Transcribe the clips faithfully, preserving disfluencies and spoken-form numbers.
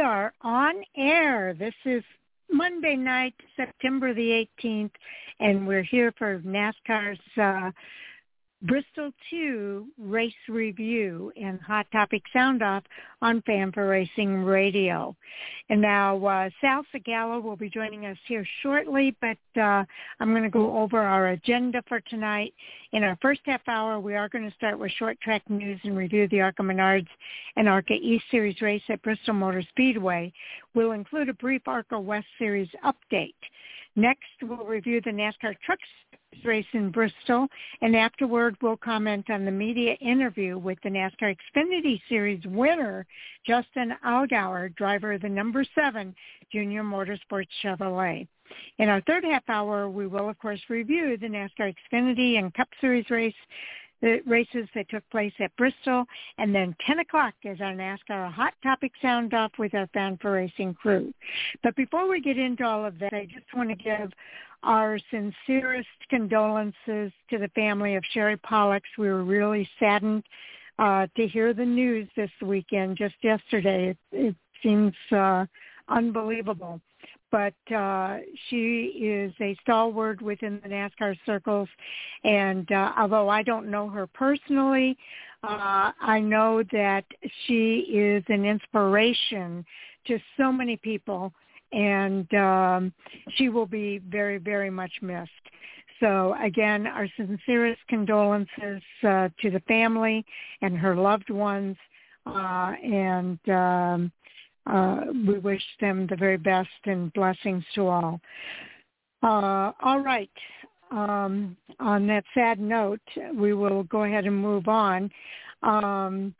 are on air. This is Monday night, September the eighteenth, and we're here for NASCAR's uh, Bristol two race review and Hot Topic Sound Off on Fan for Racing Radio. And now uh, Sal Segala will be joining us here shortly, but uh, I'm going to go over our agenda for tonight. In our first half hour, we are going to start with short track news and review the ARCA Menards and ARCA East Series race at Bristol Motor Speedway. We'll include a brief ARCA West Series update. Next, we'll review the NASCAR Truck race in Bristol, and afterward, we'll comment on the media interview with the NASCAR Xfinity Series winner, Justin Allgaier, driver of the number seven Junior Motorsports Chevrolet. In our third half hour, we will, of course, review the NASCAR Xfinity and Cup Series race, the races that took place at Bristol, and then ten o'clock is our NASCAR Hot Topic Sound Off with our Fan for Racing crew. But before we get into all of that, I just want to give our sincerest condolences to the family of Sherry Pollux. We were really saddened uh, to hear the news this weekend, just yesterday. It, it seems uh, unbelievable. But uh, she is a stalwart within the NASCAR circles, and uh, although I don't know her personally, uh, I know that she is an inspiration to so many people, and um, she will be very, very much missed. So, again, our sincerest condolences uh, to the family and her loved ones, uh, and um, uh, we wish them the very best and blessings to all. Uh, all right. Um, on that sad note, we will go ahead and move on. Um,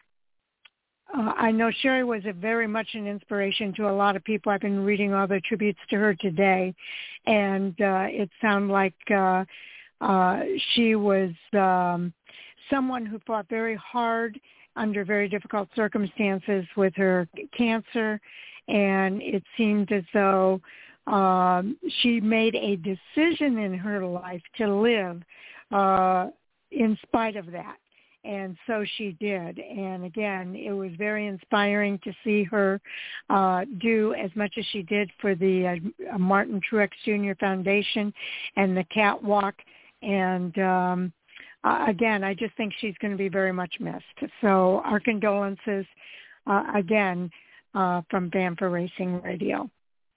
Uh, I know Sherry was a very much an inspiration to a lot of people. I've been reading all the tributes to her today, and uh, it sounded like uh, uh, she was um, someone who fought very hard under very difficult circumstances with her cancer, and it seemed as though um, she made a decision in her life to live uh, in spite of that. And so she did. And again, it was very inspiring to see her uh, do as much as she did for the uh, Martin Truex Junior Foundation and the catwalk. And um, uh, again, I just think she's going to be very much missed. So our condolences, uh, again, uh, from Fan for Racing Radio.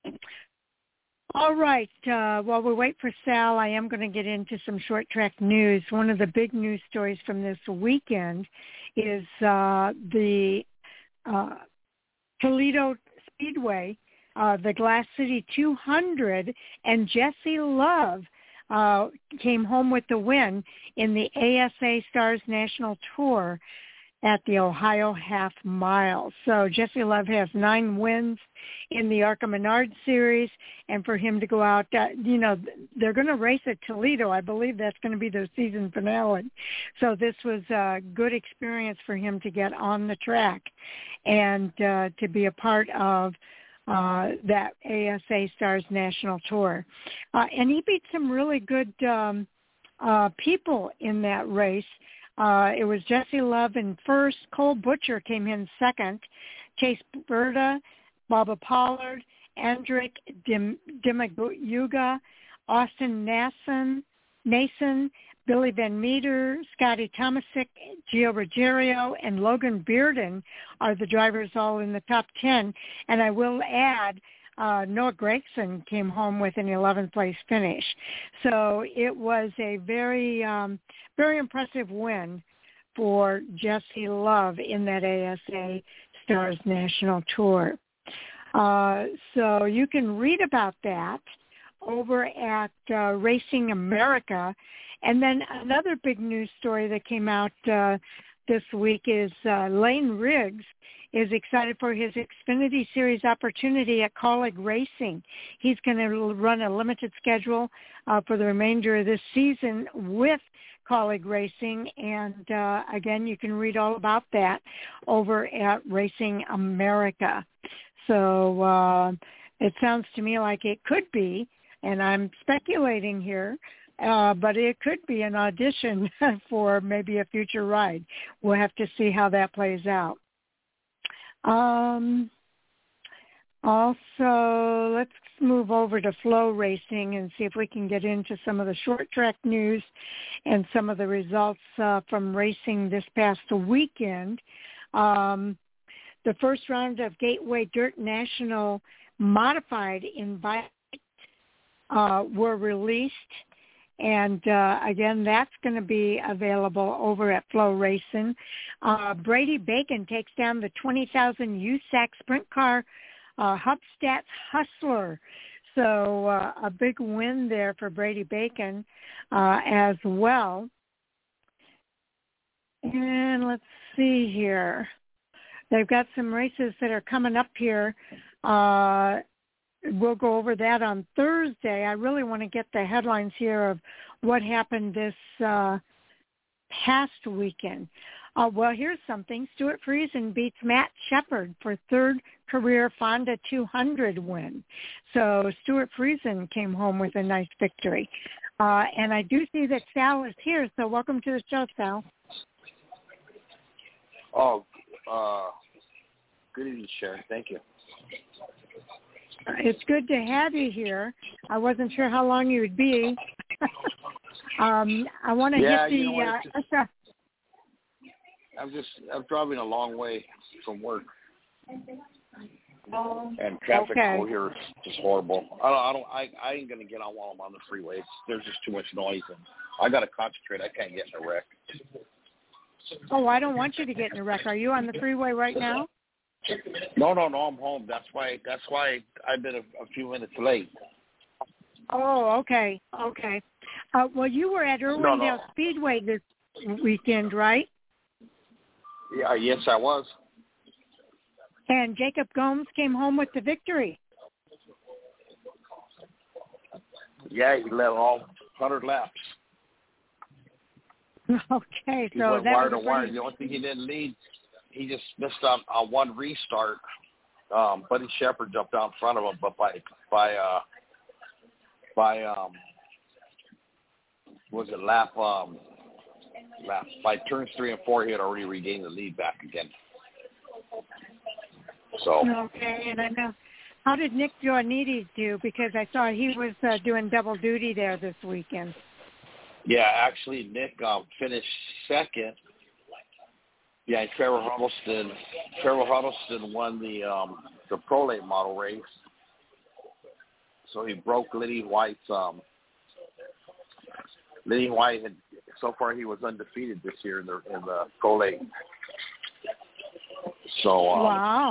All right. Uh, while we wait for Sal, I am going to get into some short track news. One of the big news stories from this weekend is uh, the uh, Toledo Speedway, uh, the Glass City two hundred, and Jesse Love uh, came home with the win in the A S A Stars National Tour at the Ohio Half Mile. So Jesse Love has nine wins in the ARCA Menard Series, and for him to go out, uh, you know, they're going to race at Toledo. I believe that's going to be their season finale. So this was a good experience for him to get on the track and uh, to be a part of uh, that A S A Stars National Tour. Uh, and he beat some really good um, uh, people in that race. Uh, it was Jesse Love in first. Cole Butcher came in second. Chase Berta, Bubba Pollard, Andrick Dim- Dimaguyuga, Austin Nason, Nason, Billy Van Meter, Scotty Tomasic, Gio Ruggiero, and Logan Bearden are the drivers all in the top ten. And I will add, Uh, Noah Gragson came home with an eleventh place finish. So it was a very, um, very impressive win for Jesse Love in that A S A Stars National Tour. Uh, so you can read about that over at uh, Racing America. And then another big news story that came out uh, this week is uh, Lane Riggs is excited for his Xfinity Series opportunity at Kaulig Racing. He's going to run a limited schedule uh, for the remainder of this season with Kaulig Racing. And uh, again, you can read all about that over at Racing America. So uh, it sounds to me like it could be, and I'm speculating here, Uh, but it could be an audition for maybe a future ride. We'll have to see how that plays out. Um, Also, let's move over to Flow Racing and see if we can get into some of the short track news and some of the results uh, from racing this past weekend. Um, the first round of Gateway Dirt National Modified Invite uh, were released. And, uh, again, that's going to be available over at Flow Racing. Uh, Brady Bacon takes down the twenty thousand U S A C Sprint Car Uh, Hubstats Hustler. So uh, a big win there for Brady Bacon uh, as well. And let's see here. They've got some races that are coming up here. Uh, we'll go over that on Thursday. I really want to get the headlines here of what happened this uh, past weekend. Uh, well, here's something. Stuart Friesen beats Matt Shepard for third career Fonda two hundred win. So Stuart Friesen came home with a nice victory. Uh, and I do see that Sal is here, so welcome to the show, Sal. Oh, uh, good evening, Sharon. Thank you. It's good to have you here. I wasn't sure how long you would be. um, I want to yeah, hit the... You know what, uh, just, I'm just I'm driving a long way from work. Oh, and traffic okay. here is just horrible. I don't, I don't, I, I ain't gonna get on while I'm on the freeway. It's, there's just too much noise, and I gotta concentrate. I can't get in a wreck. Oh, I don't want you to get in a wreck. Are you on the freeway right now? No, no, no. I'm home. That's why. That's why I've been a, a few minutes late. Oh, okay, okay. Uh, well, you were at Irwindale no, no. Speedway this weekend, right? Yeah. Yes, I was. And Jacob Gomes came home with the victory. Yeah, he led all one hundred laps. Okay, he so went that wire was to a wire. pretty... The only thing he didn't lead, he just missed on, on one restart. Um, Buddy Shepard jumped out in front of him, but by by uh, by um, was it lap um, lap by turns three and four, he had already regained the lead back again. So okay, and I know. How did Nick Ioannidis do? Because I saw he was uh, doing double duty there this weekend. Yeah, actually, Nick um, finished second. Yeah, Trevor Huddleston. Trevor Huddleston won the um, the Pro Late model race, so he broke Liddy White's. Um, Liddy White had so far he was undefeated this year in the in the Pro Late. So um, wow.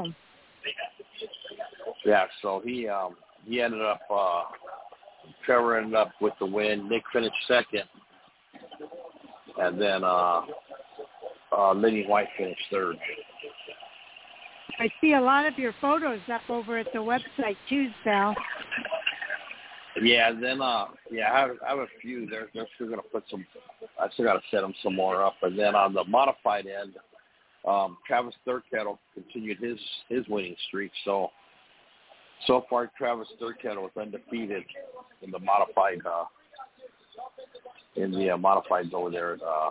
Yeah, so he um, he ended up. Uh, Trevor ended up with the win. Nick finished second, and then uh, uh, Liddy White finished third. I see a lot of your photos up over at the website too, Sal. Yeah, then uh, yeah, I have, I have a few. They're they're still gonna put some. I still gotta set them some more up, and then on the modified end, um, Travis Thurkettle continued his his winning streak. So so far, Travis Thurkettle was undefeated in the modified uh, in the uh, modifieds over there at, uh,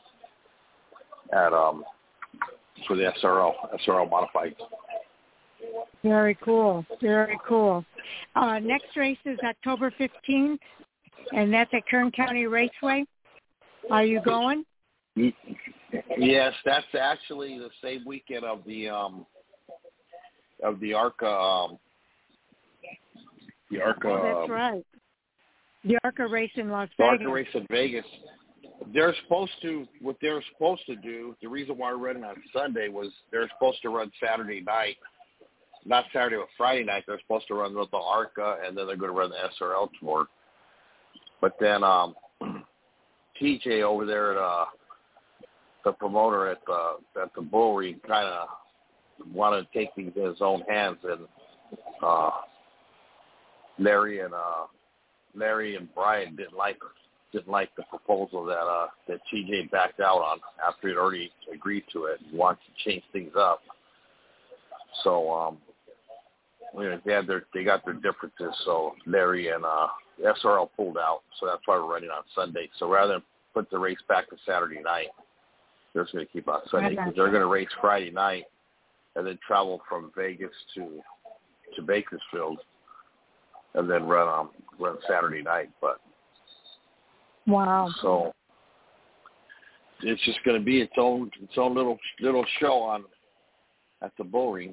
at um for the S R L S R L modified. Very cool. Very cool. Uh, next race is October fifteenth, and that's at Kern County Raceway. Are you going? Yes, that's actually the same weekend of the um, of the ARCA. Um, the ARCA. Oh, that's right. The ARCA race in Las the Vegas. ARCA race in Vegas. They're supposed to. What they're supposed to do. The reason why we're running on Sunday was they're supposed to run Saturday night. Not Saturday, but Friday night. They're supposed to run with the ARCA, and then they're going to run the S R L tour. But then um, T J over there at uh, the promoter at the at the Bull Ring kind of wanted to take things in his own hands, and uh, Larry and uh, Larry and Brian didn't like didn't like the proposal that uh, that T J backed out on after he'd already agreed to it. He wants to change things up. So um, you know, they had their they got their differences. So Larry and uh, S R L pulled out. So that's why we're running on Sunday. So rather than put the race back to Saturday night, they're just going to keep it on Sunday because they're going to race Friday night and then travel from Vegas to to Bakersfield, and then run um run Saturday night. But wow, so it's just going to be its own its own little little show on at the bull ring.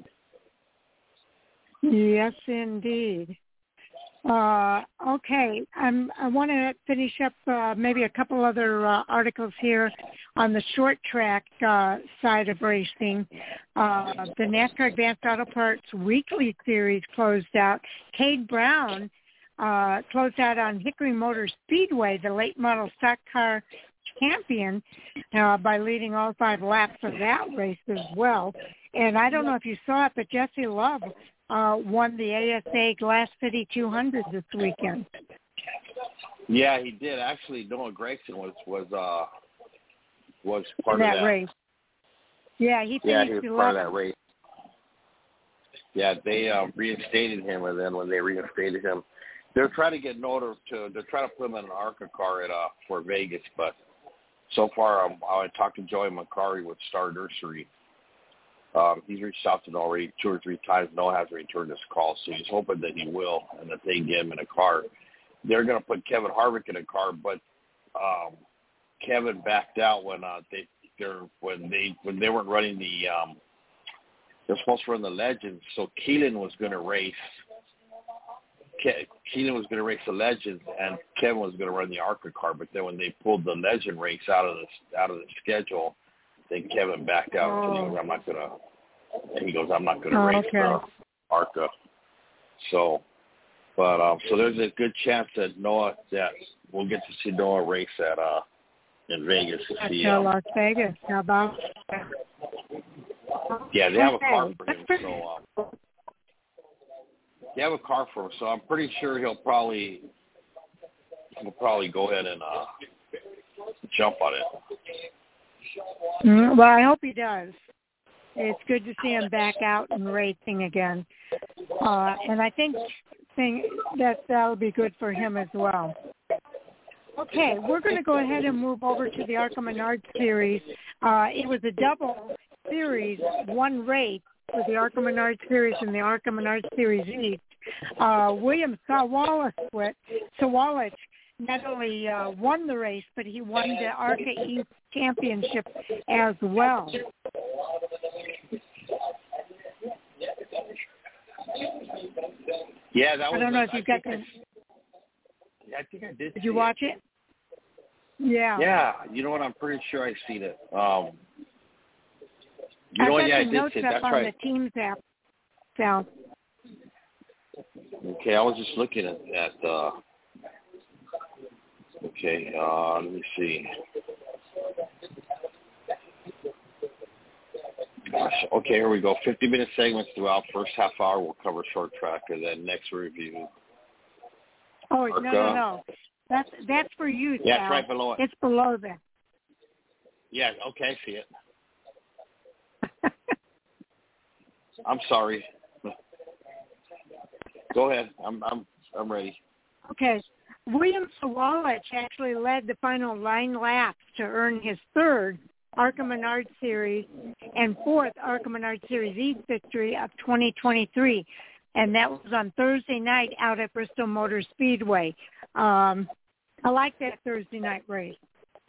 Yes, indeed. Uh, okay, I'm, I want to finish up uh, maybe a couple other uh, articles here on the short track uh, side of racing. Uh, the NASCAR Advanced Auto Parts Weekly Series closed out. Cade Brown uh, closed out on Hickory Motor Speedway, the late model stock car champion, uh, by leading all five laps of that race as well. And I don't know if you saw it, but Jesse Love Uh, won the A S A Glass City two hundred this weekend. Yeah, he did. Actually, Noah Gragson was was uh, was part that of that race. Yeah, he yeah finished he was eleventh. part of that race. Yeah, they uh, reinstated him, and then when they reinstated him, they're trying to get Noah to they're trying to put him in an ARCA car at uh, for Vegas, but so far um, I talked to Joey McCarty with Star Nursery. Um, he's reached out to them already two or three times. Noah hasn't returned his call, so he's hoping that he will and that they can get him in a car. They're going to put Kevin Harvick in a car, but um, Kevin backed out when uh, they they're, when they when they weren't running the um, they're supposed to run the Legends. So Keelan was going to race. Ke- Keelan was going to race the Legends, and Kevin was going to run the ARCA car. But then when they pulled the Legend race out of the out of the schedule, then Kevin backed out and he goes, I'm not gonna. And he goes, I'm not gonna oh, race okay. the ARCA. So, but um, so there's a good chance that Noah that we'll get to see Noah race at uh in Vegas to At see. uh, Um, Las Vegas. How about? yeah, they have a Okay. car for him. So um, they have a car for him. So I'm pretty sure he'll probably he'll probably go ahead and uh, jump on it. Mm, well, I hope he does. It's good to see him back out and racing again. Uh, and I think, think that that'll be good for him as well. Okay, we're going to go ahead and move over to the ARCA Menard Series. Uh, it was a double series, one race for the ARCA Menard Series and the ARCA Menard Series East. Uh, William Sawalich, Sawalich not only uh, won the race, but he won the ARCA East Championship as well. Yeah, that was. I don't know a, if you I got think the. I, I think I did. Did see you watch it? it? Yeah. Yeah, you know what? I'm pretty sure I've seen it. Um, you I know what? got Yeah, I the did notes see it. up That's on right. the Teams app. So. Okay, I was just looking at at. Uh, okay, uh, let me see. Gosh, okay, here we go. fifty-minute segments throughout. First half hour, we'll cover short track, and then next review. Oh, Arca. no, no, no. That's that's for you, Yeah, Sal. it's right below it. It's below that. Yeah, okay, I see it. I'm sorry. Go ahead. I'm I'm I'm ready. Okay. William Sawalich actually led the final nine laps to earn his third ARCA Menard Series and fourth ARCA Menard Series East victory of twenty twenty-three. And that was on Thursday night out at Bristol Motor Speedway. Um, I like that Thursday night race.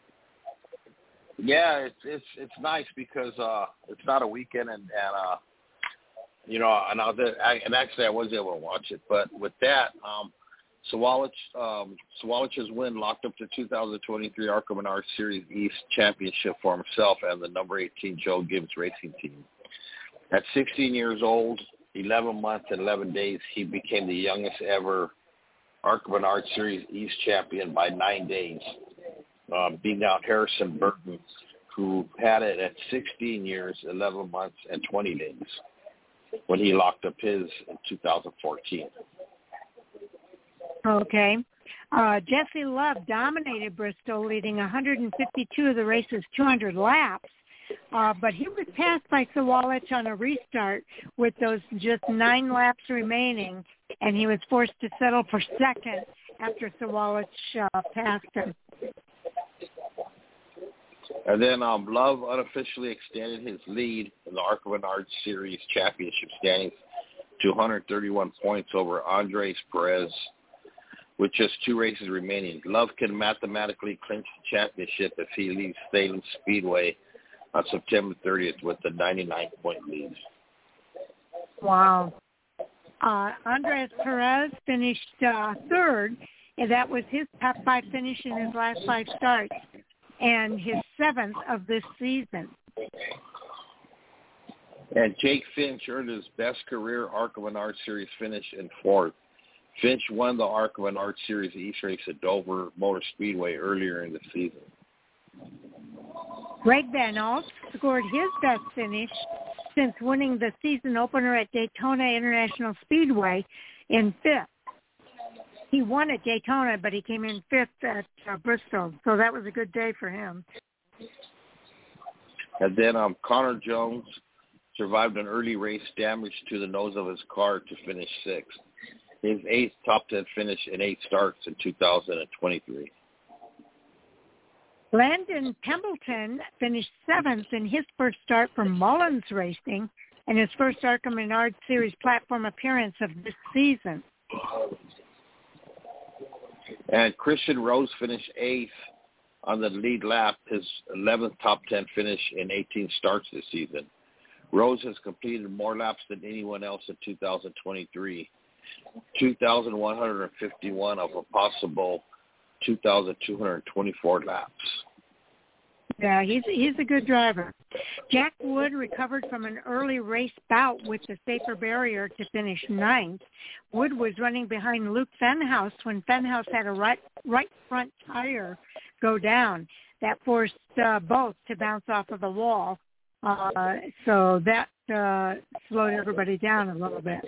Yeah, it's it's it's nice because uh, it's not a weekend, and, and uh, you know, and I was I, and actually I was able to watch it. But with that, um, Sawalich um, Sawalich's win locked up the two thousand twenty-three ARCA Menard Series East Championship for himself and the number eighteen Joe Gibbs Racing Team. At sixteen years old, eleven months and eleven days, he became the youngest ever ARCA Menard Series East champion by nine days, uh, beating out Harrison Burton, who had it at sixteen years, eleven months, and twenty days when he locked up his in two thousand fourteen. Okay. Uh, Jesse Love dominated Bristol, leading one hundred fifty-two of the race's two hundred laps. Uh, but he was passed by Sawalich on a restart with those just nine laps remaining, and he was forced to settle for second after Sawalich uh, passed him. And then um, Love unofficially extended his lead in the ARCA Menard Series championship standings to one hundred thirty-one points over Andres Perez with just two races remaining. Love can mathematically clinch the championship if he leaves Salem Speedway on September thirtieth with a ninety-nine point lead. Wow. Uh, Andres Perez finished uh, third, and that was his top five finish in his last five starts, and his seventh of this season. And Jake Finch earned his best career ARCA Menard Series finish in fourth. Finch won the ARCA Menard Series East race at Dover Motor Speedway earlier in the season. Greg Van Ault scored his best finish since winning the season opener at Daytona International Speedway in fifth. He won at Daytona, but he came in fifth at uh, Bristol, so that was a good day for him. And then um, Connor Jones survived an early race damage to the nose of his car to finish sixth. His eighth top ten finish in eight starts in two thousand twenty-three. Landon Templeton finished seventh in his first start for Mullins Racing and his first ARCA Menard Series platform appearance of this season. And Christian Rose finished eighth on the lead lap, his eleventh top ten finish in eighteen starts this season. Rose has completed more laps than anyone else in two thousand twenty-three, two thousand one hundred fifty-one of a possible two thousand two hundred twenty-four laps. Yeah, he's he's a good driver. Jack Wood recovered from an early race bout with the safer barrier to finish ninth. Wood was running behind Luke Fenhouse when Fenhouse had a right right front tire go down. That forced uh, both to bounce off of the wall. Uh, so that uh, slowed everybody down a little bit.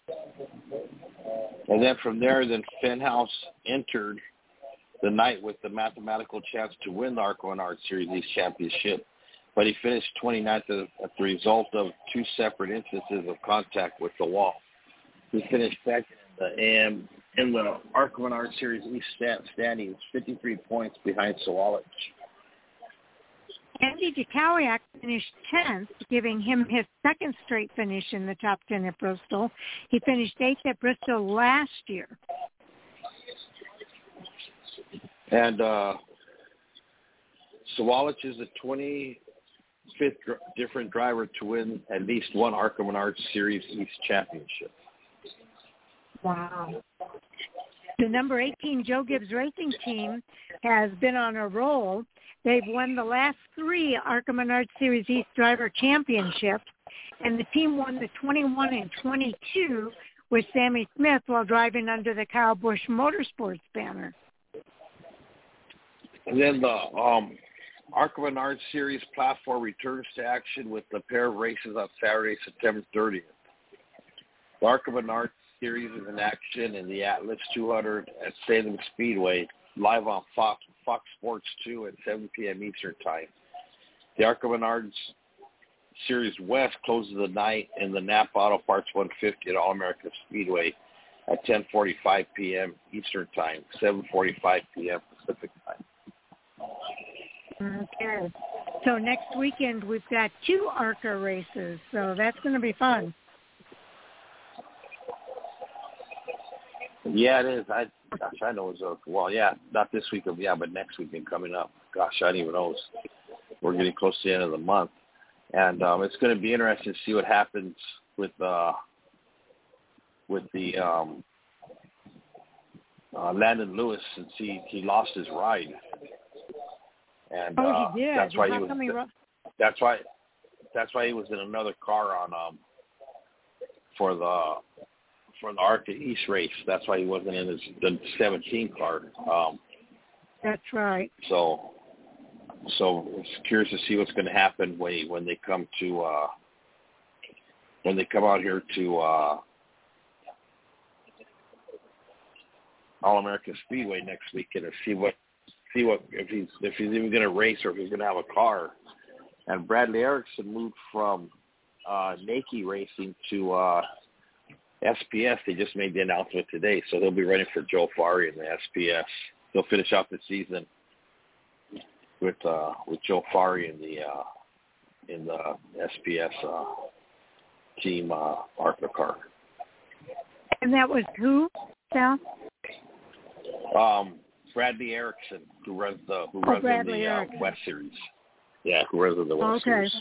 And then from there, then Fenhouse entered the night with the mathematical chance to win the ARCA Menard Series East Championship, but he finished twenty-ninth as a result of two separate instances of contact with the wall. He finished second in the, um, in the ARCA Menard Series East standings, fifty-three points behind Sawalich. Andy Jakowiak finished tenth, giving him his second straight finish in the top ten at Bristol. He finished eighth at Bristol last year. And uh, Sawalich is the twenty-fifth dr- different driver to win at least one ARCA Menard Series East championship. Wow. The number eighteen Joe Gibbs Racing team has been on a roll. They've won the last three ARCA Menard Series East driver championships, and the team won the twenty-one and twenty-two with Sammy Smith while driving under the Kyle Busch Motorsports banner. And then the um, ARCA Menard Series platform returns to action with the pair of races on Saturday, September thirtieth. The ARCA Menard Series is in action in the Atlas two hundred at Salem Speedway, live on Fox, Fox Sports two at seven p.m. Eastern Time. The ARCA Menard Series West closes the night in the Napa Auto Parts one fifty at All-America Speedway at ten forty-five p.m. Eastern Time, seven forty-five p.m. Pacific Time. Okay. So next weekend we've got two ARCA races, so that's going to be fun. Yeah, it is. I gosh, I know it's a well, yeah, not this week, yeah, but next weekend coming up. Gosh, I don't even know. We're getting close to the end of the month, and um, it's going to be interesting to see what happens with uh, with the um, uh, Landon Lewis, since he he lost his ride. And oh, uh, he did. that's why How he was. come he ro- That's why. That's why he was in another car on um for the for the ARCA East race. That's why he wasn't in his the seventeen car. Um, that's right. So, so it's curious to see what's going to happen when he, when they come to uh, when they come out here to uh, All American Speedway next weekend and see what. See what if he's if he's even going to race or if he's going to have a car. And Bradley Erickson moved from uh, Nike Racing to uh, S P S. They just made the announcement today, so he'll be running for Joe Fari in the S P S. He'll finish out the season with uh, with Joe Fari in the uh, in the S P S uh, team uh, ARCA car. And that was who, Sal? Um, Bradley Erickson, who runs the who Oh, runs in Bradley the uh, Erickson. West Series. Yeah, who runs in the West Okay. Series.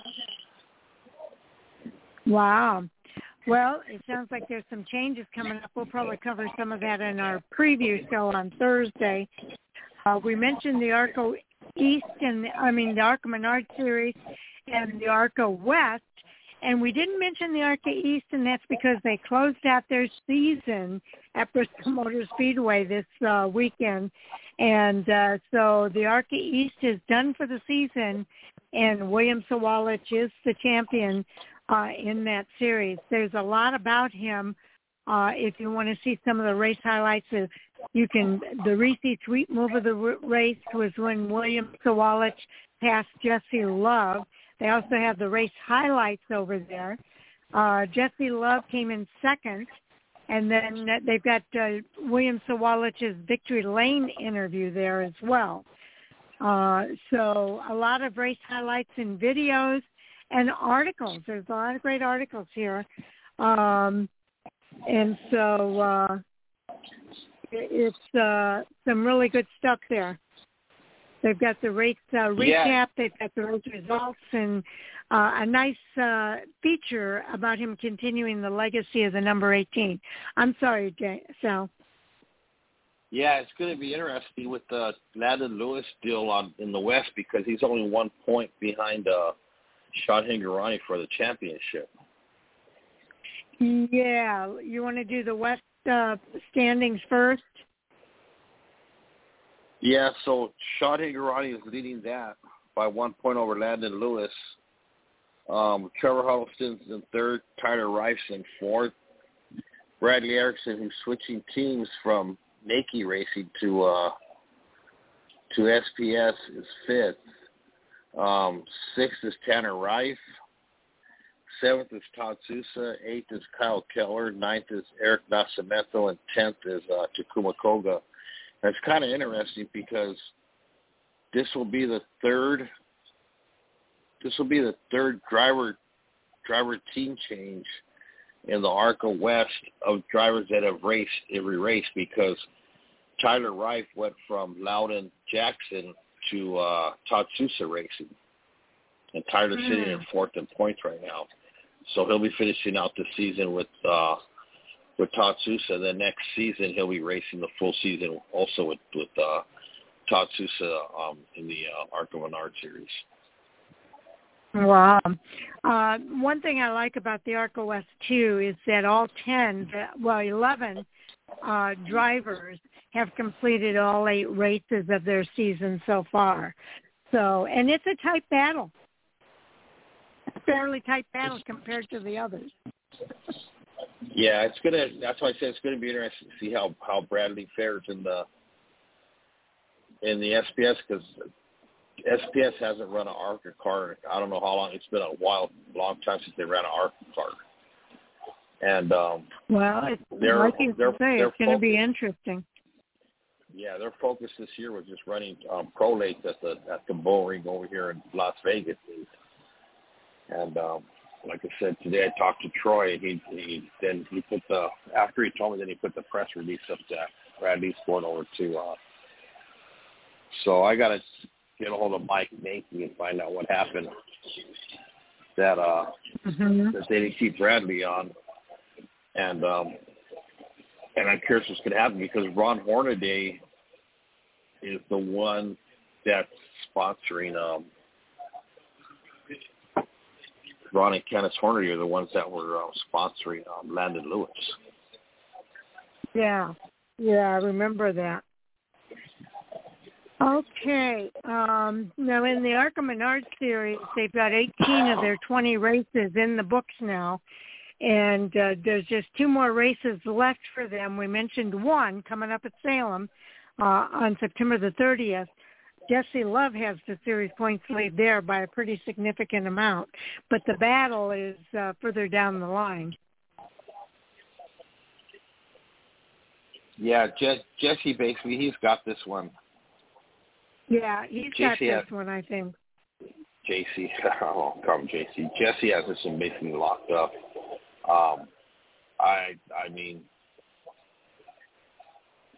Wow. Well, it sounds like there's some changes coming up. We'll probably cover some of that in our preview show on Thursday. Uh, we mentioned the ARCA East and, I mean, the ARCA Menard Series and the ARCA West. And we didn't mention the ARCA East, and that's because they closed out their season at Bristol Motor Speedway this uh, weekend. And uh, so the ARCA East is done for the season, and William Sawalich is the champion uh, in that series. There's a lot about him. Uh, if you want to see some of the race highlights, uh, you can. The Reese Sweet move of the r- race was when William Sawalich passed Jesse Love. They also have the race highlights over there. Uh, Jesse Love came in second, and then they've got uh, William Sawalich's Victory Lane interview there as well. Uh, so a lot of race highlights and videos and articles. There's a lot of great articles here. Um, and so uh, it's uh, some really good stuff there. They've got the race uh, recap, Yeah. they've got the race results, and uh, a nice uh, feature about him continuing the legacy of the number eighteen. I'm sorry, Jay, Sal. Yeah, it's going to be interesting with the Landon Lewis deal on in the West because he's only one point behind uh, Sean Hingorani for the championship. Yeah, you want to do the West uh, standings first? Yeah, so Sean Hingorani is leading that by one point over Landon Lewis. Um, Trevor Huddleston's in third, Tyler Rice in fourth. Bradley Erickson, who's switching teams from Nike Racing to uh, to S P S, is fifth. Um, sixth is Tanner Rife. Seventh is Todd Sousa. Eighth is Kyle Keller. Ninth is Eric Nascimento. And tenth is uh, Takuma Koga. That's kind of interesting because this will be the third. This will be the third driver driver team change in the ARCA West of drivers that have raced every race because Tyler Rife went from Loudon Jackson to uh, Todd Sousa Racing, and Tyler's mm. sitting in fourth in points right now. So he'll be finishing out the season with. Uh, With Todd Sousa, then next season he'll be racing the full season also with, with uh, Todd Sousa um, in the uh, ARCA Menard Series. Wow. Uh, one thing I like about the ARCA West, too, is that all ten, well, eleven uh, drivers have completed all eight races of their season so far. So, and it's a tight battle. A fairly tight battle compared to the others. Yeah, it's gonna. That's why I said it's gonna be interesting to see how, how Bradley fares in the in the S P S because S P S hasn't run an ARCA car. I don't know how long. It's been a while, long time since they ran an ARCA car. And um, well, it's, they're, like you they're, say, they're it's going to be interesting. Yeah, their focus this year was just running um, pro lates at the at the Bull Ring over here in Las Vegas, and. Um, Like I said, today I talked to Troy, and he, he then he put the after he told me, then he put the press release up that Bradley's going over to. Uh, so I got to get a hold of Mike Mankey and find out what happened. That uh, mm-hmm. that they didn't keep Bradley on, and um, and I'm curious what's going to happen because Ron Hornaday is the one that's sponsoring. Um, Ron and Kenneth Hornaday are the ones that were uh, sponsoring um, Landon Lewis. Yeah, yeah, I remember that. Okay, um, now in the ARCA Menard Series, they've got eighteen of their twenty races in the books now, and uh, there's just two more races left for them. We mentioned one coming up at Salem uh, on September the thirtieth. Jesse Love has the series points lead there by a pretty significant amount, but the battle is uh, further down the line. Yeah, Je- Jesse basically, he's got this one. Yeah, he's J C got has, this one, I think. J C, I'll call him J C. Jesse has this one basically locked up. Um, I, I mean,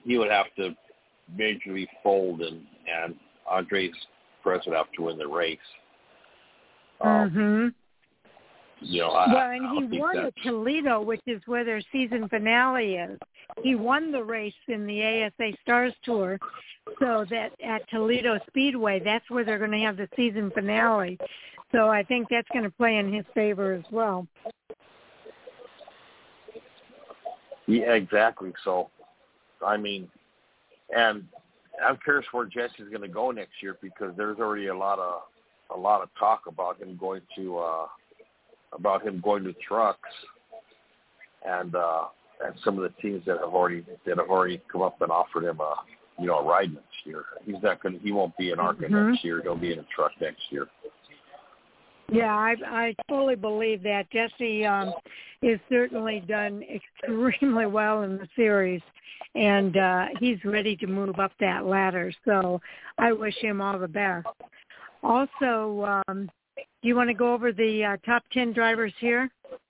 he would have to majorly fold, and and Andres Perez would have to win the race. Um, mm-hmm. You know, I, well, and I he won at Toledo, which is where their season finale is. He won the race in the A S A Stars Tour, so that at Toledo Speedway, that's where they're going to have the season finale. So I think that's going to play in his favor as well. Yeah, exactly. So, I mean, and I'm curious where Jesse's going to go next year, because there's already a lot of a lot of talk about him going to uh, about him going to trucks, and uh, and some of the teams that have already that have already come up and offered him a you know a ride next year. He's not going. He won't be in ARCA mm-hmm. next year. He'll be in a truck next year. Yeah, I, I fully believe that. Jesse um, is certainly done extremely well in the series, and uh, he's ready to move up that ladder. So I wish him all the best. Also, um, do you want to go over the uh, top ten drivers here?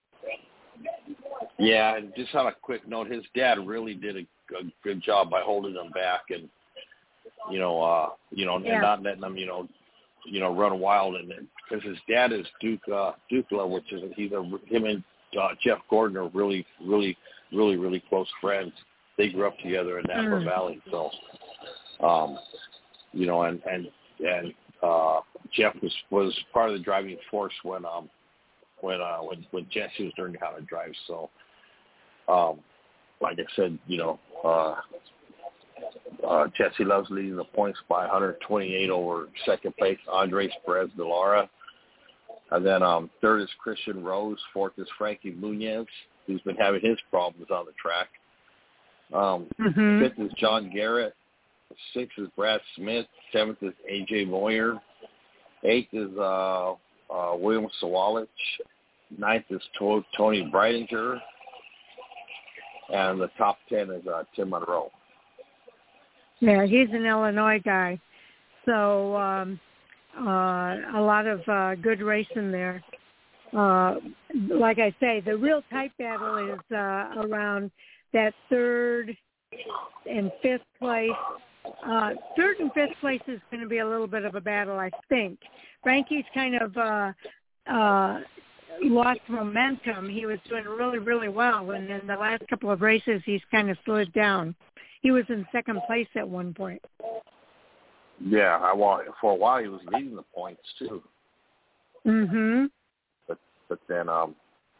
Yeah, and just on a quick note, his dad really did a, a good job by holding him back, and you know, uh, you know, yeah. and not letting him, you know, you know, run wild, and because his dad is Duke uh, Dukla, which is he's a him and uh, Jeff Gordon are really, really, really, really close friends. They grew up together in Napa mm. Valley, so um, you know, and and and uh, Jeff was was part of the driving force when um when uh when when Jesse was learning how to drive. So um, like I said, you know. Uh, Uh, Jesse Love's leading the points by one twenty-eight over second place, Andres Perez de Lara. And then um, third is Christian Rose. Fourth is Frankie Munoz, who's been having his problems on the track. Um, mm-hmm. Fifth is John Garrett. Sixth is Brad Smith. Seventh is A J Moyer. Eighth is uh, uh, William Sawalich. Ninth is to- Tony Breidinger. And the top ten is uh, Tim Monroe. Yeah, he's an Illinois guy. So um, uh, a lot of uh, good racing there. Uh, like I say, the real tight battle is uh, around that third and fifth place. Uh, third and fifth place is going to be a little bit of a battle, I think. Frankie's kind of uh, uh, lost momentum. He was doing really, really well, and in the last couple of races, he's kind of slowed down. He was in second place at one point. Yeah, I want for a while he was leading the points too. Mhm. But but then um,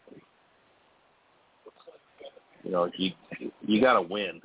you know you you got to win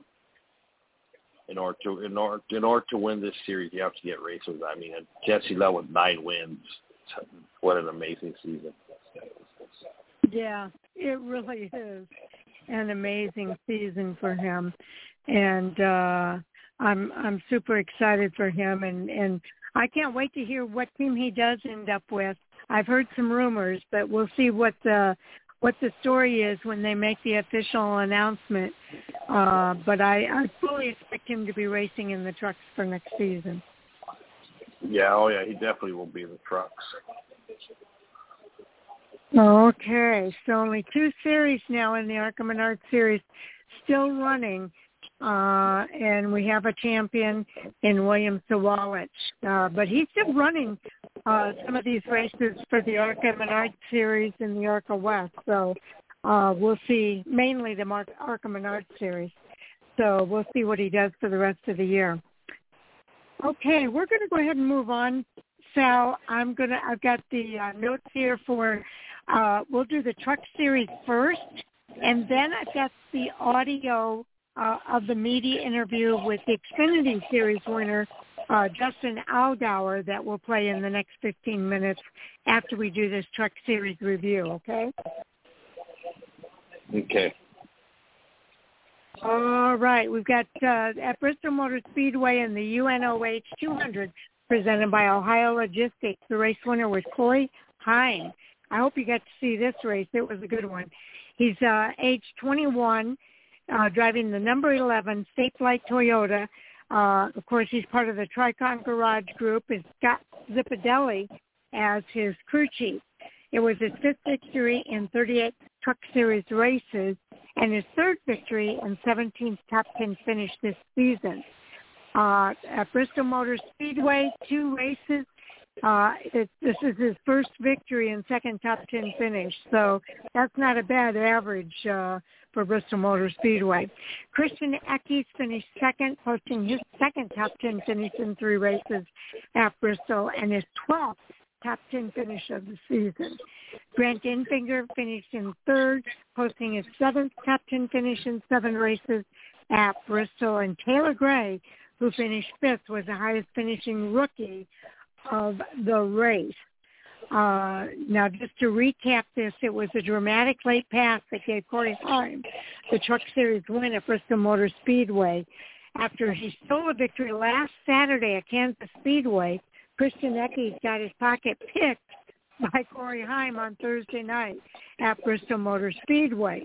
in order to in order in order to win this series. You have to get races. I mean, Jesse Love with nine wins. What an amazing season. Yeah, it really is an amazing season for him. And uh, I'm I'm super excited for him, and, and I can't wait to hear what team he does end up with. I've heard some rumors, but we'll see what the what the story is when they make the official announcement. Uh, but I, I fully expect him to be racing in the trucks for next season. Yeah, oh yeah, he definitely will be in the trucks. Okay, so only two series now in the ARCA Menard series still running. Uh, and we have a champion in William Sawalich. Uh, but he's still running uh, some of these races for the ARCA Menard series and the ARCA West. So uh, we'll see mainly the Mar- ARCA Menard series. So we'll see what he does for the rest of the year. Okay, we're going to go ahead and move on. Sal, I'm going to, I've got the uh, notes here for, uh, we'll do the truck series first, and then I've got the audio Uh, of the media interview with the Xfinity Series winner, uh, Justin Allgaier, that will play in the next fifteen minutes after we do this Truck Series review, okay? Okay. All right. We've got uh, at Bristol Motor Speedway in the U N O H two hundred, presented by Ohio Logistics. The race winner was Corey Heim. I hope you got to see this race. It was a good one. He's uh, age twenty-one. Uh, driving the number eleven Safelite Toyota. Uh, of course, he's part of the Tricon Garage Group. It's Scott Zipadelli as his crew chief. It was his fifth victory in thirty-eight Truck Series races, and his third victory and seventeenth top ten finish this season. Uh, at Bristol Motor Speedway, two races. Uh, it, this is his first victory and second top ten finish, so that's not a bad average uh, for Bristol Motor Speedway. Christian Eckes finished second, posting his second top ten finish in three races at Bristol and his twelfth top ten finish of the season. Grant Enfinger finished in third, posting his seventh top ten finish in seven races at Bristol, and Taylor Gray, who finished fifth, was the highest finishing rookie of the race. Uh, now, just to recap this, it was a dramatic late pass that gave Corey Heim the Truck Series win at Bristol Motor Speedway. After he stole a victory last Saturday at Kansas Speedway, Christian Eckes got his pocket picked by Corey Heim on Thursday night at Bristol Motor Speedway.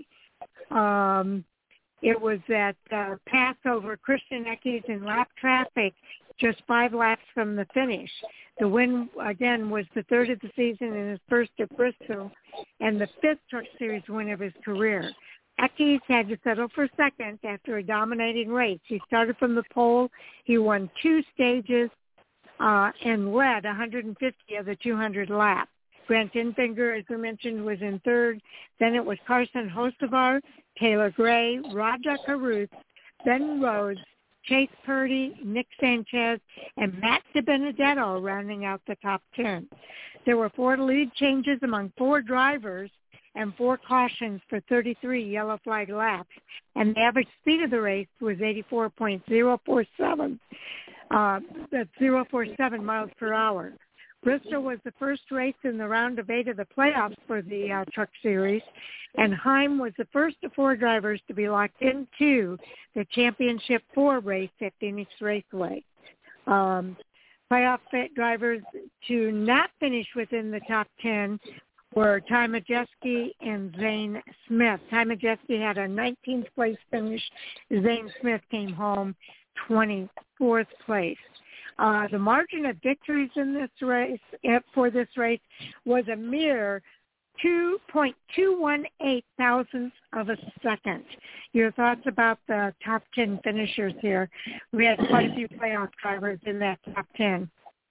Um, it was that uh, pass over Christian Eckes in lap traffic just five laps from the finish. The win, again, was the third of the season and his first at Bristol, and the fifth Truck Series win of his career. Eckes had to settle for second after a dominating race. He started from the pole. He won two stages uh, and led one hundred fifty of the two hundred laps. Grant Enfinger, as we mentioned, was in third. Then it was Carson Hocevar, Taylor Gray, Raja Caruth, Ben Rhodes, Chase Purdy, Nick Sanchez, and Matt DiBenedetto rounding out the top ten. There were four lead changes among four drivers and four cautions for thirty-three yellow flag laps, and the average speed of the race was eighty-four point oh four seven, uh, that's zero point four seven miles per hour. Bristol was the first race in the round of eight of the playoffs for the uh, Truck Series, and Heim was the first of four drivers to be locked into the Championship four race at Phoenix Raceway. Um, playoff fit drivers to not finish within the top ten were Ty Majeski and Zane Smith. Ty Majeski had a nineteenth place finish. Zane Smith came home twenty-fourth place. Uh, the margin of victories in this race, for this race, was a mere two point two one eight thousandths of a second. Your thoughts about the top ten finishers here? We had quite a few playoff drivers in that top ten.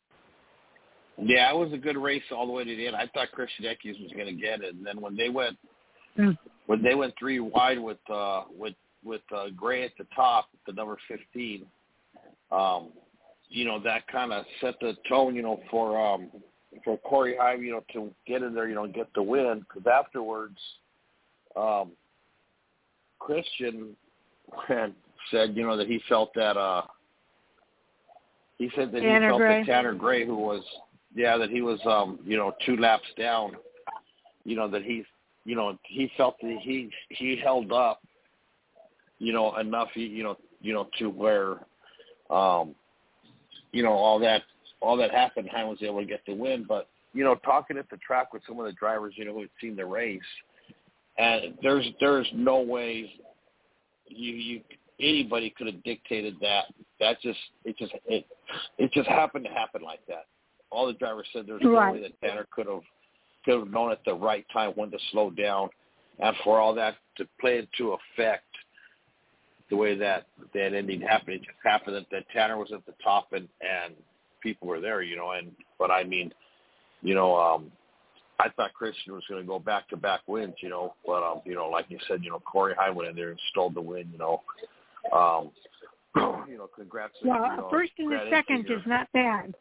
Yeah, it was a good race all the way to the end. I thought Christian Eckes was going to get it, and then when they went mm. when they went three wide with uh, with with uh, Gray at the top, the number fifteen. Um, you know, that kind of set the tone, you know, for um, for Corey Heim, you know, to get in there, you know, and get the win. Because afterwards, um, Christian said, you know, that he felt that uh, he said that Tanner he felt Gray. that Tanner Gray, who was, yeah, that he was, um, you know, two laps down, you know, that he, you know, he felt that he he held up, you know, enough, you know, you know, to where. Um, you know, all that all that happened, Heim was able to get the win. But, you know, talking at the track with some of the drivers, you know, who had seen the race, and there's there's no way you you anybody could have dictated that. That just it just it it just happened to happen like that. All the drivers said there's right. no way that Tanner could have could have known at the right time when to slow down, and for all that to play into effect. The way that that ending happened, it just happened that, that Tanner was at the top and, and people were there, you know. And but I mean, you know, um, I thought Christian was going to go back to back wins, you know. But um, you know, like you said, you know, Corey Heim went in there and stole the win, you know. Um, you know, congrats. Well, you know, first and the second is not bad.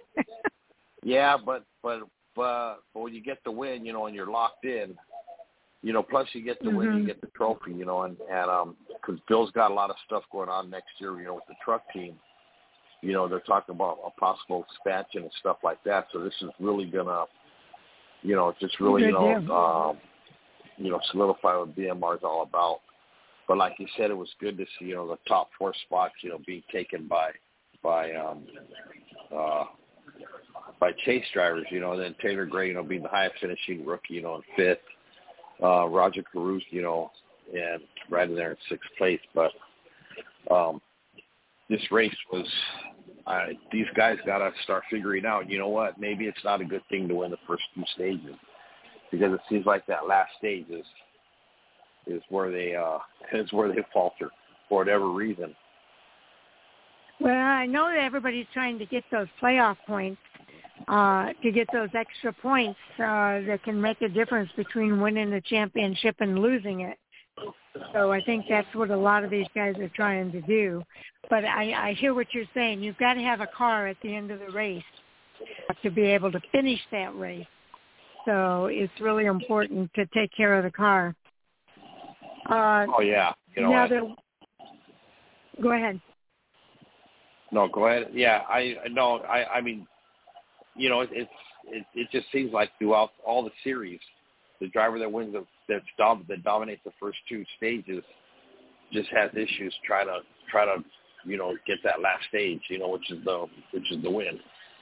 yeah, but but but but when you get the win, you know, and you're locked in. You know, plus you get the win, mm-hmm. you get the trophy, you know, and, and um, because Bill's got a lot of stuff going on next year, you know, with the truck team. You know, they're talking about a possible expansion and stuff like that. So this is really going to, you know, just really, you know, um, you know, solidify what B M R is all about. But like you said, it was good to see, you know, the top four spots, you know, being taken by, by, um, uh, by chase drivers, you know, and then Taylor Gray, you know, being the highest finishing rookie, you know, in fifth. Uh, Raja Caruth, you know, and right in there in sixth place. But um, this race was, uh, these guys got to start figuring out, you know what, maybe it's not a good thing to win the first two stages because it seems like that last stage is, is where they uh, is where they falter for whatever reason. Well, I know that everybody's trying to get those playoff points, uh, to get those extra points uh, that can make a difference between winning the championship and losing it. So I think that's what a lot of these guys are trying to do. But I, I hear what you're saying. You've got to have a car at the end of the race to be able to finish that race. So it's really important to take care of the car. Uh, oh, yeah. You know now what? Go ahead. No, go ahead. Yeah, I no, I, I mean, you know, it, it's it, it just seems like throughout all the series, the driver that wins the that, dom, that dominates the first two stages just has issues trying to try to you know get that last stage, you know, which is the which is the win.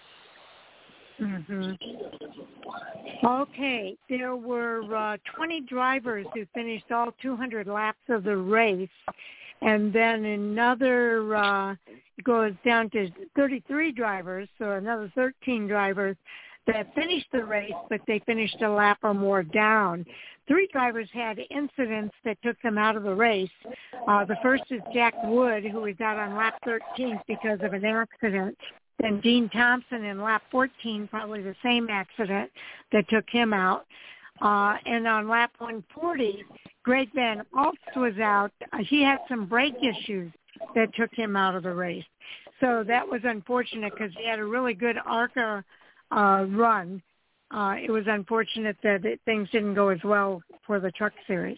Mhm. Okay, there were uh, twenty drivers who finished all two hundred laps of the race. And then another uh, goes down to thirty-three drivers, so another thirteen drivers that finished the race, but they finished a lap or more down. Three drivers had incidents that took them out of the race. Uh, the first is Jack Wood, who was out on lap thirteen because of an accident. Then Dean Thompson in lap fourteen, probably the same accident that took him out. Uh, and on lap one forty, Greg Van Alst was out. Uh, he had some brake issues that took him out of the race. So that was unfortunate because he had a really good ARCA uh, run. Uh, it was unfortunate that it, things didn't go as well for the Truck Series.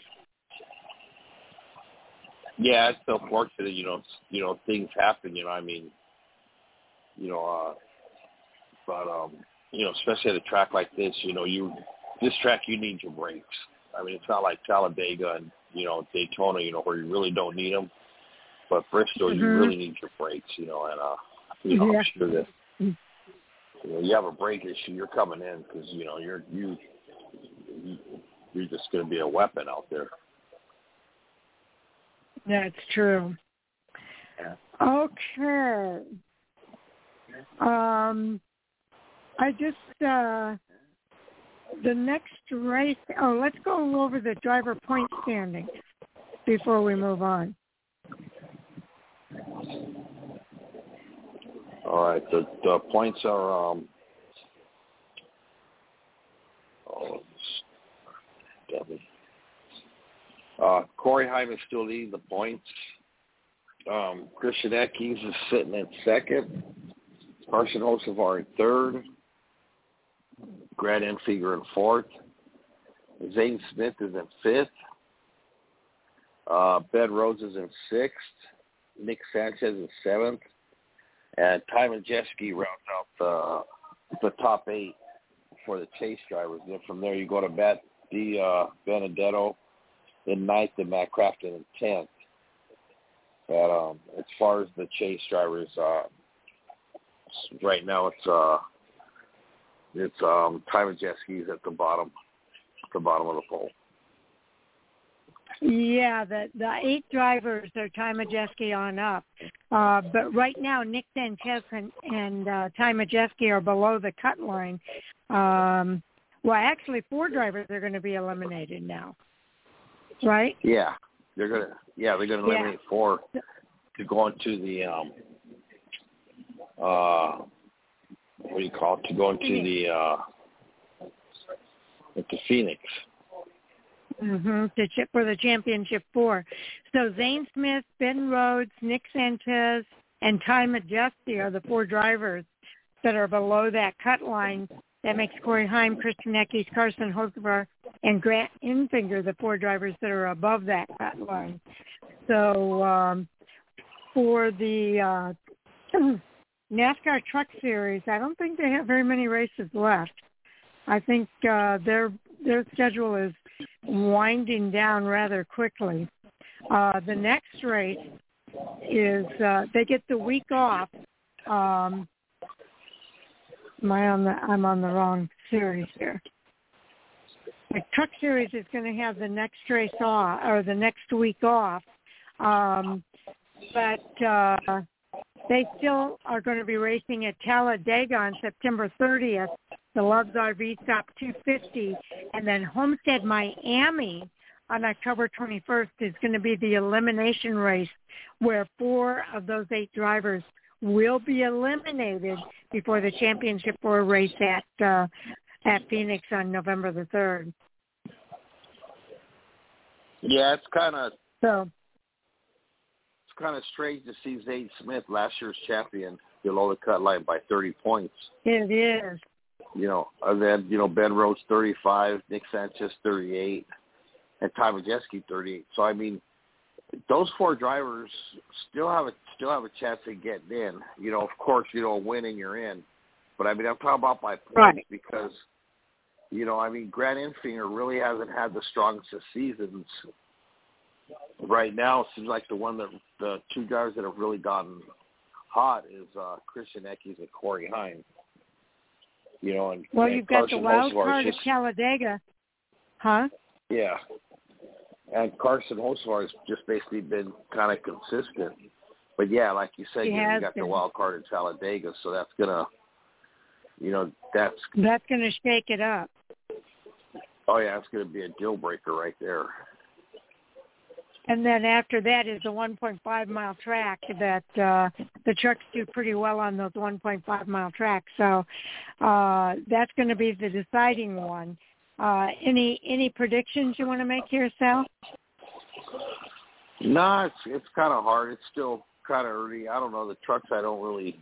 Yeah, it's unfortunate. You know, you know, things happen. You know, I mean, you know, uh, but um, you know, especially at a track like this, you know, you this track you need your brakes. I mean, it's not like Talladega and, you know, Daytona, you know, where you really don't need them. But Bristol, mm-hmm. you really need your brakes, you know, and, uh, you know, yeah. I'm sure that, you know, you have a brake issue, you're coming in because, you know, you're, you, you're just going to be a weapon out there. That's true. Okay. Um, I just, uh, the next race, oh, let's go over the driver point standings before we move on. All right, the, the points are, um, oh, uh, Corey Heim is still leading the points. Um, Christian Eckes is sitting at second. Carson Hocevar in third. Grant Enfinger in fourth. Zane Smith is in fifth. Uh, Ben Rhodes is in sixth. Nick Sanchez in seventh. And Ty Majeski rounds out the, the top eight for the chase drivers. And then from there you go to Matt D. Uh, Benedetto in ninth and Matt Crafton in tenth. But um, as far as the chase drivers, uh, right now it's uh, it's um, Ty Majeski's at the bottom, at the bottom of the pole. Yeah, the the eight drivers are Ty Majeski on up, uh, but right now Nick Sanchez and, and uh, Ty Majeski are below the cut line. Um, well, actually, four drivers are going to be eliminated now, right? Yeah, they're gonna. Yeah, they're gonna eliminate yeah. four to go into the um, uh, what do you call it? To go into the uh, into Phoenix. Mm-hmm. To chip for the championship four. So Zane Smith, Ben Rhodes, Nick Sanchez, and Ty Majeski are the four drivers that are below that cut line. That makes Corey Heim, Christian Eckes, Carson Hocevar, and Grant Enfinger the four drivers that are above that cut line. So um, for the uh, NASCAR Truck Series, I don't think they have very many races left. I think uh, their their schedule is winding down rather quickly. Uh, the next race is uh, they get the week off. Um, am I on the? I'm on the wrong series here. The Truck Series is going to have the next race off or the next week off, um, but uh, they still are going to be racing at Talladega on September thirtieth. The Love's R V Stop two fifty, and then Homestead Miami on October twenty-first is going to be the elimination race, where four of those eight drivers will be eliminated before the championship four race at uh, at Phoenix on November the third. Yeah, it's kind of so. It's kind of strange to see Zane Smith, last year's champion, below the cut line by thirty points. It is. You know, and then, you know, Ben Rhodes thirty-five, Nick Sanchez thirty-eight, and Ty Majeski thirty-eight. So, I mean, those four drivers still have a still have a chance of getting in. You know, of course, you know, winning, you're in. But, I mean, I'm talking about my points right. because, you know, I mean, Grant Enfinger really hasn't had the strongest of seasons. Right now, it seems like the one that the two drivers that have really gotten hot is uh, Christian Eckes and Corey Heim. You know, and well, and you've Carson got the wild Hocevar card just, of Talladega, huh? Yeah, and Carson Hocevar has just basically been kind of consistent. But yeah, like you said, he you, know, you got been. the wild card of Talladega, so that's gonna, you know, that's that's gonna shake it up. Oh yeah, it's gonna be a deal breaker right there. And then after that is the one point five mile track that uh, the trucks do pretty well on those one point five mile tracks. So uh, that's going to be the deciding one. Uh, any any predictions you want to make here, Sal? No, it's it's kind of hard. It's still kind of early. I don't know. The trucks, I don't really.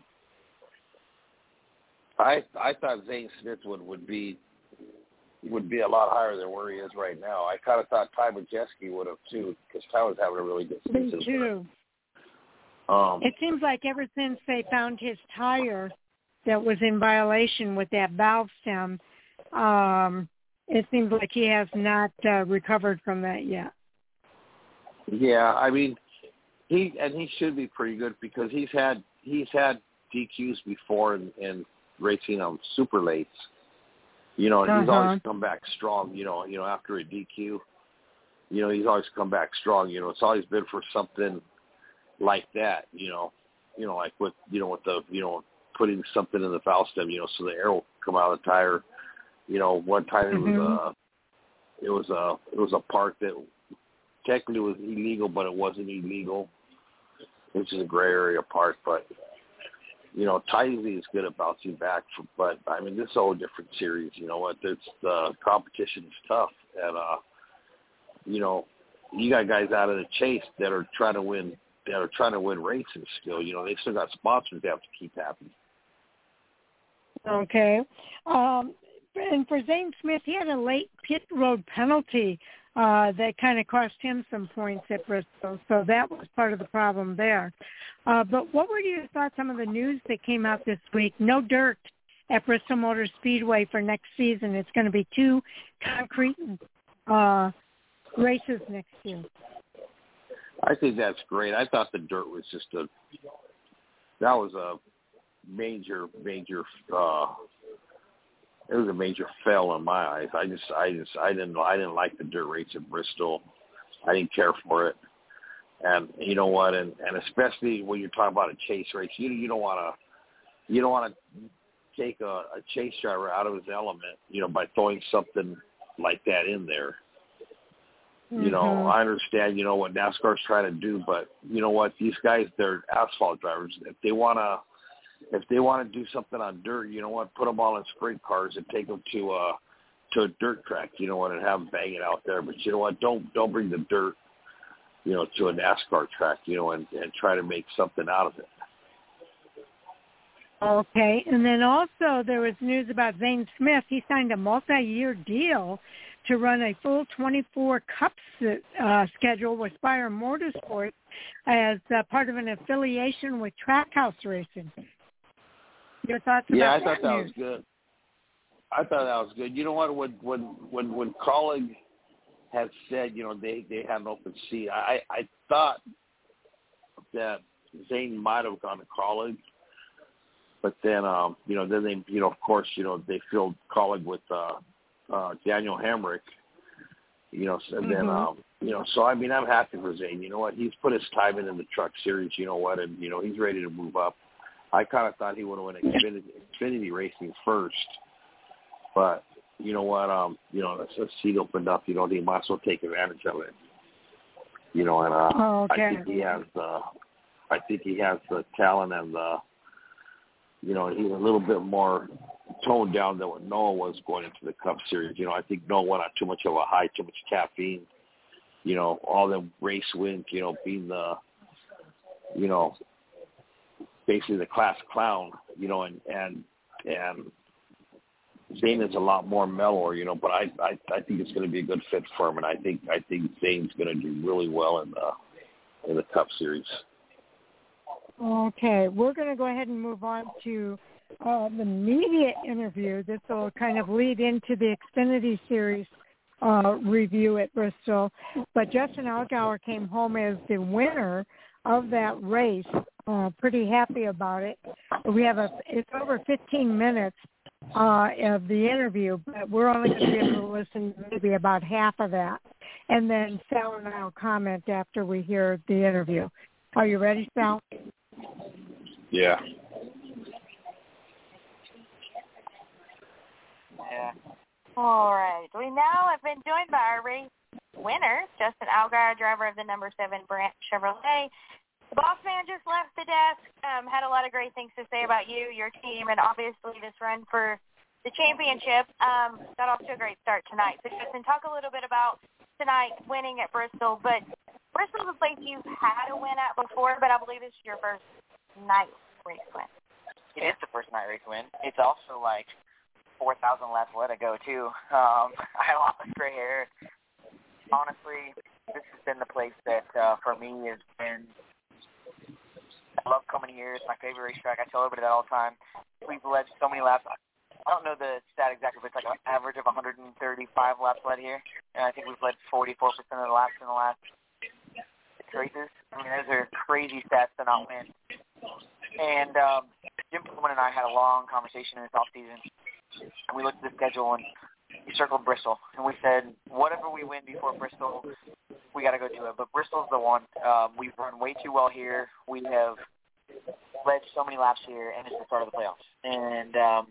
I I thought Zane Smith would, would be. would be a lot higher than where he is right now. I kind of thought Ty Majeski would have, too, because Ty was having a really good season. Me too. Um, it seems like ever since they found his tire that was in violation with that valve stem, um, it seems like he has not uh, recovered from that yet. Yeah, I mean, he and he should be pretty good because he's had he's had D Qs before in, in racing on super lates. You know, uh-huh. he's always come back strong, you know, you know, after a D Q. You know, he's always come back strong, you know. It's always been for something like that, you know. You know, like with you know, with the you know, putting something in the valve stem, you know, so the air will come out of the tire. You know, one time mm-hmm. it was uh it was a it was a part that technically was illegal, but it wasn't illegal. Which is a gray area part, but you know, Tylee is good at bouncing back, for, but I mean, this is a whole different series. You know what? It's the competition is tough, and uh, you know, you got guys out of the chase that are trying to win, that are trying to win races still. You know, they still got sponsors they have to keep happy. Okay, um, and for Zane Smith, he had a late pit road penalty uh, that kind of cost him some points at Bristol, so that was part of the problem there. Uh, but what were your thoughts on some of the news that came out this week? No dirt at Bristol Motor Speedway for next season. It's going to be two concrete uh, races next year. I think that's great. I thought the dirt was just a that was a major, major. Uh, it was a major fail in my eyes. I just, I just, I didn't, I didn't like the dirt race at Bristol. I didn't care for it. And you know what? And, and especially when you're talking about a chase race, you you don't want to, you don't want to take a, a chase driver out of his element, you know, by throwing something like that in there. You know, mm-hmm. I understand, you know, what NASCAR's trying to do, but you know what? These guys, they're asphalt drivers. If they want to, if they want to do something on dirt, you know what? Put them all in sprint cars and take them to a, to a dirt track, you know what, and have them bang it out there. But you know what? Don't, don't bring the dirt, you know, to a NASCAR track, you know, and, and try to make something out of it. Okay. And then also there was news about Zane Smith. He signed a multi-year deal to run a full twenty-four Cups uh, schedule with Spire Motorsports as uh, part of an affiliation with Trackhouse Racing. Your thoughts about yeah, I that thought that news? was good. I thought that was good. You know what? When when when when Colleague had said, you know, they they had an open seat, I I thought that Zane might have gone to Colleague, but then um you know then they you know of course you know they filled Colleague with uh, uh, Daniel Hamrick, you know, and then mm-hmm. um you know so I mean I'm happy for Zane. You know what? He's put his time in in the truck series. You know what? And you know he's ready to move up. I kind of thought he would have went Xfinity, Xfinity Racing first, but you know what, um, you know, a seat opened up, you know, he might as well take advantage of it. You know, and uh, oh, okay. I think he has the, I think he has the talent and the, you know, he's a little bit more toned down than what Noah was going into the Cup Series. You know, I think Noah went on too much of a high, too much caffeine. You know, all the race wins, you know, being the, you know, basically the class clown, you know, and and and Zane is a lot more mellower, you know, but I I, I think it's going to be a good fit for him, and I think I think Zane's going to do really well in the in the Cup Series. Okay, we're going to go ahead and move on to uh, the media interview. This will kind of lead into the Xfinity Series uh, review at Bristol. But Justin Allgaier came home as the winner of that race. Uh, pretty happy about it. We have a it's over fifteen minutes uh, of the interview, but we're only going to be able to listen to maybe about half of that. And then Sal and I will comment after we hear the interview. Are you ready, Sal? Yeah. Yeah. All right. We now have been joined by our race winner, Justin Allgaier, driver of the number seven Brandt Chevrolet. The boss man just left the desk, um, had a lot of great things to say about you, your team, and obviously this run for the championship. Um, got off to a great start tonight. So Justin, talk a little bit about tonight winning at Bristol, but Bristol's a place you've had a win at before, but I believe this is your first night race win. It is the first night race win. It's also like four thousand laps let it go, too. Um, I had a lot of gray hair. Honestly, this has been the place that, uh, for me, has been – I love coming here. It's my favorite racetrack. I tell everybody that all the time. We've led so many laps. I don't know the stat exactly, but it's like an average of one hundred thirty-five laps led here. And I think we've led forty-four percent of the laps in the last six races. I mean, those are crazy stats to not win. And um, Jim Pullman and I had a long conversation in this offseason. And we looked at the schedule and we circled Bristol. And we said, whatever we win before Bristol, we got to go do it. But Bristol's the one. Um, we've run way too well here. We have led so many laps here, and it's the start of the playoffs. And um,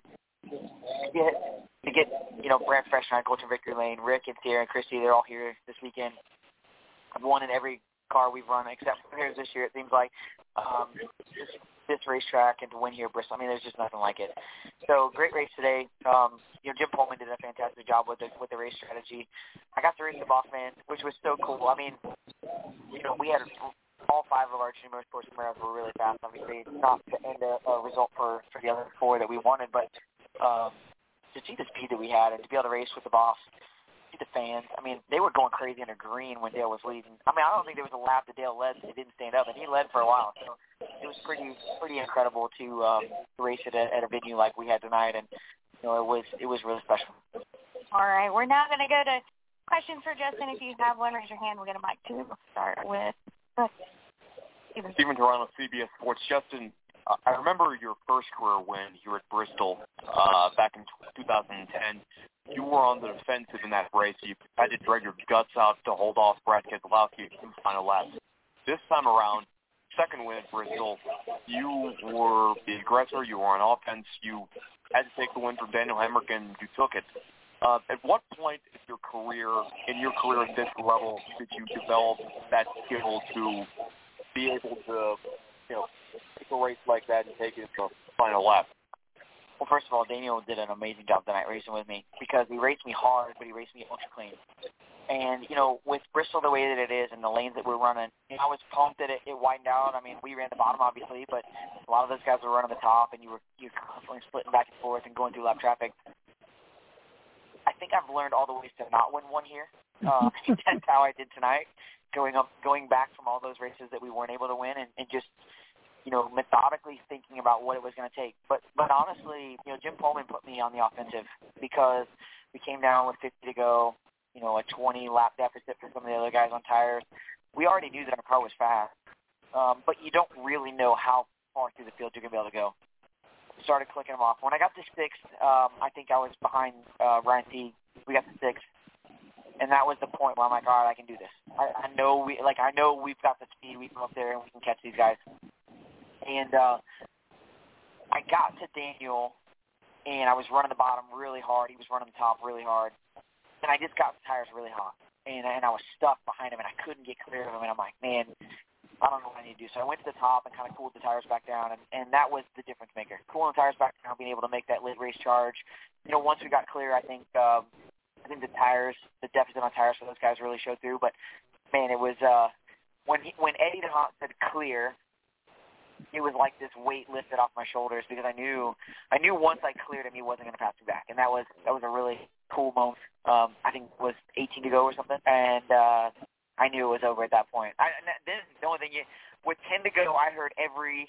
to get, to get, you know, Brent Fresh and I, Colton Victory Lane, Rick and Sierra and Christy, they're all here this weekend. I've won in every car we've run except for here this year, it seems like. Um, this, this racetrack and to win here at Bristol, I mean, there's just nothing like it. So great race today. Um, you know, Jim Pullman did a fantastic job with the with the race strategy. I got to race the boss man, which was so cool. I mean, you know, we had all five of our Junior Motorsports Camaros were really fast. Obviously, not to end a, a result for, for the other four that we wanted, but um, to see the speed that we had and to be able to race with the boss, see the fans. I mean, they were going crazy in the green when Dale was leading. I mean, I don't think there was a lap that Dale led that he didn't stand up, and he led for a while. So it was pretty pretty incredible to um, race it at, at a venue like we had tonight, and you know, it was it was really special. All right, we're now going to go to questions for Justin. If you have one, raise your hand. We'll get a mic too. We'll start with uh, Steven. Steven Toronto, C B S Sports. Justin, uh, I remember your first career win here at Bristol uh, back in two thousand ten. You were on the defensive in that race. You had to drag your guts out to hold off Brad Keselowski in the final lap. This time around, second win at Bristol, you were the aggressor. You were on offense. You had to take the win from Daniel Hemrick, and you took it. Uh, at what point in your career, in your career at this level, did you develop that skill to be able to, you know, take a race like that and take it to the final lap? Well, first of all, Daniel did an amazing job tonight racing with me because he raced me hard, but he raced me ultra clean. And, you know, with Bristol the way that it is and the lanes that we're running, you know, I was pumped that it, it widened out. I mean, we ran the bottom, obviously, but a lot of those guys were running the top, and you were you were constantly splitting back and forth and going through lap traffic. I think I've learned all the ways to not win one here. Uh, that's how I did tonight, going up, going back from all those races that we weren't able to win, and, and just, you know, methodically thinking about what it was going to take. But but honestly, you know, Jim Pullman put me on the offensive because we came down with fifty to go, you know, a twenty-lap deficit for some of the other guys on tires. We already knew that our car was fast, um, but you don't really know how far through the field you're going to be able to go. Started clicking them off. When I got to sixth, um, I think I was behind uh, Ryan T. We got to sixth, and that was the point where I'm like, all right, I can do this. I, I know we like I know we've got the speed. We can go up there and we can catch these guys. And uh, I got to Daniel and I was running the bottom really hard. He was running the top really hard, and I just got the tires really hot, and and I was stuck behind him, and I couldn't get clear of him, and I'm like, man, I don't know what I need to do. So I went to the top and kind of cooled the tires back down, and, and that was the difference maker. Cooling the tires back down, being able to make that late race charge. You know, once we got clear, I think uh, I think the tires, the deficit on tires for those guys really showed through. But man, it was uh, when he, when Eddie DeHaan said clear, it was like this weight lifted off my shoulders because I knew I knew once I cleared him, he wasn't going to pass me back, and that was that was a really cool moment. Um, I think it was eighteen to go or something, and uh, I knew it was over at that point. I, then the only thing, you, with ten to go, I heard every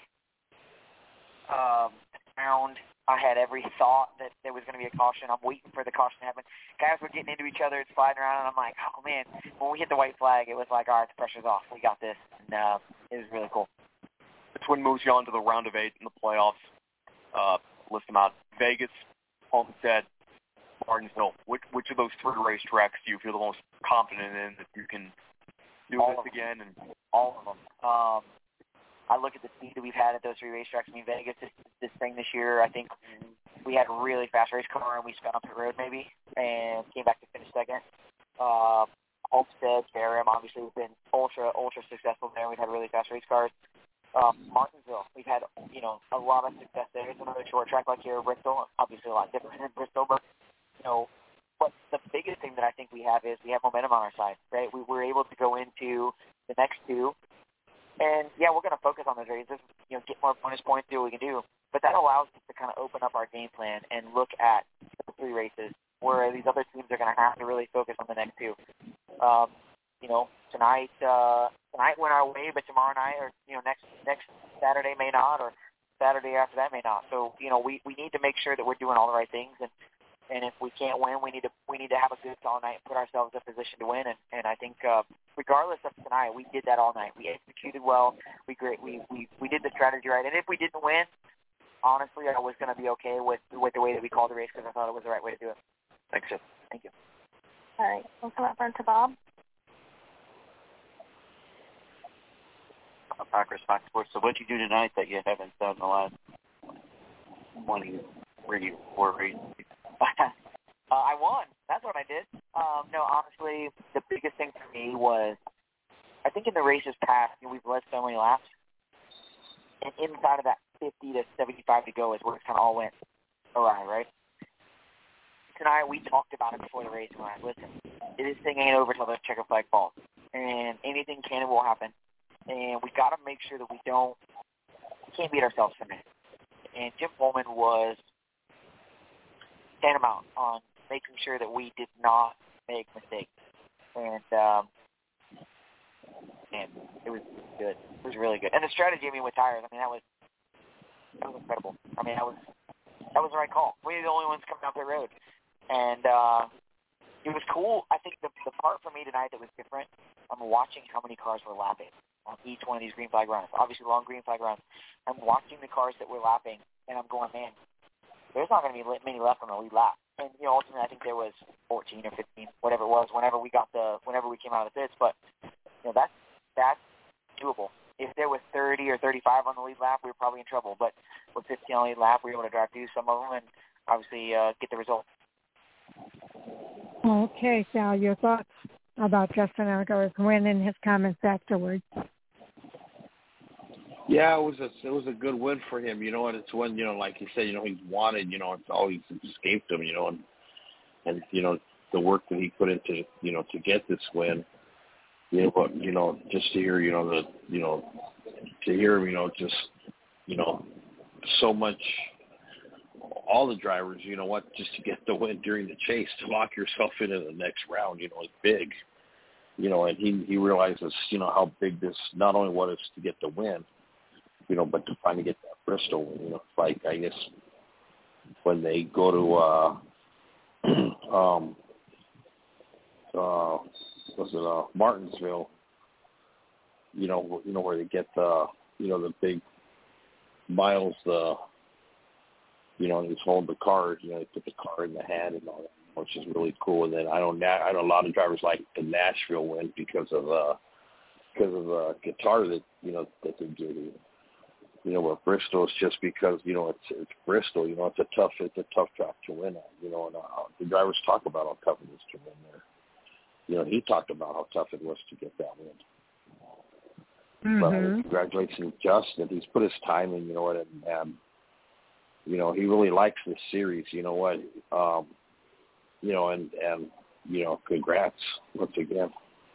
um, sound. I had every thought that there was going to be a caution. I'm waiting for the caution to happen. Guys were getting into each other, it's sliding around, and I'm like, oh man. When we hit the white flag, it was like, all right, the pressure's off. We got this, and uh, it was really cool. The Twin moves you on to the round of eight in the playoffs. Uh, list them out: Vegas, Homestead, Martinsville. Which which of those three racetracks do you feel the most confident in that you can do all this again? And all of them. Um, I look at the speed that we've had at those three racetracks. I mean, Vegas, this, this thing this year, I think we had a really fast race car and we spun up the road maybe and came back to finish second. Uh, Homestead, J R M, obviously, we've been ultra, ultra successful there. We've had really fast race cars. Um, Martinsville, we've had, you know, a lot of success there. It's another short track like here at Bristol, obviously a lot different than Bristol, but, you know, but the biggest thing that I think we have is we have momentum on our side, right? We were able to go into the next two, and, yeah, we're going to focus on those races, you know, get more bonus points, do what we can do, but that allows us to kind of open up our game plan and look at the three races where these other teams are going to have to really focus on the next two. Um, you know, tonight, uh, tonight went our way, but tomorrow night or, you know, next next Saturday may not, or Saturday after that may not. So, you know, we, we need to make sure that we're doing all the right things, and, and if we can't win, we need to we need to have a good solid night and put ourselves in a position to win. And, and I think uh, regardless of tonight, we did that all night. We executed well. We great. We, we, we did the strategy right. And if we didn't win, honestly, I was going to be okay with with the way that we called the race because I thought it was the right way to do it. Thanks, Jeff. Thank you. All right, we'll come up front to Bob. Packers Fox Sports. So what did you do tonight that you haven't done in the last twenty, thirty, forty races? uh, I won. That's what I did. Um, no, honestly, the biggest thing for me was, I think in the races past, you know, we've led so many laps, and inside of that fifty to seventy-five to go is where it kind of all went awry, right? Tonight, we talked about it before the race, and we're like, listen, this thing ain't over till the checker flag falls, and anything can and will happen. And we got to make sure that we don't, we can't beat ourselves tonight. And Jim Pullman was tantamount on making sure that we did not make mistakes. And, um, man, it was good. It was really good. And the strategy, I mean, with tires, I mean, that was, that was incredible. I mean, that was, that was the right call. We were the only ones coming out the road. And, uh, it was cool. I think the, the part for me tonight that was different, I'm watching how many cars were lapping on each one of these green flag runs. Obviously, long green flag runs. I'm watching the cars that were lapping, and I'm going, man, there's not going to be many left on the lead lap. And, you know, ultimately, I think there was fourteen or fifteen, whatever it was, whenever we got the, whenever we came out of the pits. But, you know, that's, that's doable. If there was thirty or thirty-five on the lead lap, we were probably in trouble. But with fifteen on the lead lap, we were able to drive through some of them and obviously uh, get the result. Okay, Sal, your thoughts about Justin Allgaier's win and his comments afterwards? Yeah, it was a it was a good win for him, you know, and it's when, you know, like you said, you know, he's wanted, you know, it's always escaped him, you know, and and you know, the work that he put into, you know, to get this win, you know, but, you know, just to hear, you know, the you know, to hear him, you know, just, you know, so much, all the drivers, you know what, just to get the win during the chase, to lock yourself into the next round, you know, is big. You know, and he, he realizes, you know, how big this, not only what it's to get the win, you know, but to finally get that Bristol win. You know, it's like, I guess, when they go to, uh, um, uh, was it, uh, Martinsville, you know, you know, where they get the, you know, the big miles, the, you know, and he's holding the car, you know, they put the car in the hand and all that, which is really cool. And then I know I know a lot of drivers like the Nashville win because of uh because of the guitar that, you know, that they do. You know, but Bristol is just because, you know, it's it's Bristol. You know, it's a tough it's a tough track to win at. You know, and uh, the drivers talk about how tough it is to win there. You know, he talked about how tough it was to get that win. Mm-hmm. But congratulations, Justin. He's put his time in. You know what, and, and you know he really likes this series. You know what, um, you know, and and you know, congrats once again.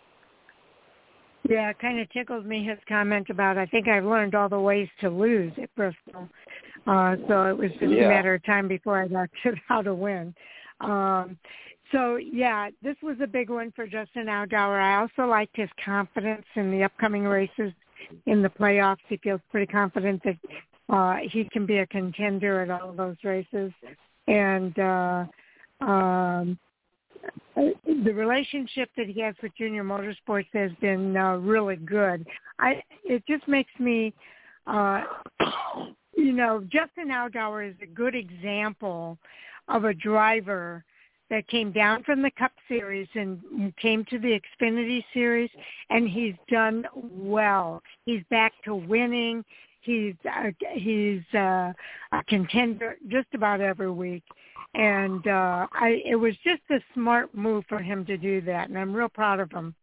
Yeah, it kind of tickled me, his comment about, I think I've learned all the ways to lose at Bristol. Uh, so it was just yeah. a matter of time before I got to how to win. Um, so, yeah, this was a big one for Justin Allgaier. I also liked his confidence in the upcoming races in the playoffs. He feels pretty confident that uh, he can be a contender at all those races. And uh, um the relationship that he has with Junior Motorsports has been uh, really good. I it just makes me, uh, you know, Justin Allgaier is a good example of a driver that came down from the Cup Series and came to the Xfinity Series, and he's done well. He's back to winning. He's uh, he's uh, a contender just about every week. And uh, I, it was just a smart move for him to do that, and I'm real proud of him.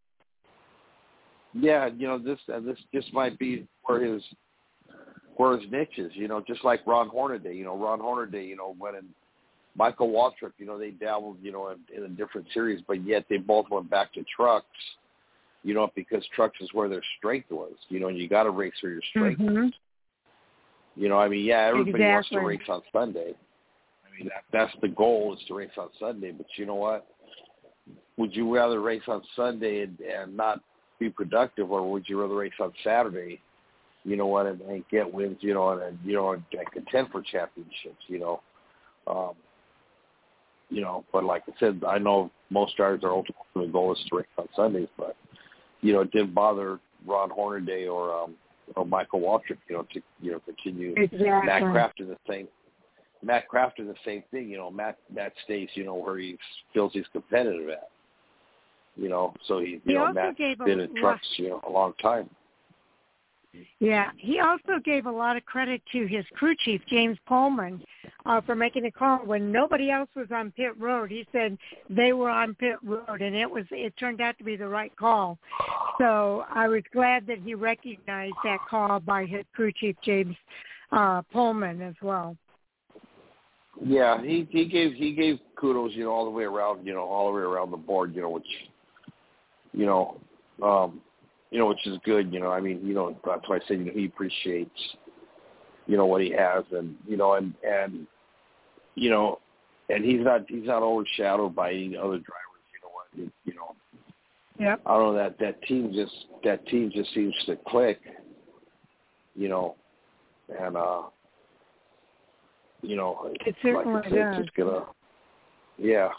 Yeah, you know, this uh, this this might be where his where his niche is. You know, just like Ron Hornaday. You know, Ron Hornaday. You know, when in Michael Waltrip, you know, they dabbled, you know, in, in a different series, but yet they both went back to trucks. You know, because trucks is where their strength was. You know, and you got to race where your strength mm-hmm. is. You know, I mean, yeah, everybody exactly. wants to race on Sunday. I mean, that, that's the goal, is to race on Sunday. But you know what? Would you rather race on Sunday and, and not be productive, or would you rather race on Saturday, you know what, and, and get wins, you know, and, and you know, and, and contend for championships, you know? Um, you know, but like I said, I know most drivers are ultimately goal is to race on Sundays, but, you know, it didn't bother Ron Hornaday or um, or Michael Waltrip, you know, to, you know, continue. Exactly. Matt Craft in the same Matt Craft in the same thing, you know, Matt Matt stays, you know, where he feels he's competitive at. You know, so he, you he know, Matt's been in trucks, you know, a long time. Yeah, he also gave a lot of credit to his crew chief, James Pullman, uh, for making a call when nobody else was on pit road. He said they were on pit road, and it was it turned out to be the right call. So I was glad that he recognized that call by his crew chief, James uh, Pullman, as well. Yeah, he he gave he gave kudos, you know, all the way around, you know, all the way around the board, you know, which, you know, um, you know, which is good, you know. I mean, you know, that's why I said, you know, he appreciates, you know, what he has, and you know, and and you know, and he's not he's not overshadowed by any other drivers, you know what, you know. Yep. I don't know, that that team just that team just seems to click, you know, and uh. You know, it certainly like I said, does. it's gonna, yeah.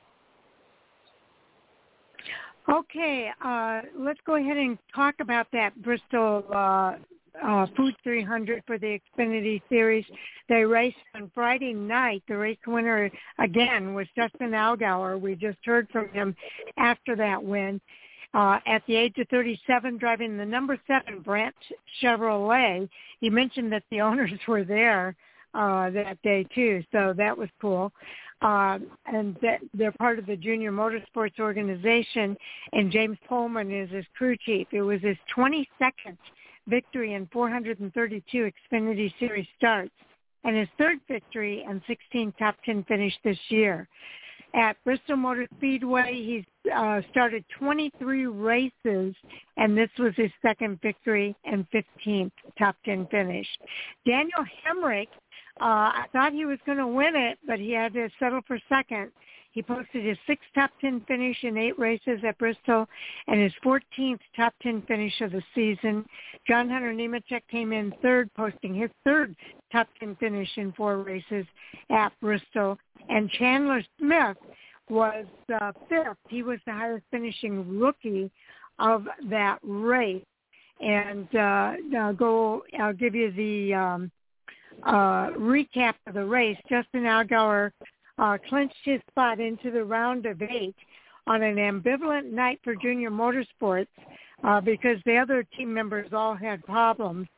Okay, uh, let's go ahead and talk about that Bristol uh, uh, Food three hundred for the Xfinity Series. They raced on Friday night. The race winner, again, was Justin Allgaier. We just heard from him after that win. Uh, at the age of thirty-seven, driving the number seven Brandt Chevrolet. He mentioned that the owners were there uh, that day, too, so that was cool. Uh, and that they're part of the Junior Motorsports organization, and James Pullman is his crew chief. It was his twenty-second victory in four hundred thirty-two Xfinity Series starts, and his third victory and sixteenth top ten finish this year. At Bristol Motor Speedway, he's uh, started twenty-three races, and this was his second victory and fifteenth top ten finish. Daniel Hemrick, uh, I thought he was going to win it, but he had to settle for second. He posted his sixth top ten finish in eight races at Bristol and his fourteenth top ten finish of the season. John Hunter Nemechek came in third, posting his third top ten finish in four races at Bristol. And Chandler Smith was uh, fifth. He was the highest finishing rookie of that race. And uh, I'll go. I'll give you the um, uh, recap of the race. Justin Allgaier uh, clinched his spot into the round of eight on an ambivalent night for Junior Motorsports uh, because the other team members all had problems.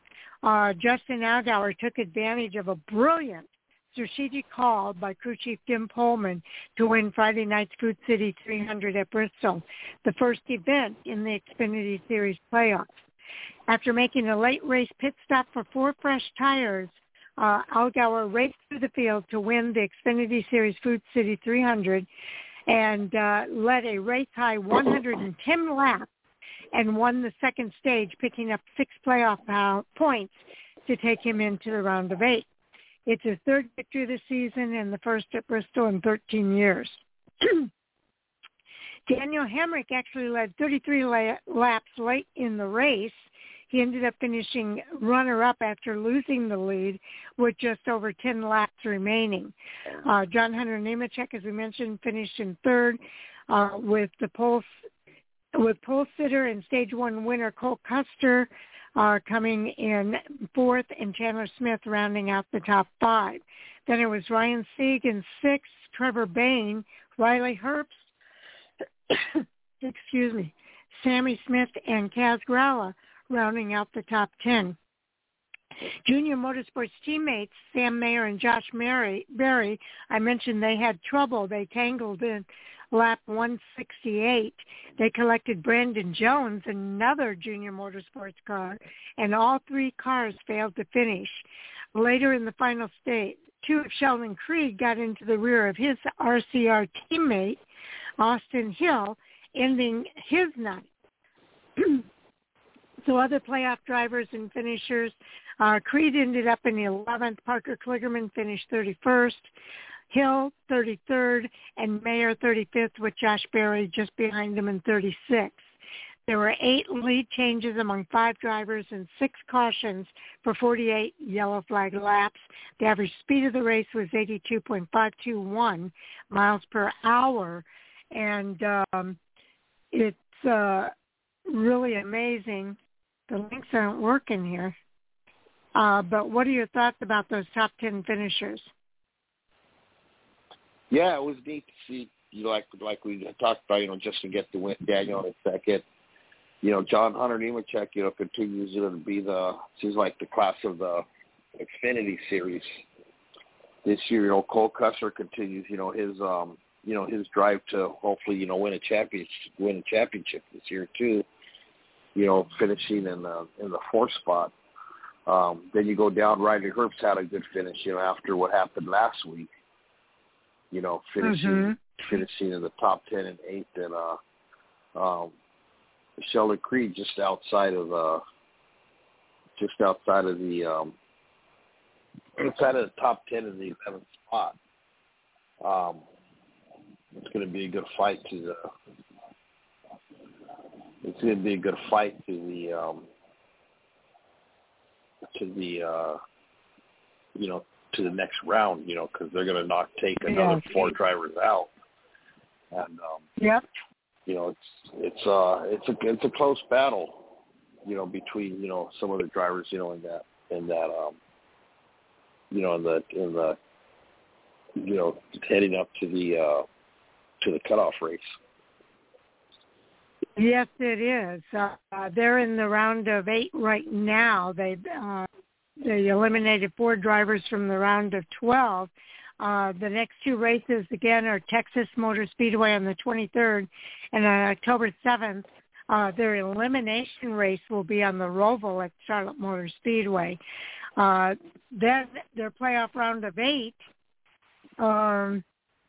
uh, Justin Allgaier took advantage of a brilliant strategic call by crew chief Jim Pullman to win Friday night's Food City three hundred at Bristol, the first event in the Xfinity Series playoffs. After making a late race pit stop for four fresh tires, uh, Allgaier raced through the field to win the Xfinity Series Food City three hundred and uh, led a race-high one hundred ten laps and won the second stage, picking up six playoff points to take him into the round of eight. It's his third victory this season and the first at Bristol in thirteen years. Daniel Hemrick actually led thirty-three la- laps late in the race. He ended up finishing runner-up after losing the lead with just over ten laps remaining. Uh, John Hunter Nemechek, as we mentioned, finished in third uh, with the pole with pole sitter and stage one winner Cole Custer uh, coming in fourth, and Chandler Smith rounding out the top five. Then it was Ryan Sieg in sixth, Trevor Bayne, Riley Herbst, excuse me, Sammy Smith, and Kaz Gralla rounding out the top ten. Junior Motorsports teammates Sam Mayer and Josh Mary, Berry, I mentioned they had trouble. They tangled in lap one sixty-eight. They collected Brandon Jones, another Junior Motorsports car, and all three cars failed to finish. Later in the final stage, two of Sheldon Creed got into the rear of his R C R teammate, Austin Hill, ending his night. So other playoff drivers and finishers, uh, Creed ended up in the eleventh. Parker Kligerman finished thirty-first. Hill, thirty-third, and Mayer, thirty-fifth, with Josh Berry just behind him in thirty-sixth. There were eight lead changes among five drivers and six cautions for forty-eight yellow flag laps. The average speed of the race was eighty-two point five two one miles per hour, and um, it's uh, really amazing. The links aren't working here. Uh, but what are your thoughts about those top ten finishers? Yeah, it was neat to see, you know, like like we talked about, you know, just to get the win, Daniel in second. You know, John Hunter Nemechek, you know, continues you know, to be the, seems like the class of the Xfinity Series this year. You know, Cole Custer continues, you know, his, um, you know, his drive to hopefully, you know, win a championship, win a championship this year too. You know, finishing in the in the fourth spot. Um, then you go down. Riley Herbst had a good finish, you know, after what happened last week. You know, finishing mm-hmm. finishing in the top ten and eighth, and uh, um, Sheldon Creed just outside of uh, just outside of the um, outside of the top ten in the eleventh spot. Um, it's going to be a good fight to the. It's going to be a good fight to the um, to the uh, you know to the next round, you know, because they're going to knock take another yeah. four drivers out, and um, yep. you know it's it's uh it's a it's a close battle, you know, between you know some of the drivers, you know, in that in that um you know in the in the you know heading up to the uh, to the cutoff race. Yes, it is. Uh, they're in the round of eight right now. They uh, they eliminated four drivers from the round of twelve. Uh, the next two races, again, are Texas Motor Speedway on the twenty-third, and on October seventh, uh, their elimination race will be on the Roval at Charlotte Motor Speedway. Uh, then their playoff round of eight, um,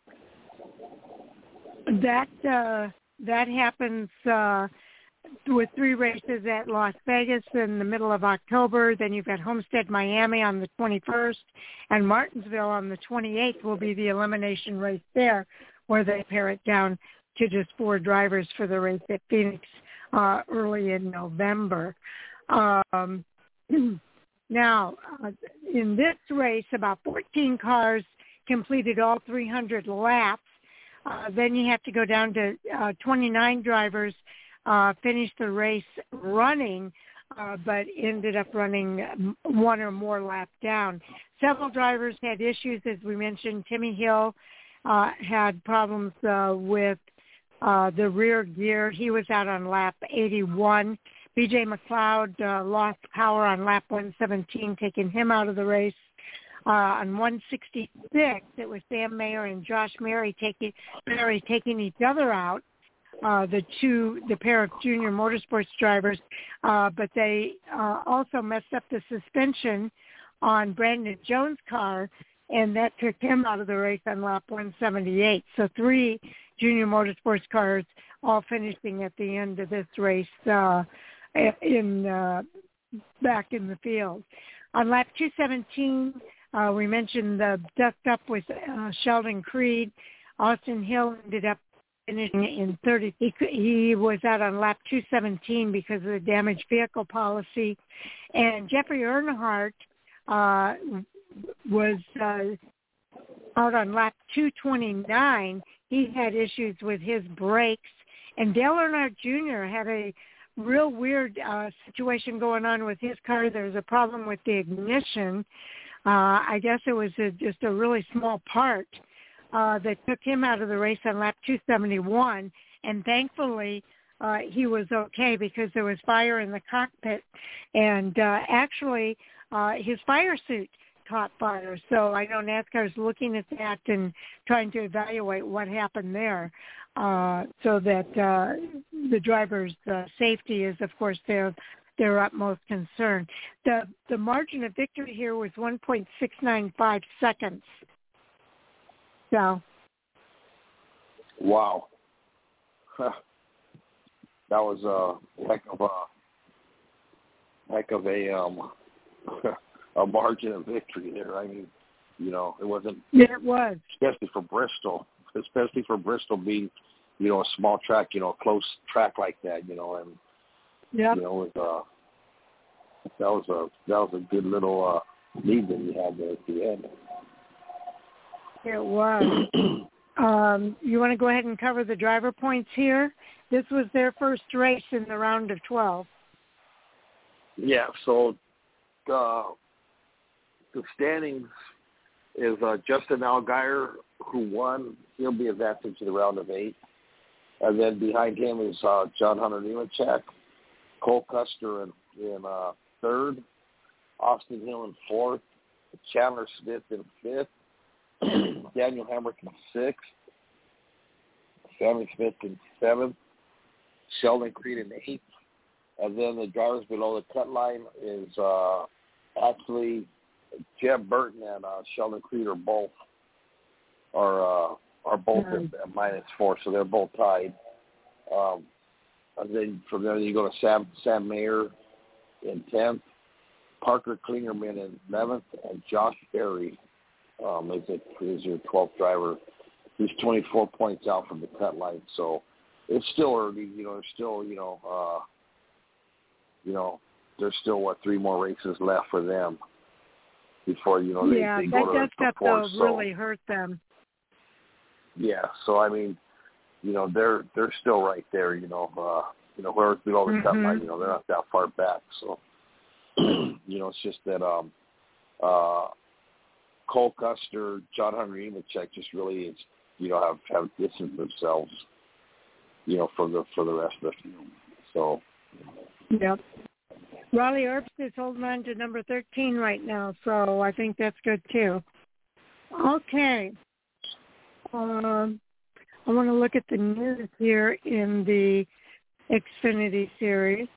that... Uh, That happens uh, with three races at Las Vegas in the middle of October. Then you've got Homestead, Miami on the twenty-first, and Martinsville on the twenty-eighth will be the elimination race there, where they pare it down to just four drivers for the race at Phoenix uh, early in November. Um, now, uh, in this race, about fourteen cars completed all three hundred laps. Uh, then you have to go down to uh, twenty-nine drivers, uh, finish the race running, uh, but ended up running one or more laps down. Several drivers had issues, as we mentioned. Timmy Hill uh, had problems uh, with uh, the rear gear. He was out on lap eighty-one. B J McLeod uh, lost power on lap one seventeen, taking him out of the race. Uh, on one sixty-six, it was Sam Mayer and Josh Mary taking Mary taking each other out. Uh, the two, the pair of junior motorsports drivers, uh, but they uh, also messed up the suspension on Brandon Jones' car, and that took him out of the race on lap one seventy-eight. So three junior motorsports cars all finishing at the end of this race uh, in uh, back in the field. On lap two seventeen, uh, we mentioned the dust-up with uh, Sheldon Creed. Austin Hill ended up finishing in thirty. He, he was out on lap two seventeen because of the damaged vehicle policy. And Jeffrey Earnhardt uh, was uh, out on lap two twenty-nine. He had issues with his brakes. And Dale Earnhardt Junior had a real weird uh, situation going on with his car. There was a problem with the ignition. Uh, I guess it was a, just a really small part uh, that took him out of the race on lap two seventy-one. And thankfully, uh, he was okay because there was fire in the cockpit. And uh, actually, uh, his fire suit caught fire. So I know NASCAR is looking at that and trying to evaluate what happened there uh, so that uh, the driver's uh, safety is, of course, their their utmost concern. The the margin of victory here was one point six nine five seconds. So. Wow. Huh. That was a heck of a heck of a um a margin of victory there. I mean, you know, it wasn't. Yeah, it was. Especially for Bristol, especially for Bristol being, you know, a small track, you know, a close track like that, you know, and yep. you know, it was, uh, that was a that was a good little uh, lead that you had there at the end. It was. um, you want to go ahead and cover the driver points here? This was their first race in the round of twelve. Yeah. So. Uh, The standings is uh, Justin Allgaier, who won. He'll be advancing to the round of eight. And then behind him is uh, John Hunter Nemechek, Cole Custer in, in uh, third, Austin Hill in fourth, Chandler Smith in fifth, Daniel Hemrick in sixth, Sammy Smith in seventh, Sheldon Creed in eighth. And then the drivers below the cut line is uh, actually Jeb Burton and uh, Sheldon Creed are both are uh, are both mm-hmm. at minus four, so they're both tied. Um, and then from there you go to Sam Sam Mayer in tenth, Parker Klingerman in eleventh, and Josh Berry um, is it is your twelfth driver. He's twenty-four points out from the cut line, so it's still early. You know, there's still you know uh, you know there's still what three more races left for them before you know they, yeah, they that go to does the stuff fourth. though So, really hurt them. Yeah, so I mean, you know, they're they're still right there. You know, uh, you know, whoever's below the mm-hmm. cut line, you know, they're not that far back. So, you know, it's just that um, uh, Cole Custer, John Hunter Nemechek just really is, you know, have have distanced themselves, you know, for the for the rest of the field. So. Yep. Raleigh Earps is holding on to number thirteen right now, so I think that's good too. Okay. Um, I want to look at the news here in the Xfinity Series.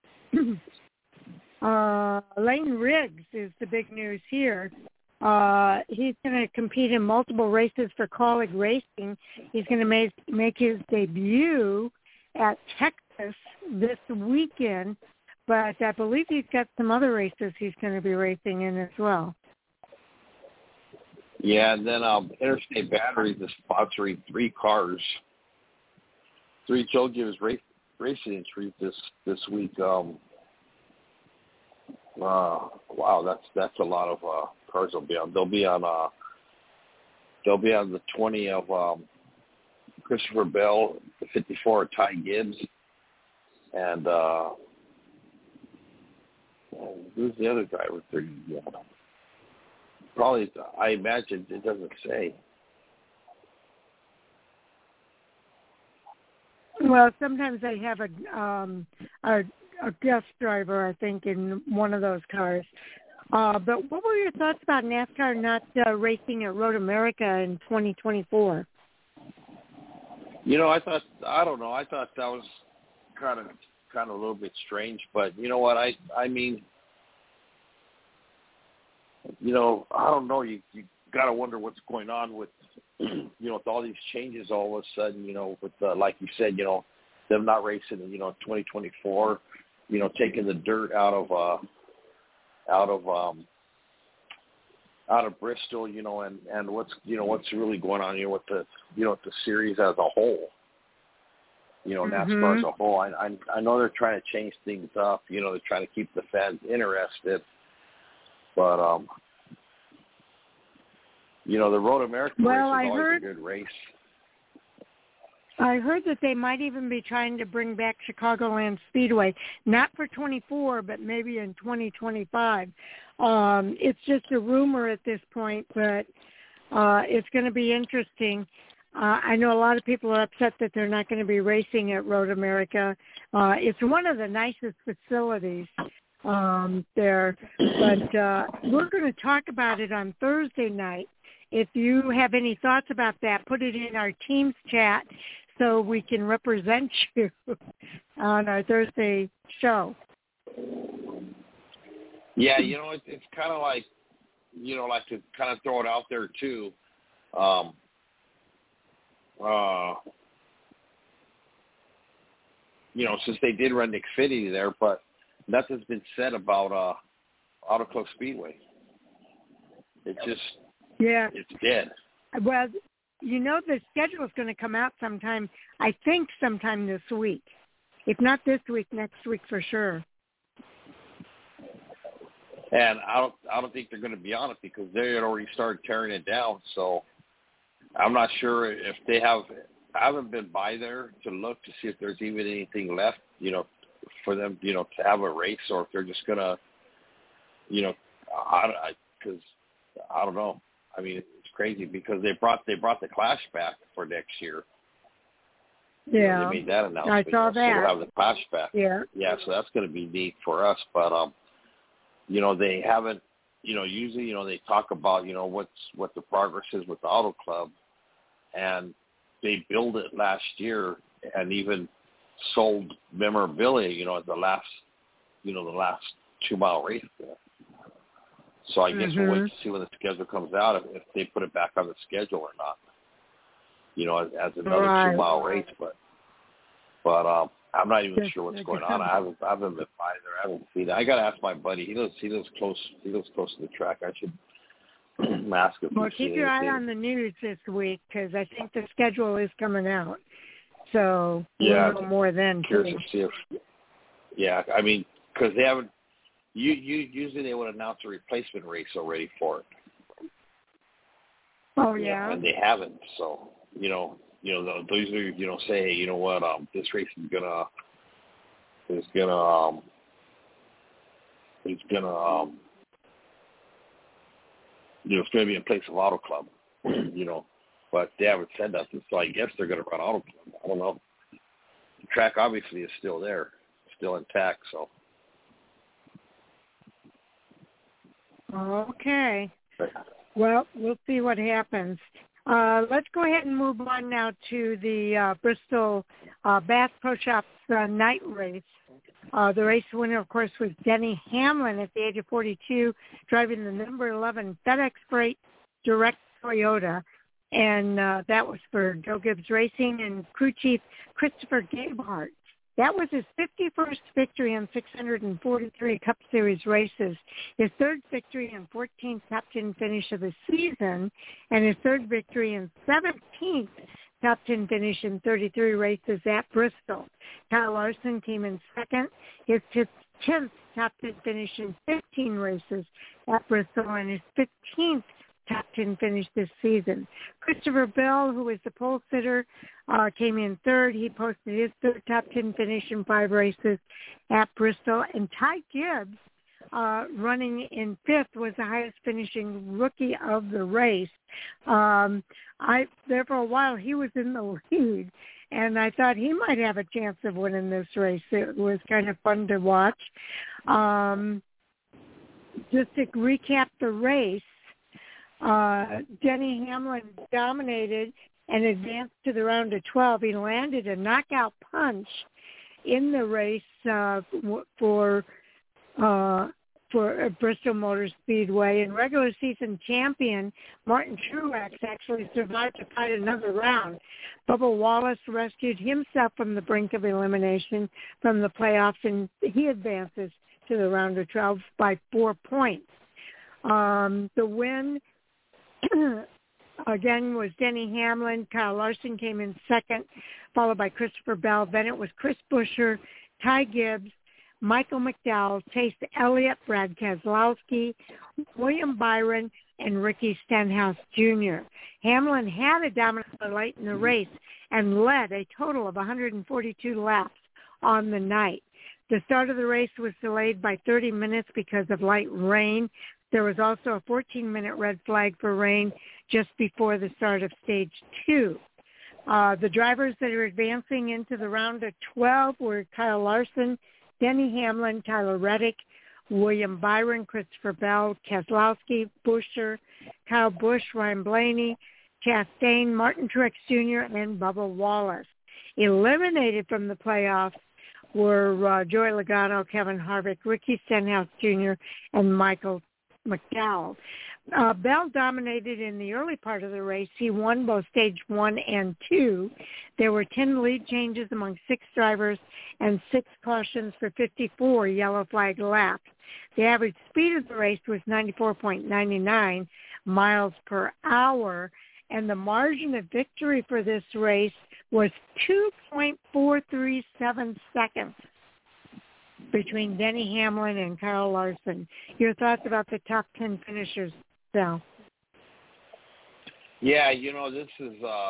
uh, Lane Riggs is the big news here. Uh, he's going to compete in multiple races for Colleague Racing. He's going to make, make his debut at Texas this weekend, but I believe he's got some other races he's going to be racing in as well. Yeah, and then um, Interstate Batteries is sponsoring three cars, three Joe Gibbs race, racing entries this this week. Um, uh, wow, that's that's a lot of uh, cars they'll be on. They'll be on uh, they'll be on the twenty of um, Christopher Bell, the fifty-four of Ty Gibbs, and uh, who's the other driver? thirty, yeah. Probably, I imagine it doesn't say. Well, sometimes they have a um, a, a guest driver, I think, in one of those cars. Uh, but what were your thoughts about NASCAR not uh, racing at Road America in twenty twenty-four? You know, I thought, I don't know, I thought that was kind of kind of a little bit strange. But you know what, I I mean, you know, I don't know, you, you got to wonder what's going on with, you know, with all these changes all of a sudden, you know, with, uh, like you said, you know, them not racing in, you know, twenty twenty-four, you know, taking the dirt out of, uh, out of, um, out of Bristol, you know, and, and what's, you know, what's really going on here with the, you know, with the series as a whole, you know, mm-hmm. NASCAR as a whole. I, I, I know they're trying to change things up, you know, they're trying to keep the fans interested, but, um, you know, the Road America well, race is I always heard, a good race. I heard that they might even be trying to bring back Chicagoland Speedway, not for twenty-four, but maybe in twenty twenty-five. Um, it's just a rumor at this point, but uh, it's going to be interesting. Uh, I know a lot of people are upset that they're not going to be racing at Road America. Uh, it's one of the nicest facilities um, there, but uh, we're going to talk about it on Thursday night. If you have any thoughts about that, put it in our Teams chat so we can represent you on our Thursday show. Yeah, you know, it, it's kind of like, you know, like to kind of throw it out there too. Um, uh, you know, since they did run Xfinity there, but nothing's been said about uh, Auto Club Speedway. It just, yeah, it's dead. Well, you know, the schedule is going to come out sometime, I think sometime this week. If not this week, next week for sure. And I don't, I don't think they're going to be on it because they had already started tearing it down. So I'm not sure if they have. I haven't been by there to look to see if there's even anything left, you know, for them, you know, to have a race, or if they're just going to, you know, I, because I, I don't know. I mean, it's crazy because they brought they brought the Clash back for next year. Yeah, you know, they made that announcement. I saw you know, that. So we'll have the Clash back. Yeah, yeah. So that's going to be neat for us. But um, you know, they haven't. You know, usually, you know, they talk about, you know, what's what the progress is with the Auto Club, and they built it last year and even sold memorabilia. You know, at the last, you know, the last two mile race there. So I guess mm-hmm. we'll wait to see when the schedule comes out if, if they put it back on the schedule or not. You know, as, as another right. two mile race, but but um, I'm not even Yes, sure what's I going guess on. so. I haven't I haven't been by there. I haven't seen it. I got to ask my buddy. He lives he lives close. He lives close to the track. I should ask if Well, he's keep seen your anything. eye on the news this week because I think the schedule is coming out. So Yeah, we'll know more then. Curious Too. to see if. Yeah, I mean, because they haven't. You, you usually they would announce a replacement race already for it. Oh You yeah. know, and they haven't. So you know, you know, they'll they'll usually you know say, hey, you know what, um, this race is gonna is gonna um, is gonna um, you know, it's gonna be in place of Auto Club. You know, but they haven't said nothing. So I guess they're gonna run Auto Club. I don't know. The track obviously is still there, still intact. So. Okay. Well, we'll see what happens. Uh, let's go ahead and move on now to the uh, Bristol uh, Bass Pro Shops uh, night race. Uh, the race winner, of course, was Denny Hamlin at the age of forty-two, driving the number eleven FedEx Freight Direct Toyota. And uh, that was for Joe Gibbs Racing and crew chief Christopher Gabehart. That was his fifty-first victory in six hundred forty-three Cup Series races, his third victory and fourteenth top ten finish of the season, and his third victory and seventeenth top ten finish in thirty-three races at Bristol. Kyle Larson came in second, his tenth top ten finish in fifteen races at Bristol, and his fifteenth top ten finish this season. Christopher Bell, who was the pole sitter, uh, came in third. He posted his third top ten finish in five races at Bristol. And Ty Gibbs, uh, running in fifth, was the highest finishing rookie of the race. Um, I there for a while he was in the lead, and I thought he might have a chance of winning this race. It was kind of fun to watch. Um, just to recap the race, uh, Denny Hamlin dominated and advanced to the round of twelve. He landed a knockout punch in the race uh, for uh, for Bristol Motor Speedway. And regular season champion Martin Truex actually survived to fight another round. Bubba Wallace rescued himself from the brink of elimination from the playoffs, and he advances to the round of twelve by four points. Um, the win, again, was Denny Hamlin. Kyle Larson came in second, followed by Christopher Bell. Then it was Chris Buescher, Ty Gibbs, Michael McDowell, Chase Elliott, Brad Keselowski, William Byron, and Ricky Stenhouse Junior Hamlin had a dominant late in the race and led a total of one hundred forty-two laps on the night. The start of the race was delayed by thirty minutes because of light rain. There was also a fourteen-minute red flag for rain just before the start of stage two. Uh, the drivers that are advancing into the round of twelve were Kyle Larson, Denny Hamlin, Tyler Reddick, William Byron, Christopher Bell, Keselowski, Buescher, Kyle Busch, Ryan Blaney, Chastain, Martin Truex Junior, and Bubba Wallace. Eliminated from the playoffs were uh, Joey Logano, Kevin Harvick, Ricky Stenhouse Junior, and Michael McDowell. Uh, Bell dominated in the early part of the race. He won both stage one and two. There were ten lead changes among six drivers and six cautions for fifty-four yellow flag laps. The average speed of the race was ninety-four point nine nine miles per hour, and the margin of victory for this race was two point four three seven seconds between Denny Hamlin and Kyle Larson. Your thoughts about the top ten finishers, Sal? Yeah, you know, this is, uh,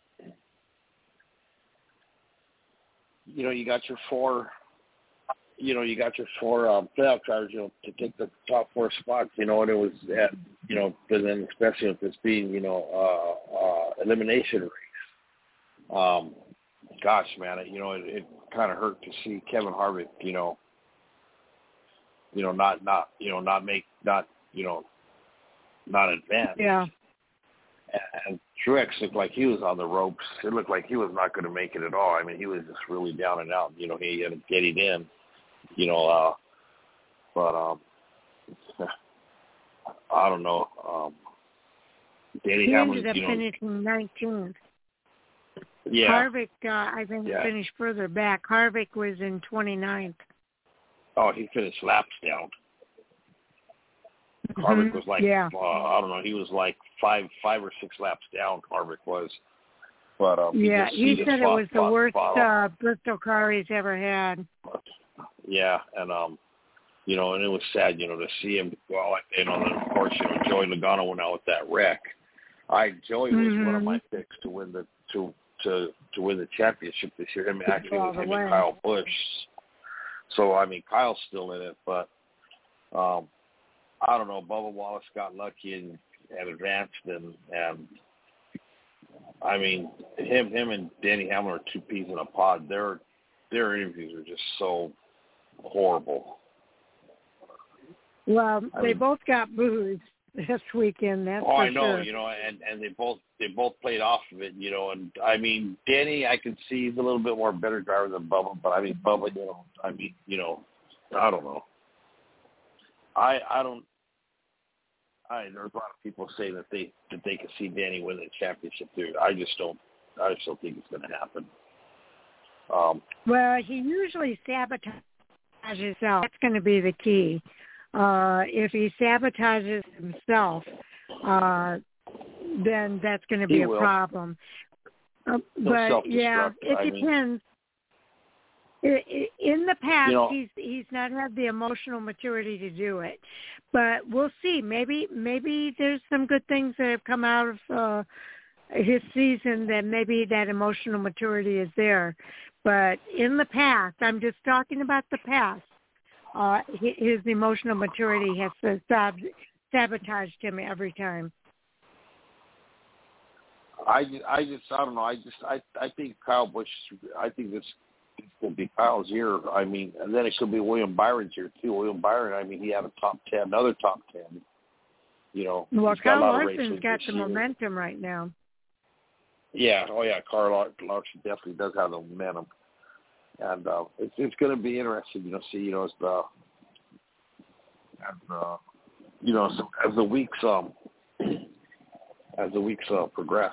you know, you got your four, you know, you got your four uh, playoff drivers, you know, to take the top four spots, you know, and it was, at, you know, but then especially with this being, you know, uh, uh, elimination race. Um, gosh, man, it, you know, it, it kind of hurt to see Kevin Harvick, you know, you know, not, not, you know, not make, not, you know, not advance. Yeah. And, and Truex looked like he was on the ropes. It looked like he was not going to make it at all. I mean, he was just really down and out. You know, he ended up getting in, you know, uh, but, um, I don't know. Um, Danny he Hamlin, ended up you know, finishing nineteenth. Yeah. Harvick, uh, I think, yeah. finished further back. Harvick was in twenty-ninth. Oh, he finished laps down. Mm-hmm. Harvick was like, yeah. uh, I don't know, he was like five, five or six laps down. Harvick was, but um, he yeah, just, he, he said just it fought, was the fought, worst fought uh, Bristol car he's ever had. Yeah, and um, you know, and it was sad, you know, to see him go out. You know, and of course, you know, Joey Logano went out with that wreck. I Joey was mm-hmm. one of my picks to win the to to to win the championship this year. Him actually All was the him way. and Kyle Busch. So I mean, Kyle's still in it, but um, I don't know. Bubba Wallace got lucky and, and advanced, and and I mean, him him and Denny Hamlin are two peas in a pod. Their their interviews are just so horrible. Well, I they mean, both got booze this weekend. That's oh, for I know, sure. you know, and and they both they both played off of it, you know. And I mean, Danny, I could see he's a little bit more better driver than Bubba, but I mean, Bubba, you know, I mean, you know, I don't know. I I don't. I there's a lot of people saying that they that they can see Danny win the championship there. I just don't. I just don't think it's going to happen. Um, well, he usually sabotages himself. That's going to be the key. Uh, if he sabotages himself, uh, then that's going to be he a will. problem. Uh, He'll but yeah, it I depends. Mean, In the past, you know, he's he's not had the emotional maturity to do it, but we'll see. Maybe maybe there's some good things that have come out of uh, his season that maybe that emotional maturity is there. But in the past, I'm just talking about the past. Uh, his emotional maturity has sab- sabotaged him every time. I, I just I don't know. I just I I think Kyle Busch. I think this could be Kyle's year. I mean, and then it could be William Byron's year too. William Byron. I mean, he had a top ten, another top ten. You know, well, he's got Kyle a lot of Larson's races got this the year. momentum right now. Yeah. Oh yeah. Kyle Larson definitely does have the momentum, and uh, it's it's going to be interesting. You know, see, you know, as the as the you know as, as the weeks um as the weeks uh, progress.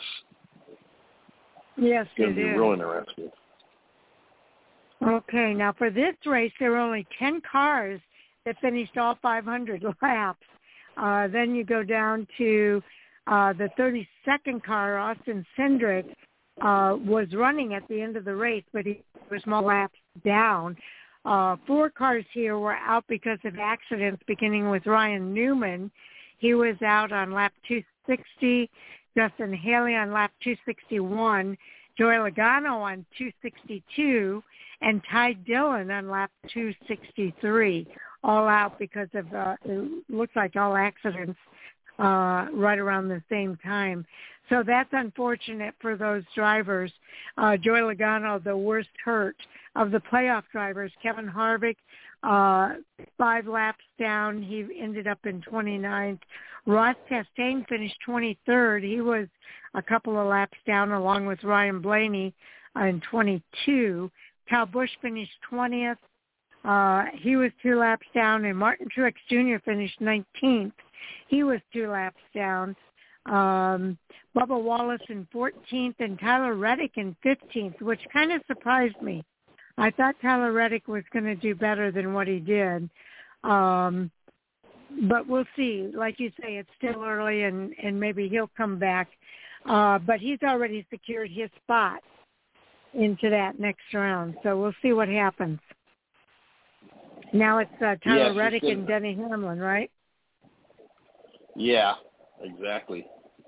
Yes, it's going it to be is. real interesting. Okay, now for this race, there were only ten cars that finished all five hundred laps. Uh, then you go down to uh, the thirty-second car, Austin Cindric, uh, was running at the end of the race, but he was more laps down. Uh, four cars here were out because of accidents, beginning with Ryan Newman. He was out on lap two sixty, Justin Haley on lap two sixty-one, Joey Logano on two sixty-two, and Ty Dillon on lap two sixty-three, all out because of, uh, it looks like all accidents uh, right around the same time. So that's unfortunate for those drivers. Uh, Joey Logano, the worst hurt of the playoff drivers. Kevin Harvick, uh, five laps down. He ended up in twenty-ninth. Ross Chastain finished twenty-third. He was a couple of laps down along with Ryan Blaney in twenty-two. Kyle Busch finished twentieth. Uh, he was two laps down, and Martin Truex Junior finished nineteenth. He was two laps down. Um, Bubba Wallace in fourteenth and Tyler Reddick in fifteenth, which kind of surprised me. I thought Tyler Reddick was going to do better than what he did. Um, but we'll see. Like you say, it's still early, and, and maybe he'll come back. Uh, but he's already secured his spot into that next round. So we'll see what happens. Now it's uh, Tyler yes, Reddick it's and Denny Hamlin, right? Yeah, exactly.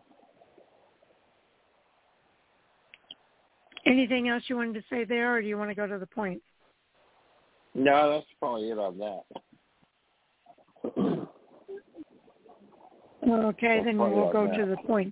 Anything else you wanted to say there, or do you want to go to the points? No, that's probably it on that. Okay, That's then probably we'll on go that. to the points.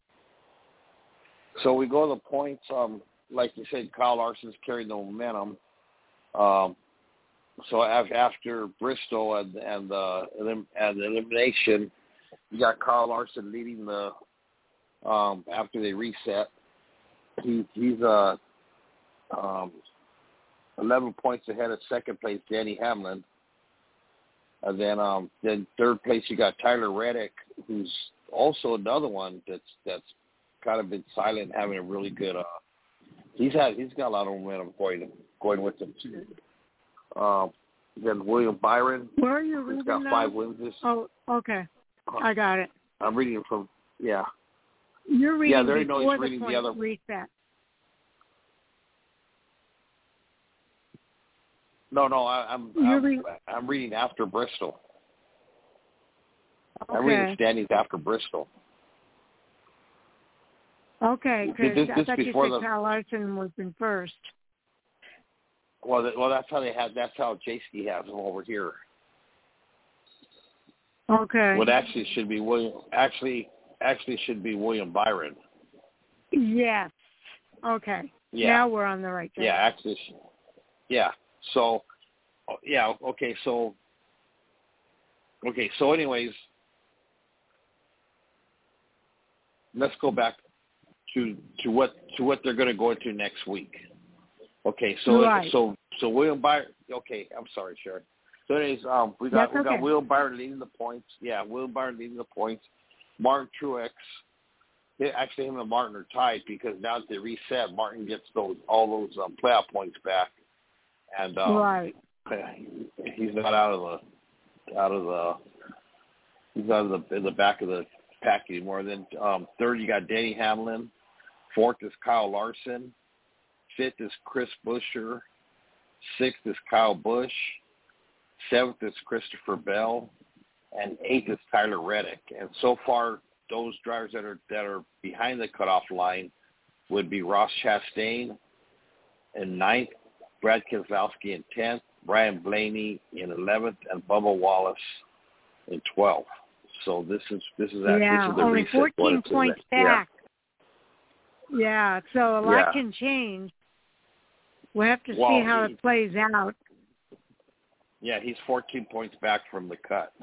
So we go to the points. Um, like you said, Kyle Larson's carried the momentum. Um, so after Bristol and and the and the elimination, you got Kyle Larson leading the. Um, after they reset, he he's uh um, eleven points ahead of second place Denny Hamlin. And then, um, then third place you got Tyler Reddick, who's also another one that's that's kind of been silent, having a really good. Uh, he's had he's got a lot of momentum going going with him too. Um, then William Byron, Where are you reading who's got now? five wins. This, Oh, okay, I got it. I'm reading it from yeah. You're reading Yeah, there no, before he's the reading point the other. reset. No, no, I, I'm You're I'm, re- I'm reading after Bristol. Okay. I'm reading standings after Bristol. Okay, because This- I this thought you before said the- Kyle Larson was in first. Well, th- well, that's how they have. That's how J-Ski has them over here. Okay. What actually should be William. Actually, actually should be William Byron. Yes. Okay. Yeah. Now we're on the right track. Yeah, actually, sh- yeah. So, oh, yeah. Okay. So, okay. So, anyways, let's go back to to what to what they're going to go into next week. Okay. So, Right. so so William Byron. Okay. I'm sorry, Sharon. So, anyways, um, we got That's we okay. got William Byron leading the points. Yeah, William Byron leading the points. Martin Truex. Actually, him and Martin are tied because now that they reset, Martin gets those all those um, playoff points back, and um, Right. he's not out of the out of the he's out of the in the back of the pack anymore. And then um, third, you got Denny Hamlin. Fourth is Kyle Larson. Fifth is Chris Buescher. Sixth is Kyle Busch. Seventh is Christopher Bell, and eighth is Tyler Reddick. And so far, those drivers that are that are behind the cutoff line would be Ross Chastain in ninth, Brad Keselowski in tenth, Ryan Blaney in eleventh, and Bubba Wallace in twelfth. So this is this is that, Yeah, this is the only reset fourteen going into points that. back. Yeah, so a lot yeah. can change. We'll have to well, see how he, it plays out. Yeah, he's fourteen points back from the cut.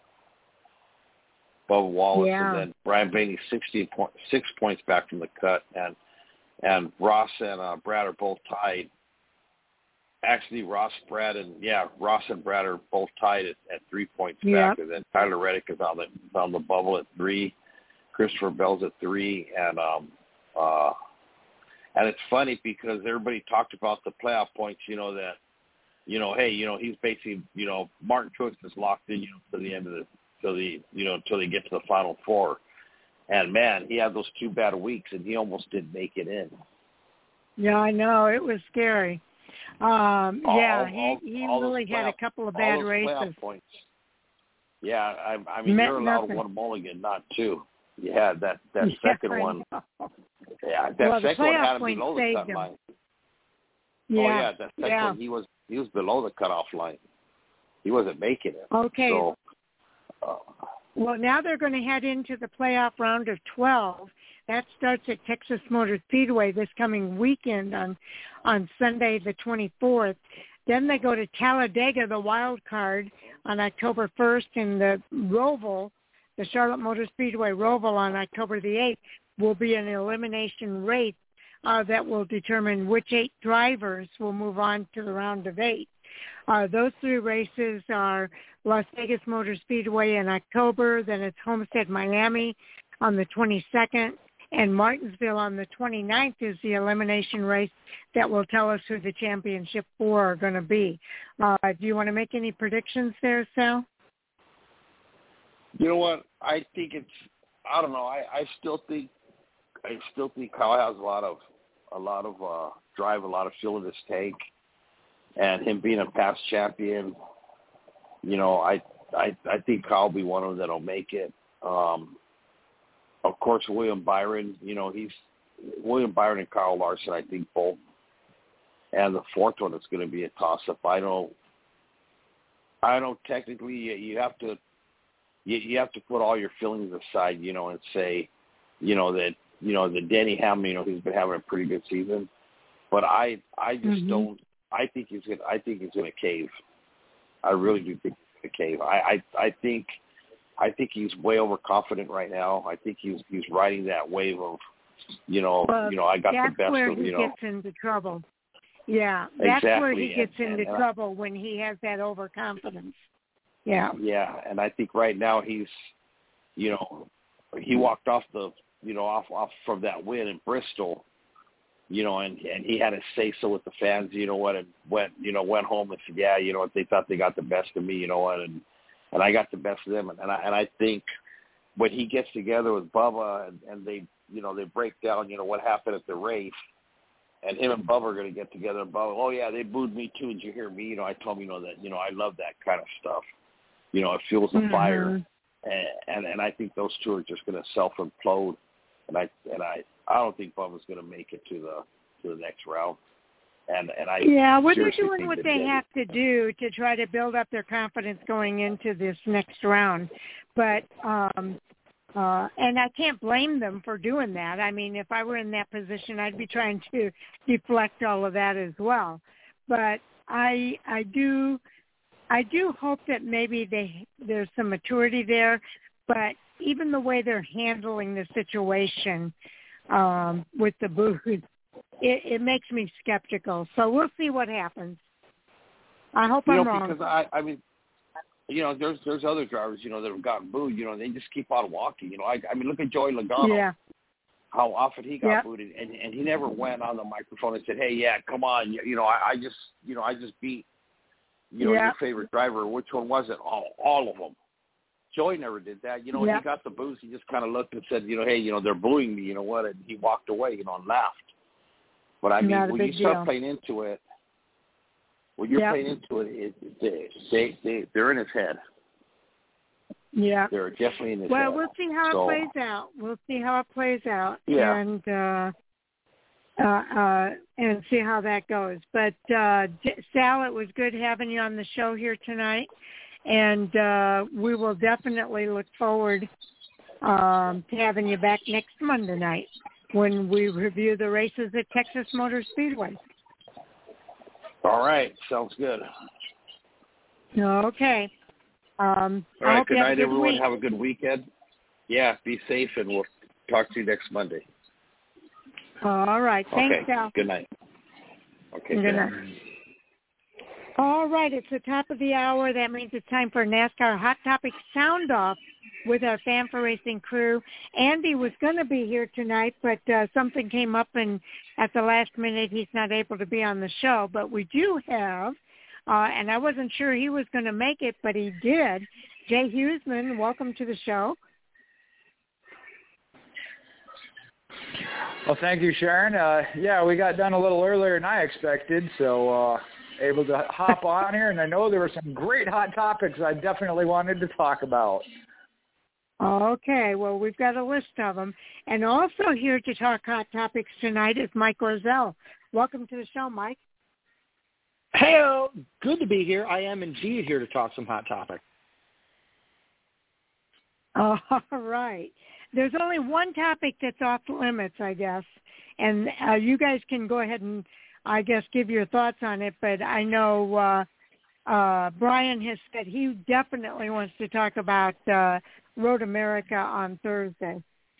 Bubba Wallace, yeah. and then Brian Blaney sixteen point, six points back from the cut, and and Ross and uh, Brad are both tied. Actually, Ross, Brad, and yeah, Ross and Brad are both tied at, at three points yep. back, and then Tyler Reddick is on the on the bubble at three. Christopher Bell's at three, and um, uh, and it's funny because everybody talked about the playoff points. You know that, you know, hey, you know, he's basically, you know, Martin Truex is locked in, you know, to the end of the, to the, you know, until they get to the Final Four. And man, he had those two bad weeks, and he almost didn't make it in. Yeah, I know, it was scary. Um, all, yeah, all, he he all really playoff, had a couple of bad all those races. Points. Yeah, I, I mean, Meant you're allowed nothing. one mulligan, not two. You had that that yeah, second I one. know. Yeah, that well, second one had him point below the saved cut him. line. Yeah. Oh yeah, that second yeah. one he was he was below the cutoff line. He wasn't making it. Okay. So, uh, well, now they're going to head into the playoff round of twelve. That starts at Texas Motor Speedway this coming weekend on on Sunday the twenty-fourth. Then they go to Talladega, the wild card, on October first, and the Roval, the Charlotte Motor Speedway Roval on October the eighth, will be an elimination race uh, that will determine which eight drivers will move on to the round of eight. Uh, those three races are Las Vegas Motor Speedway in October, then it's Homestead Miami on the twenty-second, and Martinsville on the twenty-ninth is the elimination race that will tell us who the championship four are going to be. Uh, do you want to make any predictions there, Sal? You know what? I think it's. I don't know. I, I still think. I still think Kyle has a lot of, a lot of uh, drive, a lot of fuel in his tank, and him being a past champion. You know, I, I, I think Kyle will be one of them that'll make it. Um, of course, William Byron. You know, he's William Byron and Kyle Larson. I think both. And the fourth one is going to be a toss-up. I don't. I don't technically. You, you have to. You, you have to put all your feelings aside, you know, and say, you know, that, you know, the Denny Hamlin, you know, he's been having a pretty good season, but I, I just mm-hmm. don't. I think he's gonna. I think he's gonna cave. I really do think he's gonna cave. I, I, I think, I think he's way overconfident right now. I think he's he's riding that wave of, you know, well, you know, I got the best where of, he you know. gets into trouble. Yeah, that's exactly. where he gets and, into and, trouble when he has that overconfidence. Yeah. Yeah, and I think right now he's, you know, he walked off the, you know, off off from that win in Bristol, you know, and and he had to say so with the fans, you know what, and went, you know, went home and said, yeah, you know what, they thought they got the best of me, you know what, and and I got the best of them, and, and I and I think when he gets together with Bubba and, and they, you know, they break down, you know, what happened at the race. And him and Bubba are going to get together and Bubba, oh, yeah, they booed me too. Did you hear me? You know, I told him, you know, that, you know, I love that kind of stuff. You know, it fuels the mm-hmm. fire. And, and and I think those two are just going to self-implode. And I and I, I don't think Bubba's going to make it to the to the next round. And and I Yeah, well, they're seriously doing think what that they they- have to do to try to build up their confidence going into this next round. But um Uh, and I can't blame them for doing that. I mean, if I were in that position, I'd be trying to deflect all of that as well. But I, I do, I do hope that maybe they, there's some maturity there. But even the way they're handling the situation um, with the booth, it, it makes me skeptical. So we'll see what happens. I hope you I'm know, wrong. because I, I mean. You know, there's there's other drivers, you know, that have gotten booed. You know, they just keep on walking. You know, I I mean, look at Joey Logano. Yeah. How often he got yep. booed, and and he never went on the microphone and said, "Hey, yeah, come on, you, you know, I, I just, you know, I just beat, you know, yep. your favorite driver. Which one was it? All all of them." Joey never did that. You know, when yep. he got the boos, he just kind of looked and said, "You know, hey, you know, they're booing me. You know what?" And he walked away, you know, and laughed. But I mean, Not a when you big start deal. playing into it, when you're yep. playing into it, it they they they they're in his head. Yeah. They're definitely in his Well, head. we'll see how so, it plays out. We'll see how it plays out. Yeah. And uh, uh, uh, and see how that goes. But uh, Sal, it was good having you on the show here tonight, and uh, we will definitely look forward um, to having you back next Monday night. when we review the races at Texas Motor Speedway. All right. Sounds good. Okay. Um, All right. I hope Good you have night, a good everyone. week. Have a good weekend. Yeah. Be safe, and we'll talk to you next Monday. All right. Thanks, Okay. Al. Good night. Okay. Good night. All right. It's the top of the hour. That means it's time for NASCAR Hot Topic Sound Off with our Fan for Racing crew. Andy was going to be here tonight, but uh, something came up, and at the last minute he's not able to be on the show. But we do have, uh, and I wasn't sure he was going to make it, but he did, Jay Huseman. Welcome to the show. Well, thank you, Sharon. Uh, yeah, we got done a little earlier than I expected, so uh, able to hop on here, and I know there were some great hot topics I definitely wanted to talk about. Okay, well, we've got a list of them. And also here to talk hot topics tonight is Mike Roselle. Welcome to the show, Mike. Hey, good to be here. I am indeed here to talk some hot topics. All right. There's only one topic that's off limits, I guess, and uh, you guys can go ahead and, I guess, give your thoughts on it, but I know uh, uh, Brian has said he definitely wants to talk about uh, Road America on Thursday.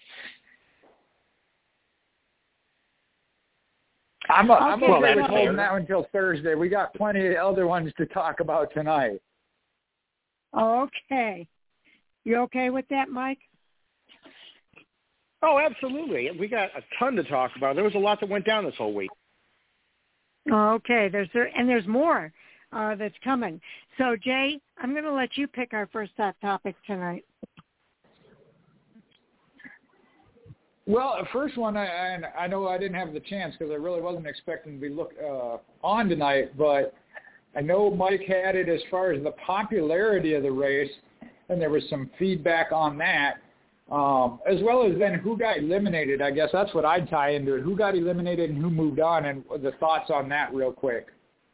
I'm, I'm Okay, okay well, with holding that until Thursday. We got plenty of other ones to talk about tonight. Okay. You okay with that, Mike? Oh, absolutely. We got a ton to talk about. There was a lot that went down this whole week. Okay, there's and there's more uh, that's coming. So, Jay, I'm going to let you pick our first hot topic tonight. Well, the first one, I, and I know I didn't have the chance because I really wasn't expecting to be look uh, on tonight, but I know Mike had it as far as the popularity of the race, and there was some feedback on that. Um, as well as then who got eliminated. I guess that's what I'd tie into it. Who got eliminated and who moved on, and the thoughts on that real quick.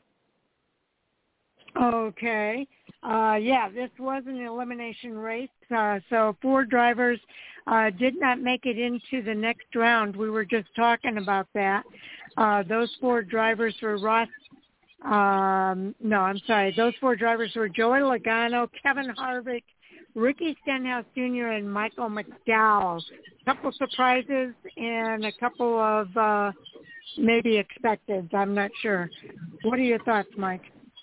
Okay. Uh, yeah, this was an elimination race. Uh, so four drivers uh, did not make it into the next round. We were just talking about that. Uh, those four drivers were Ross. Um, no, I'm sorry. Those four drivers were Joey Logano, Kevin Harvick, Ricky Stenhouse Junior and Michael McDowell. A couple surprises and a couple of uh, maybe expected. I'm not sure. What are your thoughts, Mike?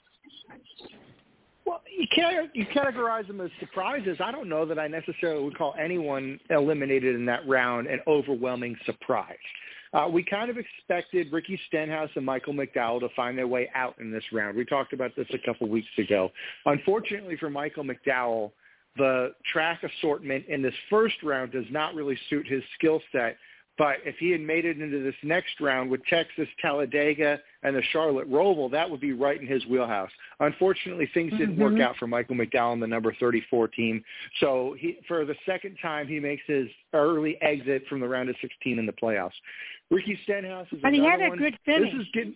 Well, you can't you categorize them as surprises. I don't know that I necessarily would call anyone eliminated in that round an overwhelming surprise. Uh, we kind of expected Ricky Stenhouse and Michael McDowell to find their way out in this round. We talked about this a couple weeks ago. Unfortunately for Michael McDowell, the track assortment in this first round does not really suit his skill set. But if he had made it into this next round with Texas, Talladega, and the Charlotte Roval, that would be right in his wheelhouse. Unfortunately, things didn't mm-hmm. work out for Michael McDowell and the number thirty-four team. So he, for the second time, he makes his early exit from the round of sixteen in the playoffs. Ricky Stenhouse is but another he had a one. good finish. This is getting,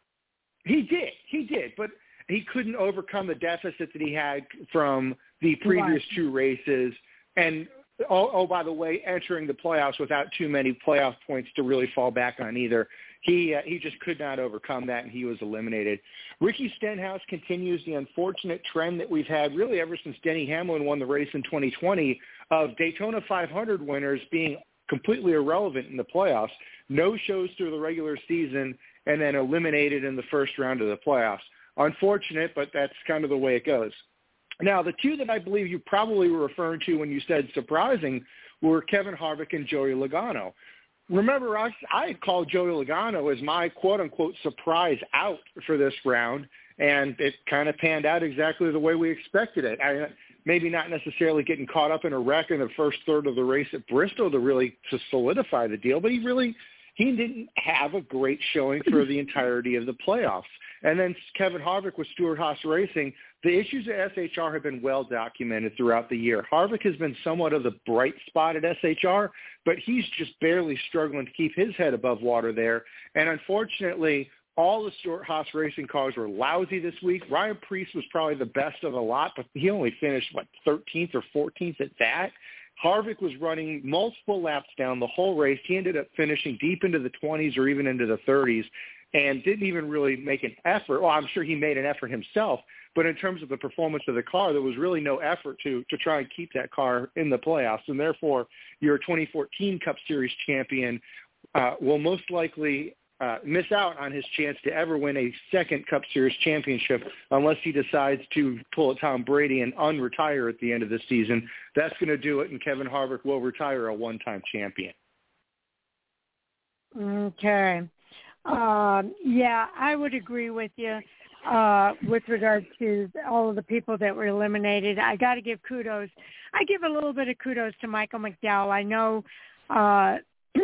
he did. He did. But he couldn't overcome the deficit that he had from the previous right. two races. And, oh, oh, by the way, entering the playoffs without too many playoff points to really fall back on either. He uh, he just could not overcome that, and he was eliminated. Ricky Stenhouse continues the unfortunate trend that we've had really ever since Denny Hamlin won the race in twenty twenty of Daytona five hundred winners being completely irrelevant in the playoffs, no shows through the regular season, and then eliminated in the first round of the playoffs. Unfortunate, but that's kind of the way it goes. Now, the two that I believe you probably were referring to when you said surprising were Kevin Harvick and Joey Logano. Remember, I, I had called Joey Logano as my quote-unquote surprise out for this round, and it kind of panned out exactly the way we expected it. I, maybe not necessarily getting caught up in a wreck in the first third of the race at Bristol to really to solidify the deal, but he really he didn't have a great showing for the entirety of the playoffs. And then Kevin Harvick with Stewart-Haas Racing, the issues at S H R have been well documented throughout the year. Harvick has been somewhat of the bright spot at S H R, but he's just barely struggling to keep his head above water there. And unfortunately, all the Stewart-Haas Racing cars were lousy this week. Ryan Preece was probably the best of the lot, but he only finished, what, thirteenth or fourteenth at that. Harvick was running multiple laps down the whole race. He ended up finishing deep into the twenties or even into the thirties and didn't even really make an effort. Well, I'm sure he made an effort himself, but in terms of the performance of the car, there was really no effort to to try and keep that car in the playoffs. And therefore, your twenty fourteen Cup Series champion uh, will most likely uh, miss out on his chance to ever win a second Cup Series championship unless he decides to pull a Tom Brady and unretire at the end of the season. That's going to do it, and Kevin Harvick will retire a one-time champion. Okay. Um, yeah, I would agree with you uh, with regard to all of the people that were eliminated. I got to give kudos. I give a little bit of kudos to Michael McDowell. I know uh,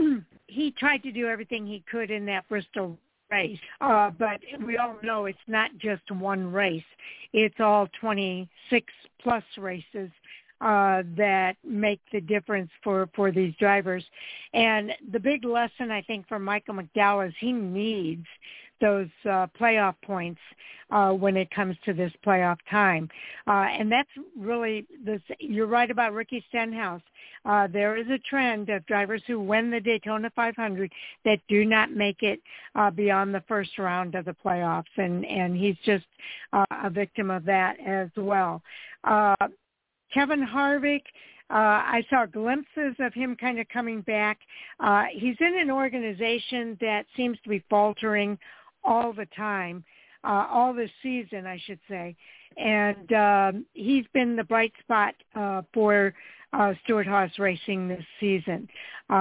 he tried to do everything he could in that Bristol race, uh, but we all know it's not just one race. It's all twenty-six plus races Uh, that make the difference for, for these drivers. And the big lesson, I think, for Michael McDowell is he needs those uh, playoff points uh, when it comes to this playoff time. Uh, and that's really, this, you're right about Ricky Stenhouse. Uh, there is a trend of drivers who win the Daytona five hundred that do not make it uh, beyond the first round of the playoffs. And, and he's just uh, a victim of that as well. Uh, Kevin Harvick, uh, I saw glimpses of him kind of coming back. Uh, he's in an organization that seems to be faltering all the time, uh, all this season, I should say. And um, he's been the bright spot uh, for uh, Stewart-Haas Racing this season. Uh,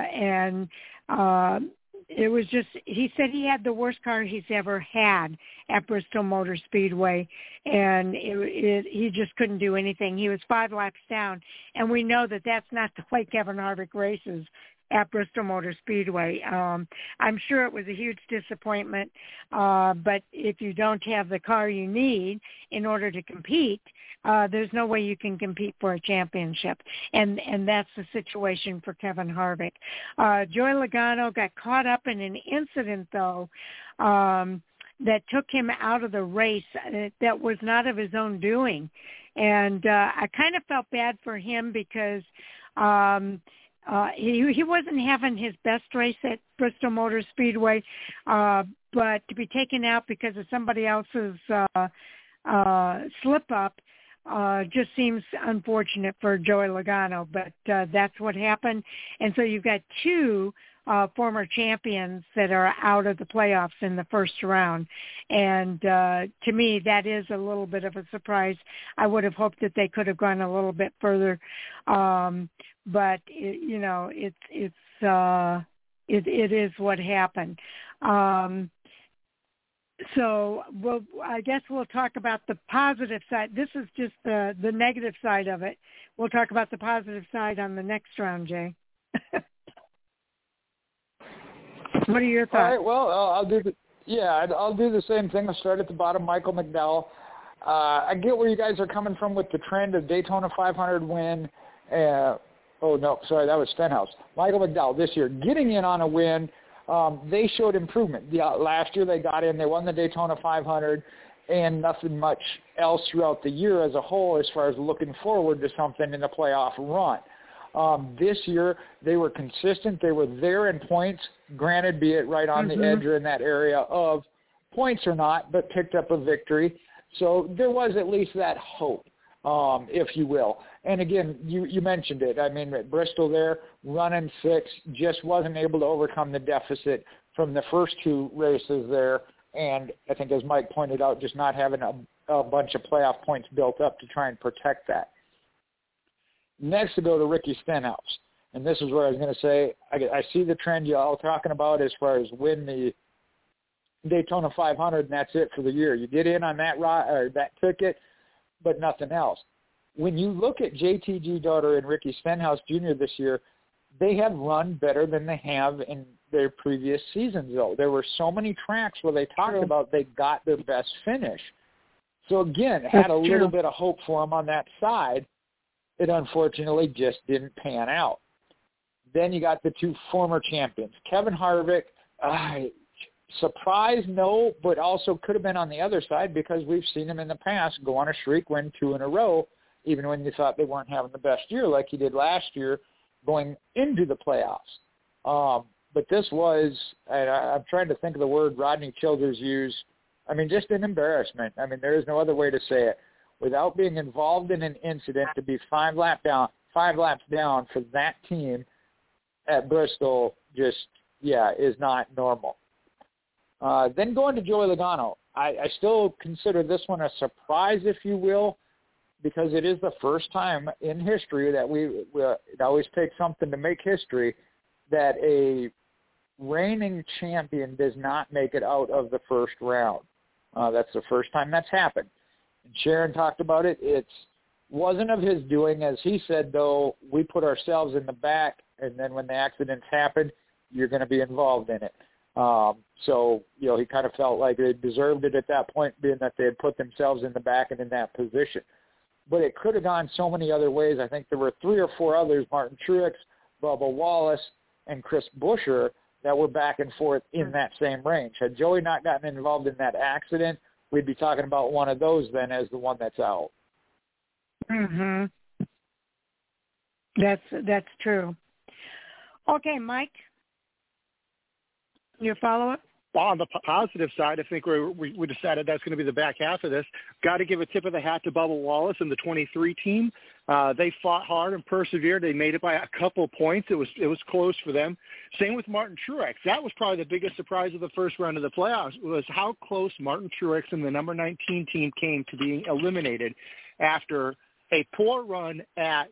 and uh, it was just, he said he had the worst car he's ever had at Bristol Motor Speedway, and it, it, he just couldn't do anything. He was five laps down, and we know that that's not the way Kevin Harvick races at Bristol Motor Speedway. Um, I'm sure it was a huge disappointment, uh, but if you don't have the car you need in order to compete, uh, there's no way you can compete for a championship. And, and that's the situation for Kevin Harvick. Uh, Joey Logano got caught up in an incident, though, um, that took him out of the race that was not of his own doing. And uh, I kind of felt bad for him because um, uh, he, he wasn't having his best race at Bristol Motor Speedway, uh, but to be taken out because of somebody else's uh, uh, slip-up uh, just seems unfortunate for Joey Logano, but uh, that's what happened. And so you've got two Uh, former champions that are out of the playoffs in the first round. And uh, to me, that is a little bit of a surprise. I would have hoped that they could have gone a little bit further. Um, but, it, you know, it's, it's, uh, it, it is what happened. Um, so we'll, I guess we'll talk about the positive side. This is just the, the negative side of it. We'll talk about the positive side on the next round, Jay. What are your thoughts? All right, well, I'll, I'll do the yeah, I'll do the same thing. I'll start at the bottom. Michael McDowell. Uh, I get where you guys are coming from with the trend of Daytona five hundred win. Uh, oh no, sorry, that was Stenhouse. Michael McDowell this year getting in on a win. Um, they showed improvement. Yeah, last year they got in, they won the Daytona five hundred, and nothing much else throughout the year as a whole as far as looking forward to something in the playoff run. Um, this year, they were consistent. They were there in points, granted, be it right on mm-hmm. the edge or in that area of points or not, but picked up a victory. So there was at least that hope, um, if you will. And again, you, you mentioned it. I mean, at Bristol there, running six, just wasn't able to overcome the deficit from the first two races there. And I think, as Mike pointed out, just not having a, a bunch of playoff points built up to try and protect that. Next, to go to Ricky Stenhouse, and this is where I was going to say, I, I see the trend you all talking about as far as win the Daytona five hundred, and that's it for the year. You get in on that or that ticket, but nothing else. When you look at J T G Daughter and Ricky Stenhouse Junior this year, they have run better than they have in their previous seasons, though. There were so many tracks where they talked true. about they got their best finish. So, again, had a little bit of hope for them on that side. It unfortunately just didn't pan out. Then you got the two former champions. Kevin Harvick, uh, surprised, no, but also could have been on the other side because we've seen him in the past go on a streak, win two in a row, even when you thought they weren't having the best year like he did last year going into the playoffs. Um, but this was, and I, I'm trying to think of the word Rodney Childers used, I mean, just an embarrassment. I mean, there is no other way to say it. Without being involved in an incident, to be five lap down, five laps down for that team at Bristol just, yeah, is not normal. Uh, then going to Joey Logano, I, I still consider this one a surprise, if you will, because it is the first time in history that we, we uh, it always takes something to make history, that a reigning champion does not make it out of the first round. Uh, that's the first time that's happened. And Sharon talked about it. It wasn't of his doing. As he said, though, we put ourselves in the back, and then when the accidents happen, you're going to be involved in it. Um, so, you know, he kind of felt like they deserved it at that point, being that they had put themselves in the back and in that position. But it could have gone so many other ways. I think there were three or four others, Martin Truex, Bubba Wallace, and Chris Buescher, that were back and forth in that same range. Had Joey not gotten involved in that accident, we'd be talking about one of those then as the one that's out. Mhm. That's that's true. Okay, Mike, your follow-up? On the positive side, I think we're, we we decided that's going to be the back half of this. Got to give a tip of the hat to Bubba Wallace and the twenty-three team. Uh, they fought hard and persevered. They made it by a couple points. It was it was close for them. Same with Martin Truex. That was probably the biggest surprise of the first round of the playoffs, was how close Martin Truex and the number nineteen team came to being eliminated after a poor run at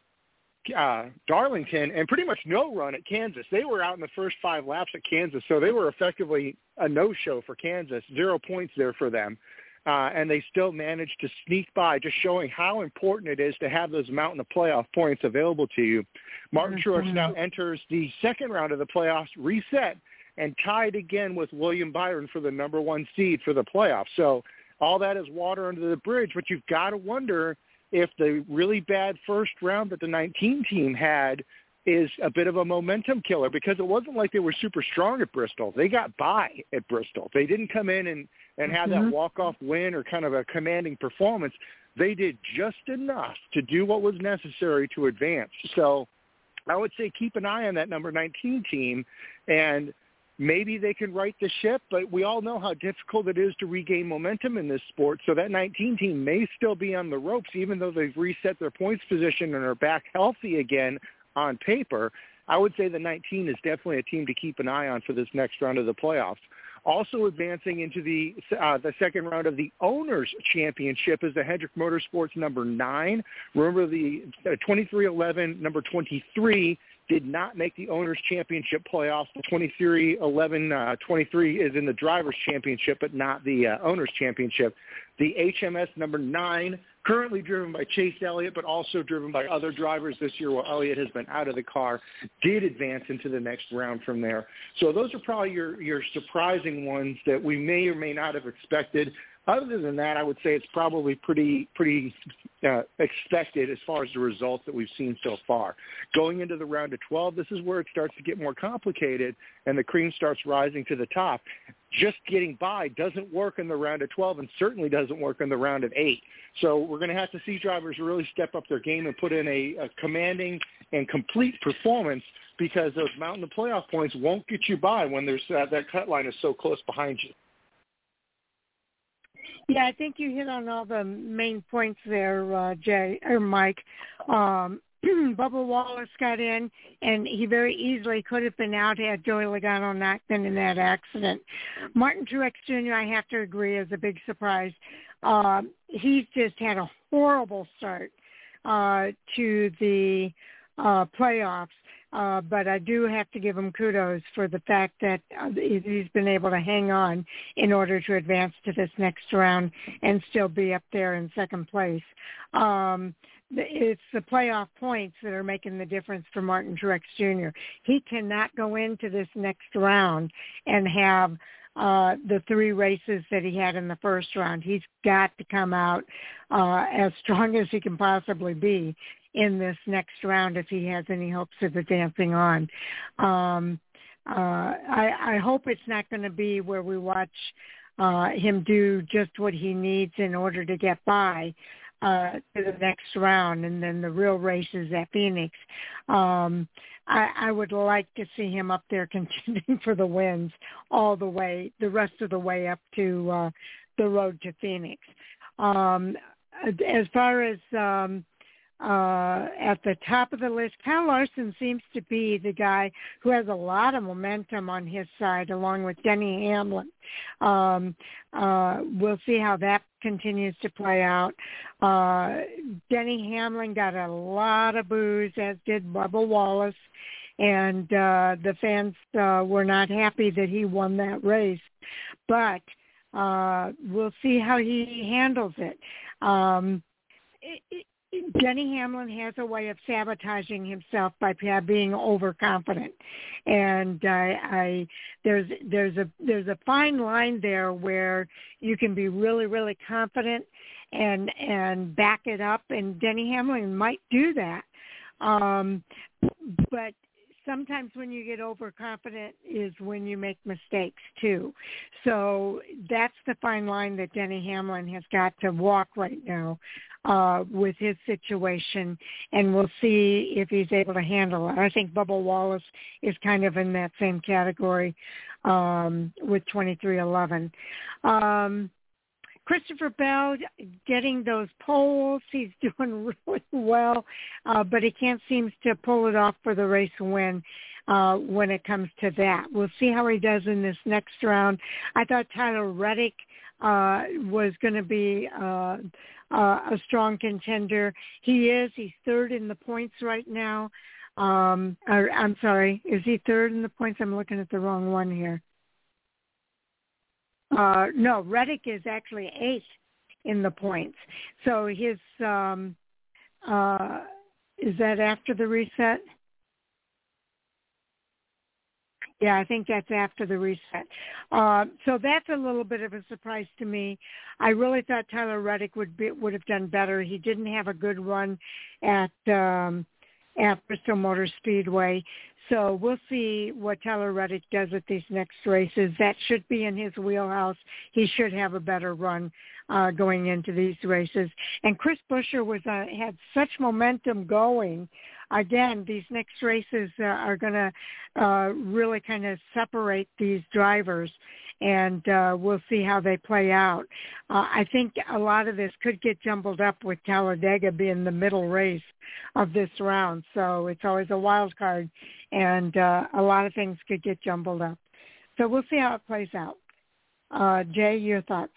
Uh, Darlington and pretty much no run at Kansas. They were out in the first five laps at Kansas, so they were effectively a no-show for Kansas, zero points there for them. Uh, and they still managed to sneak by, just showing how important it is to have those mountain of playoff points available to you. Martin mm-hmm. Truex now enters the second round of the playoffs, reset, and tied again with William Byron for the number one seed for the playoffs. So all that is water under the bridge, but you've got to wonder if the really bad first round that the nineteen team had is a bit of a momentum killer, because it wasn't like they were super strong at Bristol. They got by at Bristol. They didn't come in and, and have mm-hmm. that walk-off win or kind of a commanding performance. They did just enough to do what was necessary to advance. So I would say keep an eye on that number nineteen team, and maybe they can right the ship, but we all know how difficult it is to regain momentum in this sport. So that nineteen team may still be on the ropes, even though they've reset their points position and are back healthy again on paper. I would say the nineteen is definitely a team to keep an eye on for this next round of the playoffs. Also advancing into the uh, the second round of the Owners' Championship is the Hendrick Motorsports number nine. Remember, the uh, twenty-three eleven number twenty-three did not make the Owners' Championship playoffs. The twenty-three eleven uh, twenty-three is in the Drivers' Championship, but not the uh, Owners' Championship. The H M S number nine, currently driven by Chase Elliott, but also driven by other drivers this year while Elliott has been out of the car, did advance into the next round from there. So those are probably your, your surprising ones that we may or may not have expected. Other than that, I would say it's probably pretty pretty uh, expected as far as the results that we've seen so far. Going into the round of twelve, this is where it starts to get more complicated and the cream starts rising to the top. Just getting by doesn't work in the round of twelve and certainly doesn't work in the round of eight. So we're going to have to see drivers really step up their game and put in a, a commanding and complete performance, because those mountain of playoff points won't get you by when there's uh, that cut line is so close behind you. Yeah, I think you hit on all the main points there, uh, Jay or Mike. Um, Bubba Wallace got in, and he very easily could have been out had Joey Logano not been in that accident. Martin Truex Junior, I have to agree, is a big surprise. Um, he's just had a horrible start uh, to the uh, playoffs. Uh, but I do have to give him kudos for the fact that uh, he's been able to hang on in order to advance to this next round and still be up there in second place. Um, it's the playoff points that are making the difference for Martin Truex Junior He cannot go into this next round and have uh, the three races that he had in the first round. He's got to come out uh, as strong as he can possibly be in this next round if he has any hopes of advancing on. Um, uh, I, I hope it's not going to be where we watch uh, him do just what he needs in order to get by. uh, to the next round, and then the real race is at Phoenix. Um, I, I would like to see him up there contending for the wins all the way, the rest of the way up to uh, the road to Phoenix. Um, as far as um, uh, at the top of the list, Kyle Larson seems to be the guy who has a lot of momentum on his side, along with Denny Hamlin. Um, uh, we'll see how that continues to play out. Uh, Denny Hamlin got a lot of boos, as did Bubba Wallace, and uh, the fans uh, were not happy that he won that race. But uh, we'll see how he handles it. Um, it, it Denny Hamlin has a way of sabotaging himself by being overconfident, and I, I there's there's a there's a fine line there where you can be really really confident and and back it up, and Denny Hamlin might do that, um, but sometimes when you get overconfident is when you make mistakes too. So that's the fine line that Denny Hamlin has got to walk right now uh, with his situation, and we'll see if he's able to handle it. I think Bubba Wallace is kind of in that same category um, with twenty-three eleven. Um, Christopher Bell getting those poles, he's doing really well, uh, but he can't seem to pull it off for the race win uh, when it comes to that. We'll see how he does in this next round. I thought Tyler Reddick uh, was going to be uh, uh, a strong contender. He is. He's third in the points right now. Um, or, I'm sorry, is he third in the points? I'm looking at the wrong one here. Uh, no, Reddick is actually eighth in the points. So his, um, uh, is that after the reset? Yeah, I think that's after the reset. Uh, so that's a little bit of a surprise to me. I really thought Tyler Reddick would be, would have done better. He didn't have a good run at um, at Bristol Motor Speedway. So we'll see what Tyler Reddick does at these next races. That should be in his wheelhouse. He should have a better run uh, going into these races. And Chris Buescher was uh, had such momentum going. Again, these next races uh, are going to uh, really kind of separate these drivers, and uh, we'll see how they play out. Uh, I think a lot of this could get jumbled up with Talladega being the middle race of this round, so it's always a wild card, and uh, a lot of things could get jumbled up. So we'll see how it plays out. Uh, Jay, your thoughts?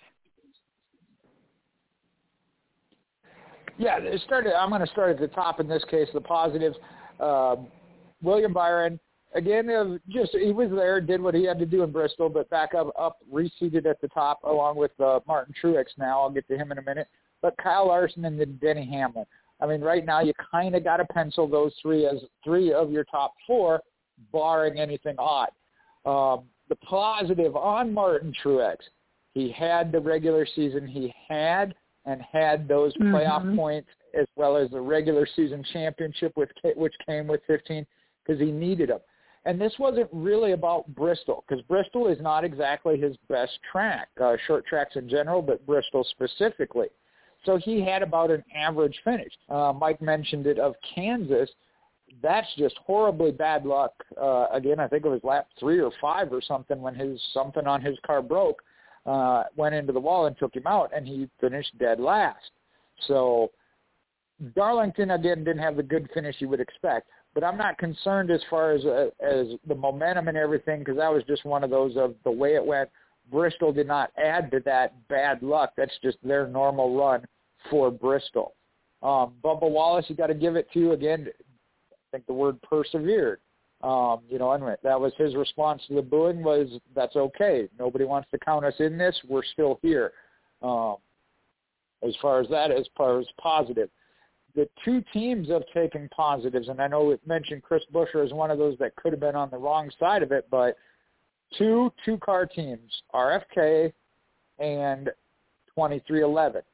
Yeah, it started, I'm going to start at the top in this case, the positives. Uh, William Byron, again, uh, just he was there, did what he had to do in Bristol, but back up, up reseated at the top along with uh, Martin Truex now. I'll get to him in a minute. But Kyle Larson and then Denny Hamlin. I mean, right now you kind of got to pencil those three as three of your top four, barring anything odd. Um, the positive on Martin Truex, he had the regular season he had, and had those playoff mm-hmm. points as well as the regular season championship, with, which came with fifteen, because he needed them. And this wasn't really about Bristol, because Bristol is not exactly his best track, uh, short tracks in general, but Bristol specifically. So he had about an average finish. Uh, Mike mentioned it of Kansas. That's just horribly bad luck. Uh, again, I think it was lap three or five or something when his something on his car broke. Uh, went into the wall and took him out, and he finished dead last. So Darlington, again, didn't have the good finish you would expect. But I'm not concerned as far as uh, as the momentum and everything, because that was just one of those of the way it went. Bristol did not add to that bad luck. That's just their normal run for Bristol. Um, Bubba Wallace, you got to give it to, again, I think the word persevered. Um, you know, and that was his response to the booing was, that's okay. Nobody wants to count us in this. We're still here. Um, as far as that, as far as positive. The two teams have taken positives, and I know it mentioned Chris Buescher as one of those that could have been on the wrong side of it, but two two-car teams, R F K and twenty-three eleven,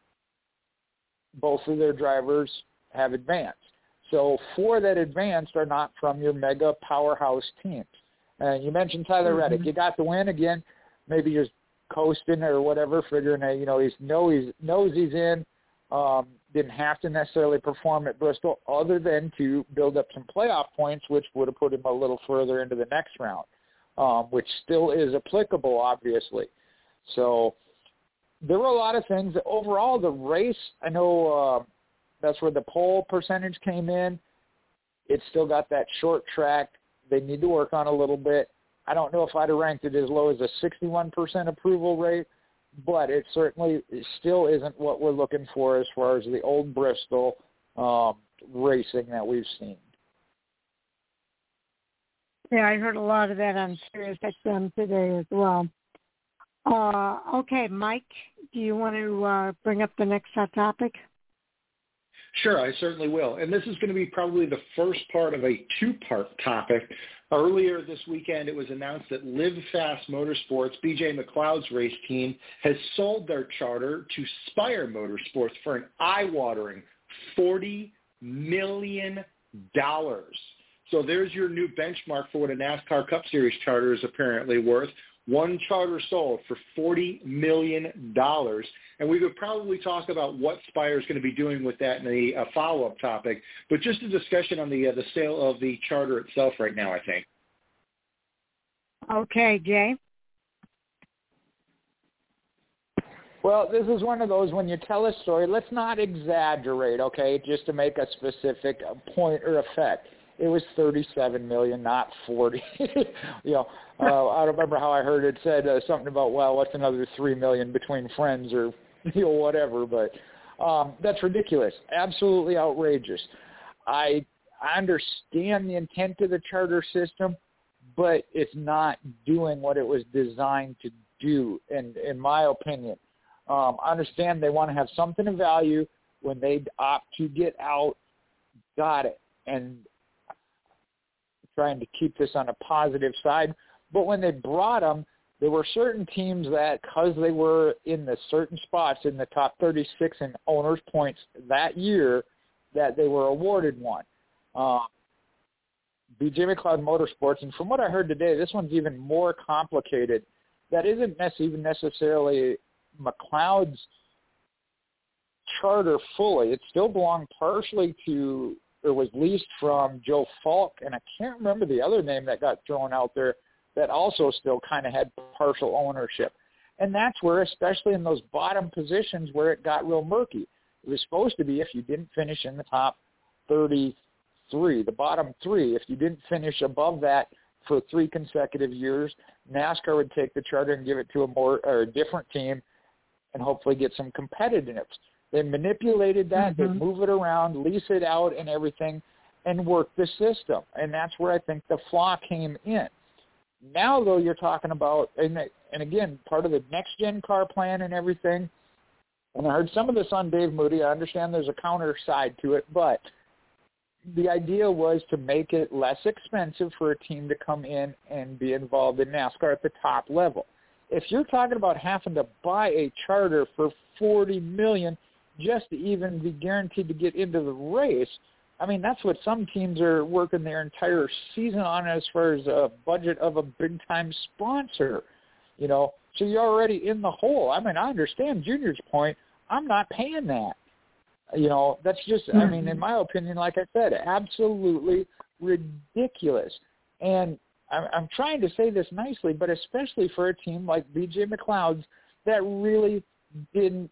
both of their drivers have advanced. So four that advanced are not from your mega powerhouse teams. And you mentioned Tyler mm-hmm. Reddick. You got the win again. Maybe you're coasting or whatever, figuring that, you know, he's know he's knows he's in. Um, didn't have to necessarily perform at Bristol other than to build up some playoff points, which would have put him a little further into the next round, um, which still is applicable, obviously. So there were a lot of things. Overall, the race, I know uh, that's where the pole percentage came in. It's still got that short track. They need to work on a little bit. I don't know if I'd have ranked it as low as a sixty-one percent approval rate, but it certainly still isn't what we're looking for as far as the old Bristol um, racing that we've seen. Yeah, I heard a lot of that on Sirius X M today as well. Uh, okay, Mike, do you want to uh, bring up the next hot topic? Sure, I certainly will. And this is going to be probably the first part of a two-part topic. Earlier this weekend, it was announced that Live Fast Motorsports, B J McLeod's race team, has sold their charter to Spire Motorsports for an eye-watering forty million dollars. So there's your new benchmark for what a NASCAR Cup Series charter is apparently worth. One charter sold for forty million dollars. And we could probably talk about what Spire is going to be doing with that in a, a follow-up topic. But just a discussion on the uh, the sale of the charter itself right now, I think. Okay, Jay. Well, this is one of those, when you tell a story, let's not exaggerate, okay, just to make a specific point or effect. It was thirty-seven million dollars, not forty. you know, uh, I don't remember how I heard it said uh, something about, well, what's another three million dollars between friends or you know whatever. But um, that's ridiculous, absolutely outrageous. I I understand the intent of the charter system, but it's not doing what it was designed to do, in in my opinion. Um, I understand they want to have something of value when they opt to get out. Got it. And trying to keep this on a positive side. But when they brought them, there were certain teams that, because they were in the certain spots in the top thirty-six in owners' points that year, that they were awarded one. Uh, B J McLeod Motorsports, and from what I heard today, this one's even more complicated. That isn't even necessarily McLeod's charter fully. It still belonged partially to, or was leased from Joe Falk, and I can't remember the other name that got thrown out there that also still kind of had partial ownership. And that's where, especially in those bottom positions, where it got real murky. It was supposed to be if you didn't finish in the top thirty-three, the bottom three, if you didn't finish above that for three consecutive years, NASCAR would take the charter and give it to a more or a different team and hopefully get some competitiveness. They manipulated that. Mm-hmm. They move it around, lease it out and everything, and work the system. And that's where I think the flaw came in. Now, though, you're talking about, and, and again, part of the next-gen car plan and everything, and I heard some of this on Dave Moody. I understand there's a counter side to it, but the idea was to make it less expensive for a team to come in and be involved in NASCAR at the top level. If you're talking about having to buy a charter for forty million dollars just to even be guaranteed to get into the race, I mean, that's what some teams are working their entire season on as far as a budget of a big-time sponsor, you know. So you're already in the hole. I mean, I understand Junior's point. I'm not paying that. You know, that's just, I mean, in my opinion, like I said, absolutely ridiculous. And I'm, I'm trying to say this nicely, but especially for a team like B J McLeod's that really didn't,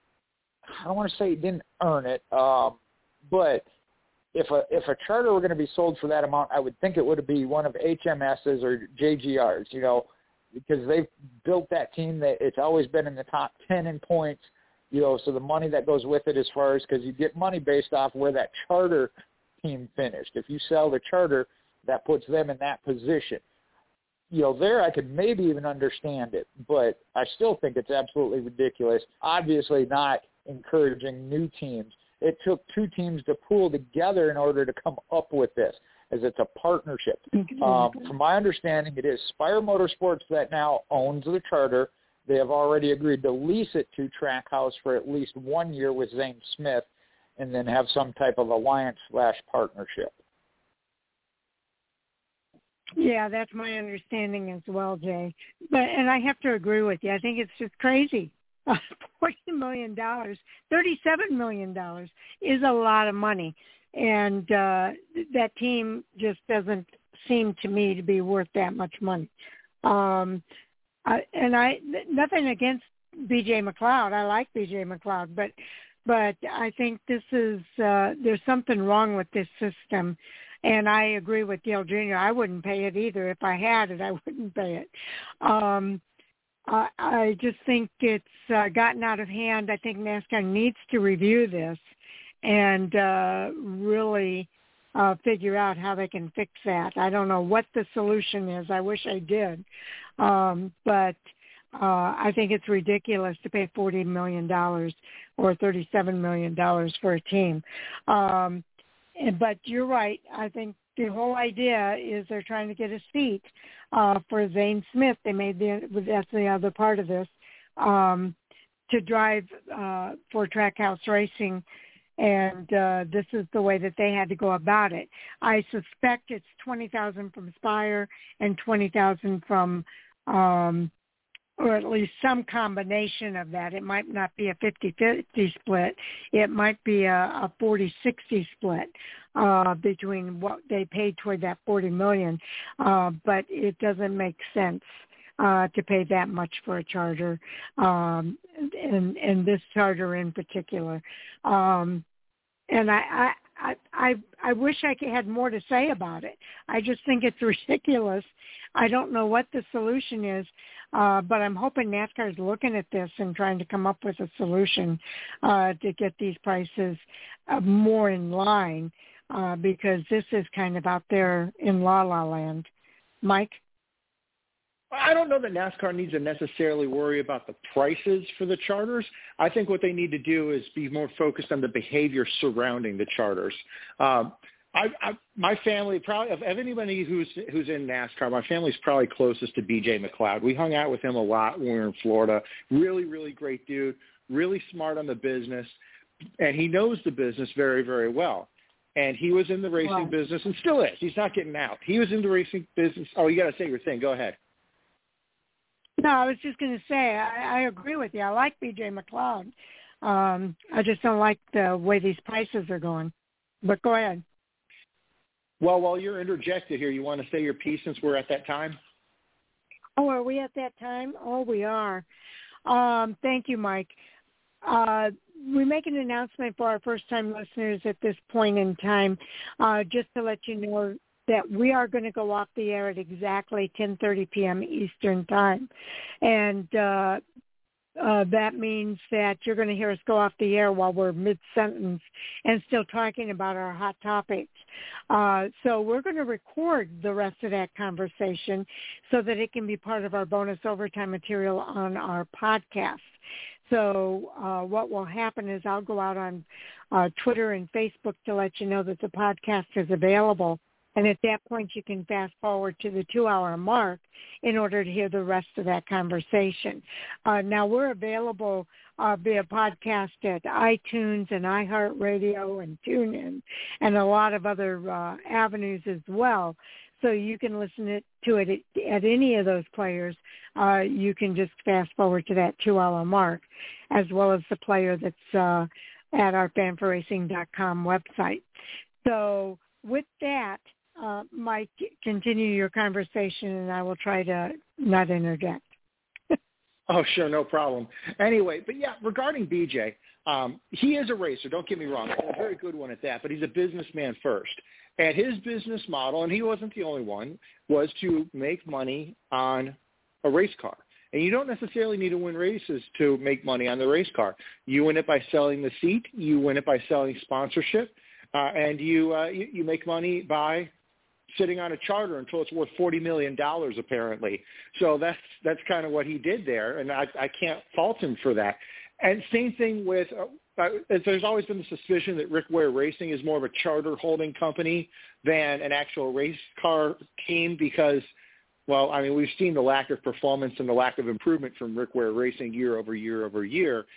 I don't want to say it didn't earn it, um, but if a if a charter were going to be sold for that amount, I would think it would be one of H M S's or J G R's, you know, because they've built that team that it's always been in the top ten in points, you know, so the money that goes with it as far as, because you get money based off where that charter team finished. If you sell the charter, that puts them in that position. You know, there I could maybe even understand it, but I still think it's absolutely ridiculous. Obviously not encouraging new teams. It took two teams to pool together in order to come up with this, as it's a partnership. Um, from my understanding, it is Spire Motorsports that now owns the charter. They have already agreed to lease it to Trackhouse for at least one year with Zane Smith, and then have some type of alliance slash partnership. Yeah, that's my understanding as well, Jay. But and I have to agree with you. I think it's just crazy. forty million dollars, thirty-seven million dollars is a lot of money. And uh, that team just doesn't seem to me to be worth that much money. Um, I, and I, nothing against B J McLeod. I like B J McLeod, but but I think this is uh, there's something wrong with this system. And I agree with Dale Junior I wouldn't pay it either. If I had it, I wouldn't pay it. Um, I, I just think it's uh, gotten out of hand. I think NASCAR needs to review this and uh, really uh, figure out how they can fix that. I don't know what the solution is. I wish I did. Um, but uh, I think it's ridiculous to pay forty million dollars or thirty-seven million dollars for a team. Um, But you're right. I think the whole idea is they're trying to get a seat uh, for Zane Smith. They made the that's the other part of this um, to drive uh, for Trackhouse Racing, and uh, this is the way that they had to go about it. I suspect it's twenty thousand from Spire and twenty thousand from. Um, or at least some combination of that. It might not be a fifty-fifty split. It might be a, a forty-sixty split uh, between what they paid toward that forty million dollars. Uh, but it doesn't make sense uh, to pay that much for a charter, um, and, and this charter in particular. Um, and I, I, I, I, I wish I had more to say about it. I just think it's ridiculous. I don't know what the solution is. Uh, but I'm hoping NASCAR is looking at this and trying to come up with a solution uh, to get these prices uh, more in line uh, because this is kind of out there in la-la land. Mike? I don't know that NASCAR needs to necessarily worry about the prices for the charters. I think what they need to do is be more focused on the behavior surrounding the charters. Um, I, I, my family, probably of anybody who's who's in NASCAR, my family's probably closest to B J McLeod. We hung out with him a lot when we were in Florida. Really, really great dude, really smart on the business, and he knows the business very, very well. And he was in the racing wow. business and still is. He's not getting out. He was in the racing business. Oh, you got to say your thing. Go ahead. No, I was just going to say, I, I agree with you. I like B J McLeod. Um, I just don't like the way these prices are going. But go ahead. Well, while you're interjected here, you want to say your piece since we're at that time? Oh, are we at that time? Oh, we are. Um, thank you, Mike. Uh, we make an announcement for our first-time listeners at this point in time, uh, just to let you know that we are going to go off the air at exactly ten thirty p.m. Eastern Time. And uh, uh, that means that you're going to hear us go off the air while we're mid-sentence and still talking about our hot topics. Uh, so we're going to record the rest of that conversation so that it can be part of our bonus overtime material on our podcast. So uh, what will happen is I'll go out on uh, Twitter and Facebook to let you know that the podcast is available. And at that point, you can fast forward to the two-hour mark in order to hear the rest of that conversation. Uh, now, we're available uh, via podcast at iTunes and iHeartRadio and TuneIn and a lot of other uh, avenues as well. So you can listen it, to it at, at any of those players. Uh, you can just fast forward to that two-hour mark, as well as the player that's uh, at our fan for racing dot com website. So with that, Uh, Mike, continue your conversation, and I will try to not interject. Oh, sure, no problem. Anyway, but yeah, regarding B J, um, he is a racer, don't get me wrong, a very good one at that, but he's a businessman first. And his business model, and he wasn't the only one, was to make money on a race car. And you don't necessarily need to win races to make money on the race car. You win it by selling the seat, you win it by selling sponsorship, uh, and you, uh, you you make money by sitting on a charter until it's worth forty million dollars apparently. So that's that's kind of what he did there, and I, I can't fault him for that. And same thing with, uh, there's always been the suspicion that Rick Ware Racing is more of a charter holding company than an actual race car team because, well, I mean, we've seen the lack of performance and the lack of improvement from Rick Ware Racing year over year over year.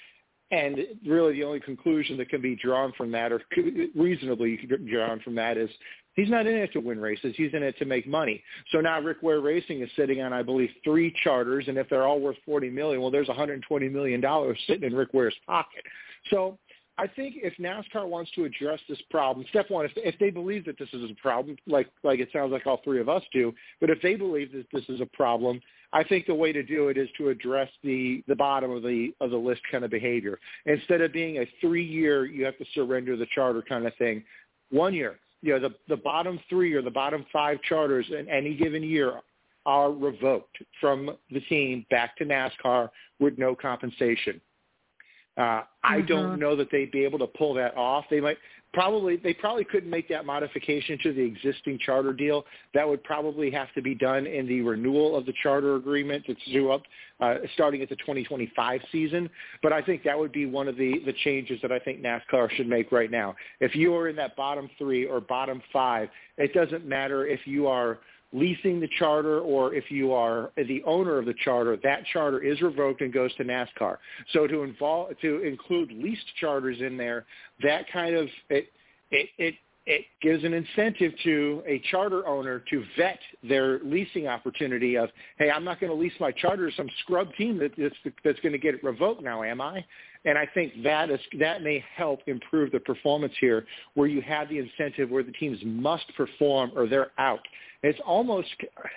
And really the only conclusion that can be drawn from that, or reasonably drawn from that, is he's not in it to win races. He's in it to make money. So now Rick Ware Racing is sitting on, I believe, three charters, and if they're all worth forty million dollars, well, there's one hundred twenty million dollars sitting in Rick Ware's pocket. So I think if NASCAR wants to address this problem, step one, if, if they believe that this is a problem, like like it sounds like all three of us do, but if they believe that this is a problem, I think the way to do it is to address the, the bottom of the of the list kind of behavior. Instead of being a three-year, you have to surrender the charter kind of thing, one year. You know, the, the bottom three or the bottom five charters in any given year are revoked from the team back to NASCAR with no compensation. Uh, I mm-hmm. don't know that they'd be able to pull that off. They might probably they probably couldn't make that modification to the existing charter deal. That would probably have to be done in the renewal of the charter agreement that's due up uh, starting at the twenty twenty-five season. But I think that would be one of the, the changes that I think NASCAR should make right now. If you are in that bottom three or bottom five, it doesn't matter if you are leasing the charter or if you are the owner of the charter, that charter is revoked and goes to NASCAR. So to involve, to include leased charters in there, that kind of, it, it, it, it gives an incentive to a charter owner to vet their leasing opportunity of, hey, I'm not going to lease my charter to some scrub team that, that's, that's going to get it revoked now, am I? And I think that is that may help improve the performance here, where you have the incentive where the teams must perform or they're out. It's almost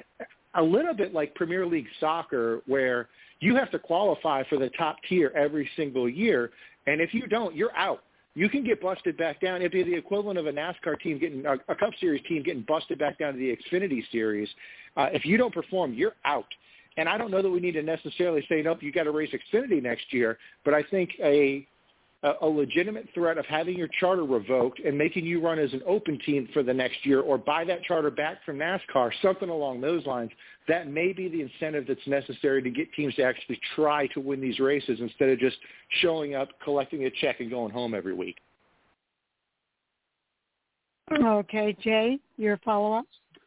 a little bit like Premier League soccer, where you have to qualify for the top tier every single year, and if you don't, you're out. You can get busted back down. It'd be the equivalent of a NASCAR team getting a, a Cup Series team getting busted back down to the Xfinity Series. Uh, if you don't perform, you're out. And I don't know that we need to necessarily say, nope, you got to race Xfinity next year. But I think a a legitimate threat of having your charter revoked and making you run as an open team for the next year, or buy that charter back from NASCAR, something along those lines, that may be the incentive that's necessary to get teams to actually try to win these races instead of just showing up, collecting a check, and going home every week. Okay, Jay, your follow-up?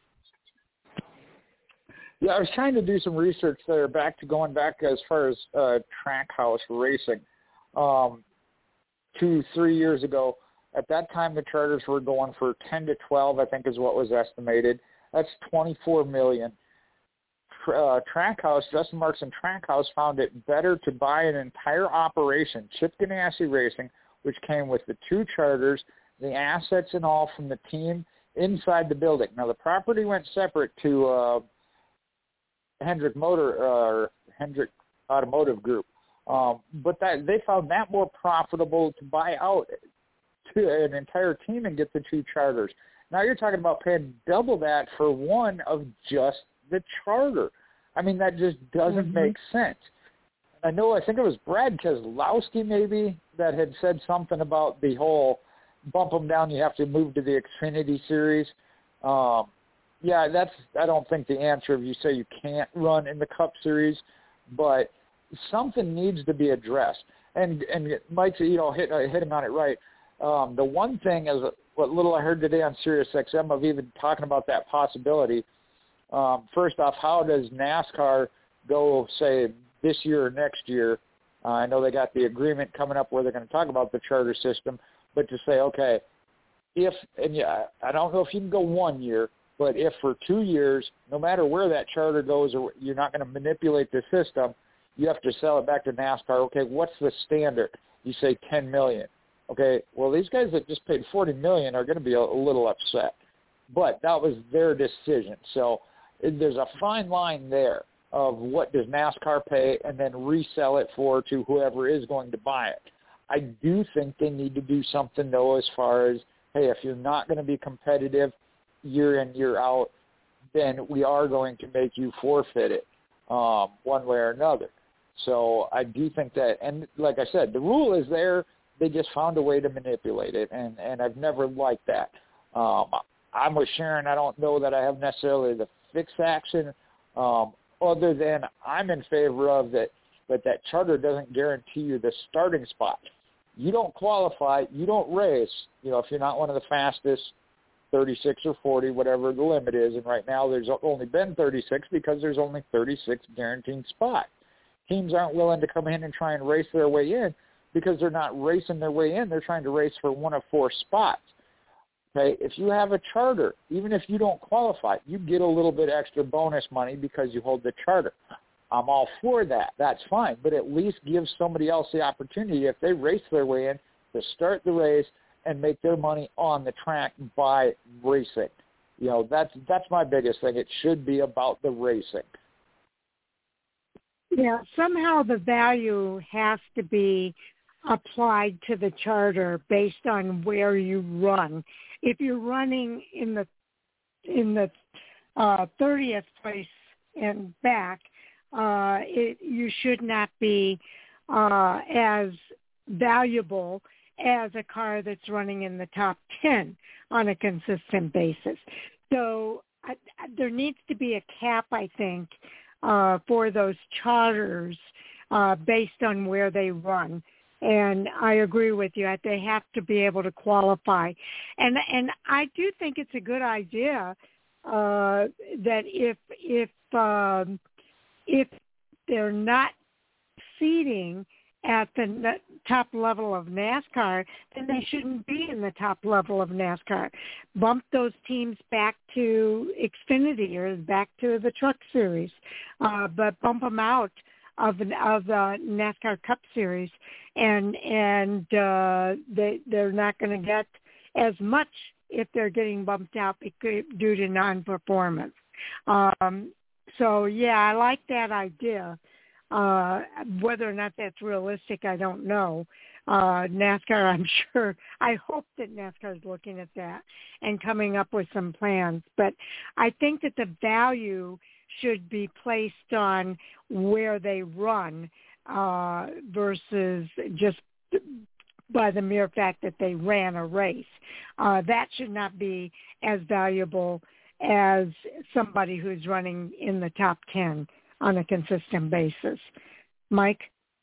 Yeah, I was trying to do some research there, back to going back as far as uh, Trackhouse racing. Um, two, three years ago, at that time the charters were going for ten to twelve, I think is what was estimated. That's twenty-four million dollars. Uh, Trackhouse, Justin Marks and Trackhouse found it better to buy an entire operation, Chip Ganassi Racing, which came with the two charters, the assets and all from the team inside the building. Now the property went separate to uh, Hendrick Motor or uh, Hendrick Automotive Group, um, but that they found that more profitable to buy out to an entire team and get the two charters. Now you're talking about paying double that for one of just the charter. I mean, that just doesn't mm-hmm. make sense. I know, I think it was Brad Keselowski maybe that had said something about the whole bump them down, you have to move to the Xfinity Series. Um, yeah, that's, I don't think the answer if you say you can't run in the Cup Series, but something needs to be addressed. And and Mike's, you know, hit, hitting on it right. Um, the one thing is what little I heard today on Sirius X M of even talking about that possibility. Um, first off, how does NASCAR go, say, this year or next year? Uh, I know they got the agreement coming up where they're going to talk about the charter system, but to say, okay, if, and yeah, I don't know if you can go one year, but if for two years, no matter where that charter goes, or you're not going to manipulate the system, you have to sell it back to NASCAR. Okay, what's the standard? You say ten million dollars. Okay, well, these guys that just paid forty million dollars are going to be a, a little upset. But that was their decision. So there's a fine line there of what does NASCAR pay and then resell it for to whoever is going to buy it. I do think they need to do something, though, as far as, hey, if you're not going to be competitive year in, year out, then we are going to make you forfeit it um, one way or another. So I do think that, and like I said, the rule is there. They just found a way to manipulate it, and, and I've never liked that. Um, I'm with Sharon. I don't know that I have necessarily the fixed action, um, other than I'm in favor of that, but that charter doesn't guarantee you the starting spot. You don't qualify, you don't race, you know, if you're not one of the fastest, thirty-six or forty, whatever the limit is, and right now there's only been thirty-six because there's only thirty-six guaranteed spots. Teams aren't willing to come in and try and race their way in, because they're not racing their way in. They're trying to race for one of four spots. Okay, if you have a charter, even if you don't qualify, you get a little bit extra bonus money because you hold the charter. I'm all for that. That's fine, but at least give somebody else the opportunity, if they race their way in, to start the race and make their money on the track by racing. You know, that's that's my biggest thing. It should be about the racing. Yeah, somehow the value has to be applied to the charter based on where you run. If you're running in the in the uh, thirtieth place and back, uh, it, you should not be uh, as valuable as a car that's running in the top ten on a consistent basis. So I, I, there needs to be a cap, I think, uh, for those charters uh, based on where they run. And I agree with you. They have to be able to qualify. And and I do think it's a good idea uh, that if if um, if they're not seating at the top level of NASCAR, then they shouldn't be in the top level of NASCAR. Bump those teams back to Xfinity or back to the Truck Series, uh, but bump them out of of the NASCAR Cup Series, and and uh, they they're not going to get as much if they're getting bumped out due to non-performance. Um, so yeah, I like that idea. Uh, whether or not that's realistic, I don't know. Uh, NASCAR, I'm sure, I hope that NASCAR is looking at that and coming up with some plans. But I think that the value should be placed on where they run uh, versus just by the mere fact that they ran a race. Uh, that should not be as valuable as somebody who's running in the top ten on a consistent basis. Mike?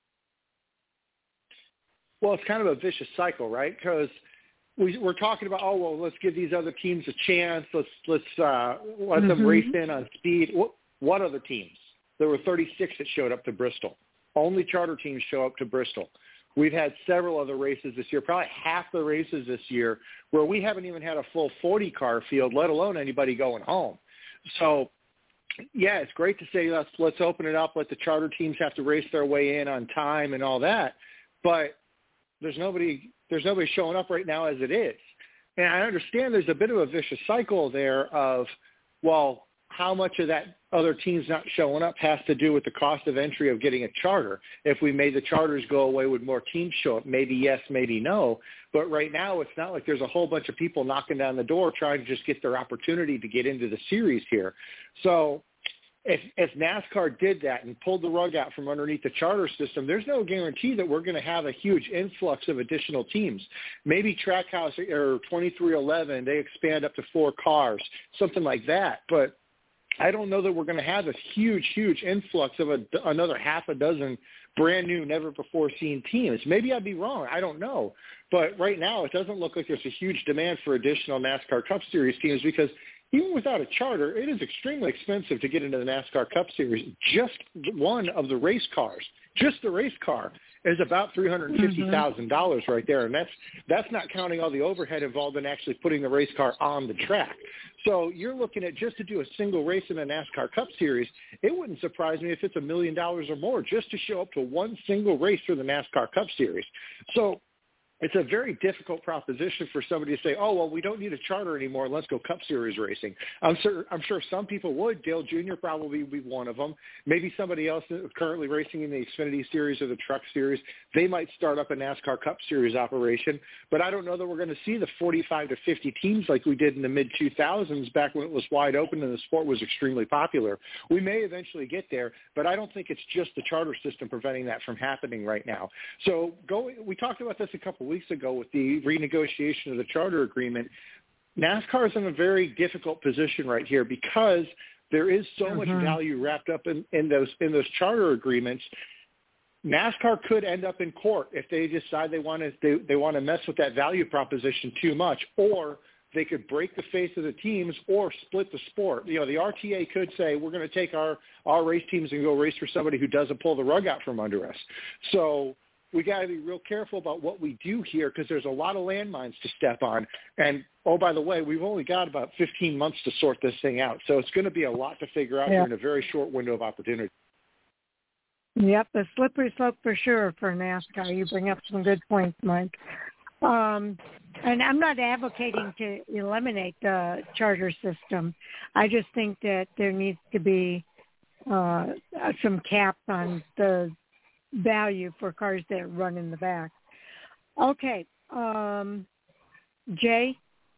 Well, it's kind of a vicious cycle, right? Because we, we're talking about, oh, well, let's give these other teams a chance. Let's let's uh, let mm-hmm. them race in on speed. What, what other teams? There were thirty-six that showed up to Bristol. Only charter teams show up to Bristol. We've had several other races this year, probably half the races this year, where we haven't even had a full forty-car field, let alone anybody going home. So, yeah, it's great to say let's let's open it up, let the charter teams have to race their way in on time and all that, but there's nobody there's nobody showing up right now as it is. And I understand there's a bit of a vicious cycle there of, well, how much of that other teams not showing up has to do with the cost of entry of getting a charter. If we made the charters go away, would more teams show up? Maybe yes, maybe no. But right now it's not like there's a whole bunch of people knocking down the door trying to just get their opportunity to get into the series here. So if, if NASCAR did that and pulled the rug out from underneath the charter system, there's no guarantee that we're going to have a huge influx of additional teams. Maybe Trackhouse or twenty-three eleven, they expand up to four cars, something like that. But I don't know that we're going to have a huge, huge influx of a, another half a dozen brand new, never-before-seen teams. Maybe I'd be wrong. I don't know. But right now it doesn't look like there's a huge demand for additional NASCAR Cup Series teams because even without a charter, it is extremely expensive to get into the NASCAR Cup Series. Just one of the race cars, just the race car, is about three hundred fifty thousand dollars mm-hmm. right there. And that's that's not counting all the overhead involved in actually putting the race car on the track. So you're looking at just to do a single race in the NASCAR Cup Series, it wouldn't surprise me if it's a million dollars or more just to show up to one single race for the NASCAR Cup Series. So it's a very difficult proposition for somebody to say, oh, well, we don't need a charter anymore. Let's go Cup Series racing. I'm sure, I'm sure some people would. Dale Junior probably would be one of them. Maybe somebody else currently racing in the Xfinity Series or the Truck Series. They might start up a NASCAR Cup Series operation. But I don't know that we're going to see the forty-five to fifty teams like we did in the mid two thousands back when it was wide open and the sport was extremely popular. We may eventually get there, but I don't think it's just the charter system preventing that from happening right now. So go, we talked about this a couple of weeks ago with the renegotiation of the charter agreement. NASCAR is in a very difficult position right here because there is so mm-hmm. much value wrapped up in, in those in those charter agreements. NASCAR could end up in court if they decide they want to they, they want to mess with that value proposition too much, or they could break the face of the teams or split the sport. You know, the R T A could say, we're going to take our, our race teams and go race for somebody who doesn't pull the rug out from under us. So we got to be real careful about what we do here because there's a lot of landmines to step on. And, oh, by the way, we've only got about fifteen months to sort this thing out. So it's going to be a lot to figure out yeah. here in a very short window of opportunity. Yep, a slippery slope for sure for NASCAR. You bring up some good points, Mike. Um, and I'm not advocating to eliminate the charter system. I just think that there needs to be uh, some cap on the value for cars that run in the back. Okay. Um, Jay,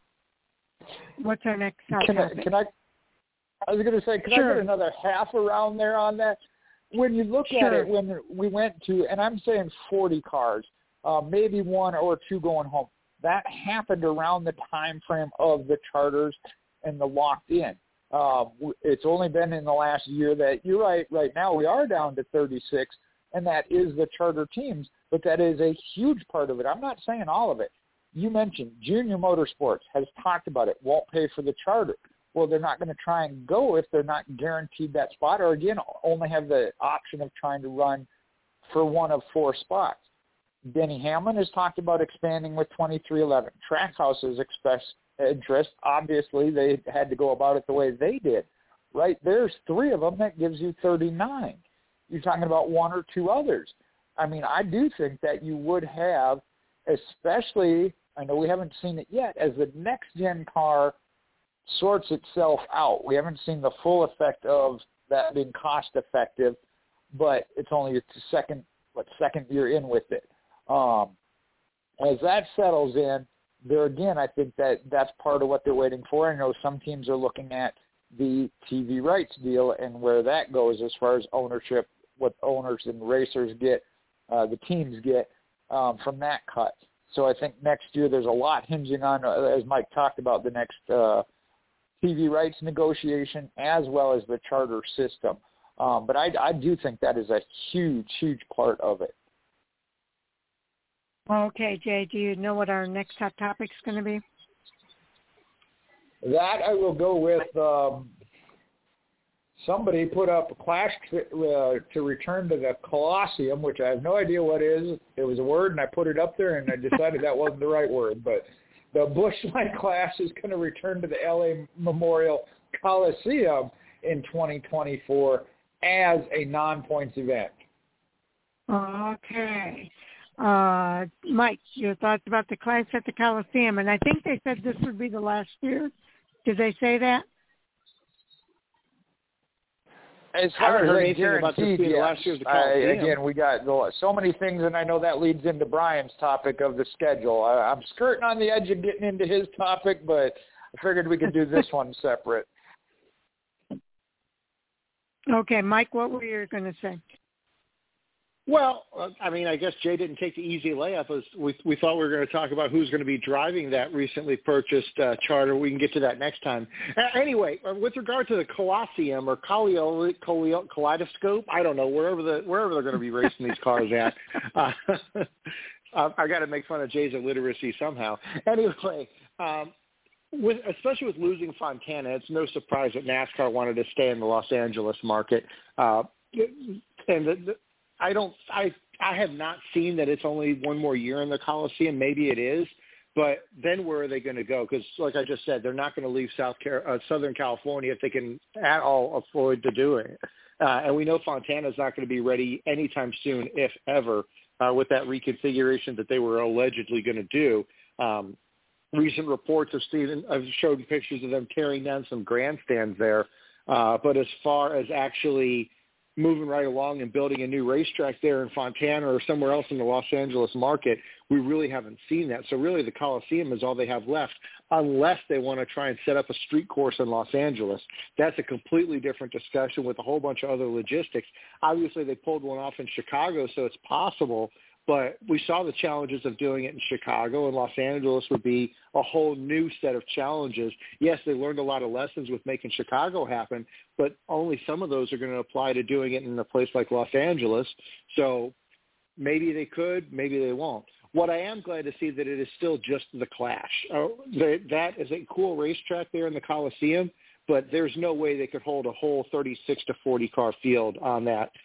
what's our next topic? Can I, can I, I was going to say, can sure. I get another half around there on that? When you look sure. at it, when we went to, and I'm saying forty cars, uh, maybe one or two going home, that happened around the time frame of the charters and the locked in. Uh, it's only been in the last year that, you're right, right now we are down to thirty-six, and that is the charter teams, but that is a huge part of it. I'm not saying all of it. You mentioned Junior Motorsports has talked about it, won't pay for the charter. Well, they're not going to try and go if they're not guaranteed that spot, or, again, only have the option of trying to run for one of four spots. Denny Hamlin has talked about expanding with twenty-three eleven. Trackhouse has expressed interest. Obviously, they had to go about it the way they did. Right? There's three of them. That gives you thirty-nine. You're talking about one or two others. I mean, I do think that you would have, especially, I know we haven't seen it yet, as the next-gen car sorts itself out. We haven't seen the full effect of that being cost-effective, but it's only the second, what, second year in with it. Um, as that settles in, there again, I think that that's part of what they're waiting for. I know some teams are looking at the T V rights deal and where that goes as far as ownership, what owners and racers get, uh, the teams get um, from that cut. So I think next year there's a lot hinging on, uh, as Mike talked about, the next uh, T V rights negotiation as well as the charter system. Um, but I, I do think that is a huge, huge part of it. Okay, Jay, do you know what our next hot topic is going to be? That I will go with um, somebody put up a Clash uh, to return to the Colosseum, which I have no idea what is. It was a word, and I put it up there, and I decided that wasn't the right word. But the Busch Light Clash is going to return to the L A Memorial Coliseum in twenty twenty-four as a non-points event. Okay. Uh, Mike, your thoughts about the Clash at the Coliseum, and I think they said this would be the last year. Did they say that? As far as I I guaranteed, yes. Last year's the I, again, we got so many things, and I know that leads into Brian's topic of the schedule. I, I'm skirting on the edge of getting into his topic, but I figured we could do this one separate. Okay, Mike, what were you going to say? Well, I mean, I guess Jay didn't take the easy layup. As we we thought we were going to talk about who's going to be driving that recently purchased uh, charter. We can get to that next time. Uh, anyway, with regard to the Colosseum or Colio, Colio, Kaleidoscope, I don't know, wherever the wherever they're going to be racing these cars at. Uh, uh, I got to make fun of Jay's illiteracy somehow. Anyway, um, with especially with losing Fontana, it's no surprise that NASCAR wanted to stay in the Los Angeles market. Uh, and the, the I don't. I I have not seen that it's only one more year in the Coliseum. Maybe it is, but then where are they going to go? Because, like I just said, they're not going to leave South Car- uh, Southern California if they can at all afford to do it. Uh, and we know Fontana's not going to be ready anytime soon, if ever, uh, with that reconfiguration that they were allegedly going to do. Um, recent reports have seen have showed pictures of them tearing down some grandstands there. Uh, but as far as actually moving right along and building a new racetrack there in Fontana or somewhere else in the Los Angeles market, we really haven't seen that. So really the Coliseum is all they have left, unless they want to try and set up a street course in Los Angeles. That's a completely different discussion with a whole bunch of other logistics. Obviously they pulled one off in Chicago, so it's possible, but we saw the challenges of doing it in Chicago, and Los Angeles would be a whole new set of challenges. Yes, they learned a lot of lessons with making Chicago happen, but only some of those are going to apply to doing it in a place like Los Angeles. So maybe they could, maybe they won't. What I am glad to see that it is still just the Clash. Uh, that is a cool racetrack there in the Coliseum, but there's no way they could hold a whole thirty-six to forty car field on that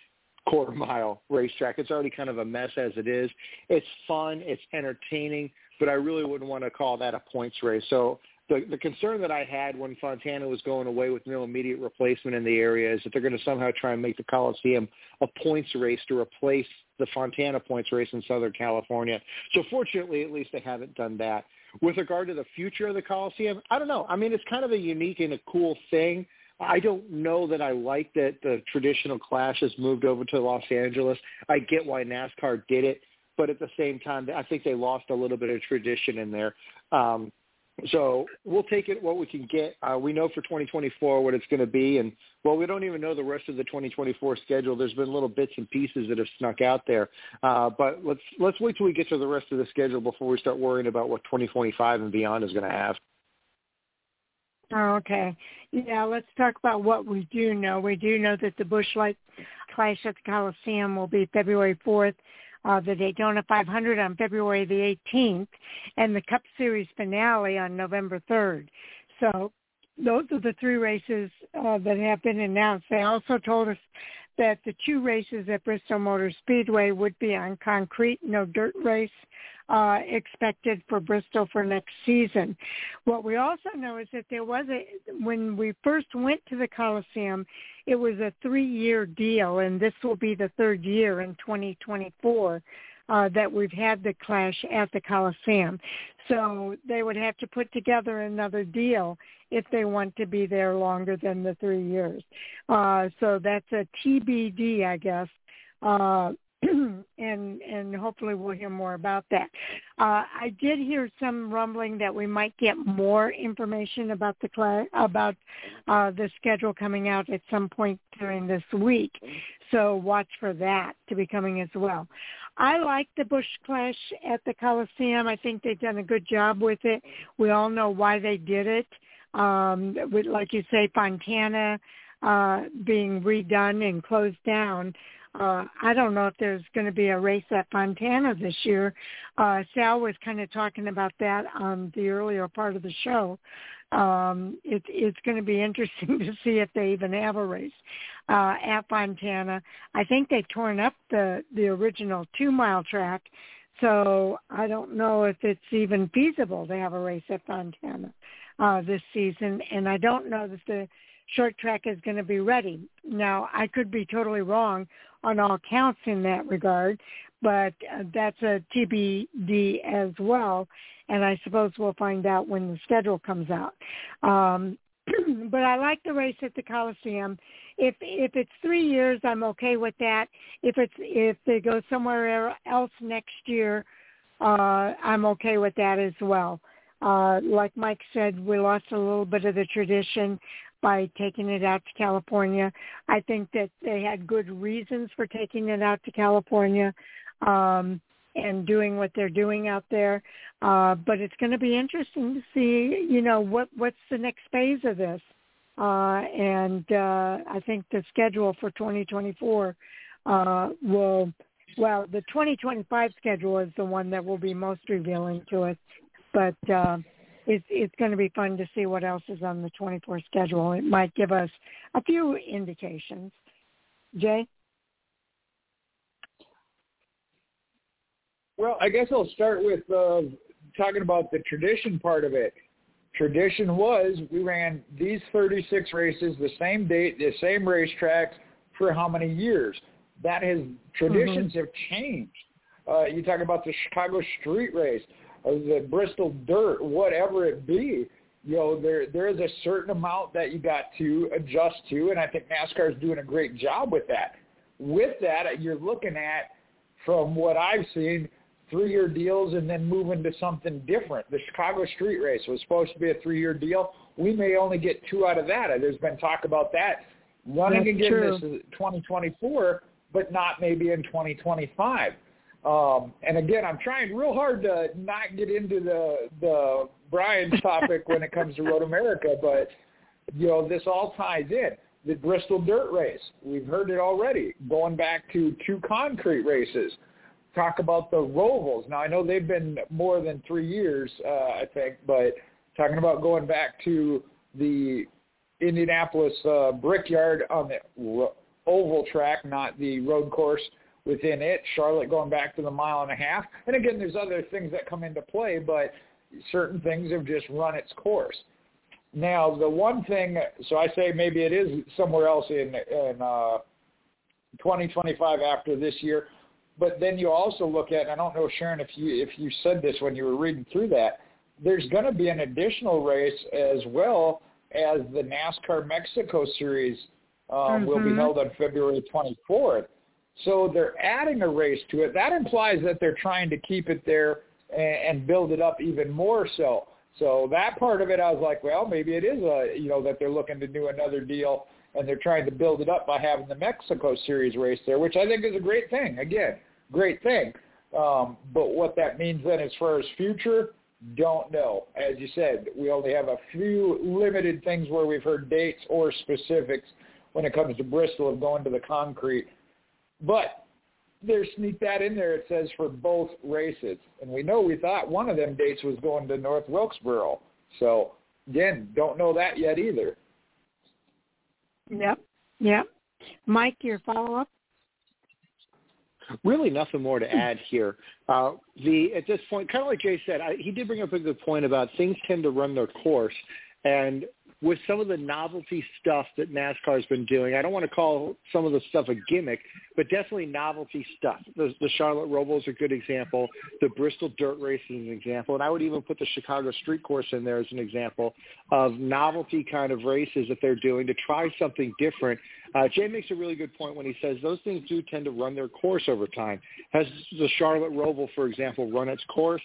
quarter mile racetrack. It's already kind of a mess as it is. It's fun. It's entertaining, but I really wouldn't want to call that a points race. So the, the concern that I had when Fontana was going away with no immediate replacement in the area is that they're going to somehow try and make the Coliseum a points race to replace the Fontana points race in Southern California. So fortunately, at least they haven't done that. With regard to the future of the Coliseum, I don't know. I mean, it's kind of a unique and a cool thing. I don't know that I like that the traditional Clash has moved over to Los Angeles. I get why NASCAR did it, but at the same time, I think they lost a little bit of tradition in there. Um, so we'll take it what we can get. Uh, we know for twenty twenty-four what it's going to be, and, well, we don't even know the rest of the twenty twenty-four schedule. There's been little bits and pieces that have snuck out there. Uh, but let's let's wait till we get to the rest of the schedule before we start worrying about what twenty twenty-five and beyond is going to have. Oh, okay. Yeah, let's talk about what we do know. We do know that the Busch Light Clash at the Coliseum will be February fourth, uh, the Daytona five hundred on February the eighteenth, and the Cup Series finale on November third. So those are the three races uh, that have been announced. They also told us that the two races at Bristol Motor Speedway would be on concrete, no dirt race uh, expected for Bristol for next season. What we also know is that there was a, when we first went to the Coliseum, it was a three-year deal, and this will be the third year in twenty twenty-four uh, that we've had the Clash at the Coliseum. So they would have to put together another deal if they want to be there longer than the three years. Uh, so that's a T B D, I guess. Uh, and and hopefully we'll hear more about that. Uh, I did hear some rumbling that we might get more information about the class, about uh, the schedule coming out at some point during this week. So watch for that to be coming as well. I like the Busch Clash at the Coliseum. I think they've done a good job with it. We all know why they did it. Um, with, like you say, Fontana uh, being redone and closed down. Uh, I don't know if there's going to be a race at Fontana this year. Uh, Sal was kind of talking about that on the earlier part of the show. Um, it, it's going to be interesting to see if they even have a race uh, at Fontana. I think they've torn up the, the original two-mile track, so I don't know if it's even feasible to have a race at Fontana uh, this season, and I don't know that the short track is going to be ready. Now, I could be totally wrong on all counts in that regard, but uh, that's a T B D as well, and I suppose we'll find out when the schedule comes out. Um, but I like the race at the Coliseum. If if it's three years, I'm okay with that. If it's if they go somewhere else next year, uh, I'm okay with that as well. Uh, like Mike said, we lost a little bit of the tradition by taking it out to California. I think that they had good reasons for taking it out to California um, and doing what they're doing out there. Uh, but it's going to be interesting to see, you know, what what's the next phase of this. Uh, and uh, I think the schedule for twenty twenty-four uh, will, well, the twenty twenty-five schedule is the one that will be most revealing to us. But uh, it's, it's going to be fun to see what else is on the twenty-four schedule. It might give us a few indications. Jay? Well, I guess I'll start with uh, talking about the tradition part of it. Tradition was we ran these thirty-six races, the same date, the same racetracks for how many years? That has, traditions mm-hmm. have changed. Uh, you talk about the Chicago Street Race, or the Bristol Dirt, whatever it be, you know, there there is a certain amount that you got to adjust to, and I think NASCAR is doing a great job with that. With that, you're looking at, from what I've seen, three-year deals and then moving to something different. The Chicago Street Race was supposed to be a three-year deal. We may only get two out of that. There's been talk about that. Running That's again true. this is twenty twenty-four, but not maybe in twenty twenty-five. Um, and again, I'm trying real hard to not get into the the Brian's topic when it comes to Road America, but you know this all ties in. The Bristol Dirt Race, we've heard it already. Going back to two concrete races. Talk about the Rovals. Now I know they've been more than three years, uh, I think, but talking about going back to the Indianapolis uh, Brickyard on the oval track, not the road course within it. Charlotte going back to the mile and a half. And again, there's other things that come into play, but certain things have just run its course. Now, the one thing, so I say maybe it is somewhere else in, in uh, twenty twenty-five after this year, but then you also look at, and I don't know, Sharon, if you if you said this when you were reading through that, there's going to be an additional race as well as the NASCAR Mexico Series um, mm-hmm. will be held on February twenty-fourth. So they're adding a race to it. That implies that they're trying to keep it there and, and build it up even more so. So that part of it, I was like, well, maybe it is a, you know, that they're looking to do another deal and they're trying to build it up by having the Mexico Series race there, which I think is a great thing. Again, great thing. Um, but what that means then as far as future, don't know. As you said, we only have a few limited things where we've heard dates or specifics when it comes to Bristol of going to the concrete. But there's sneak that in there, it says, for both races. And we know we thought one of them dates was going to North Wilkesboro. So, again, don't know that yet either. Yep, yep. Mike, your follow-up? Really nothing more to add here. Uh, the at this point, kind of like Jay said, I, he did bring up a good point about things tend to run their course. And with some of the novelty stuff that NASCAR has been doing, I don't want to call some of the stuff a gimmick, but definitely novelty stuff. The, the Charlotte Roval is a good example. The Bristol Dirt Race is an example. And I would even put the Chicago Street Course in there as an example of novelty kind of races that they're doing to try something different. Uh, Jay makes a really good point when he says those things do tend to run their course over time. Has the Charlotte Roval, for example, run its course?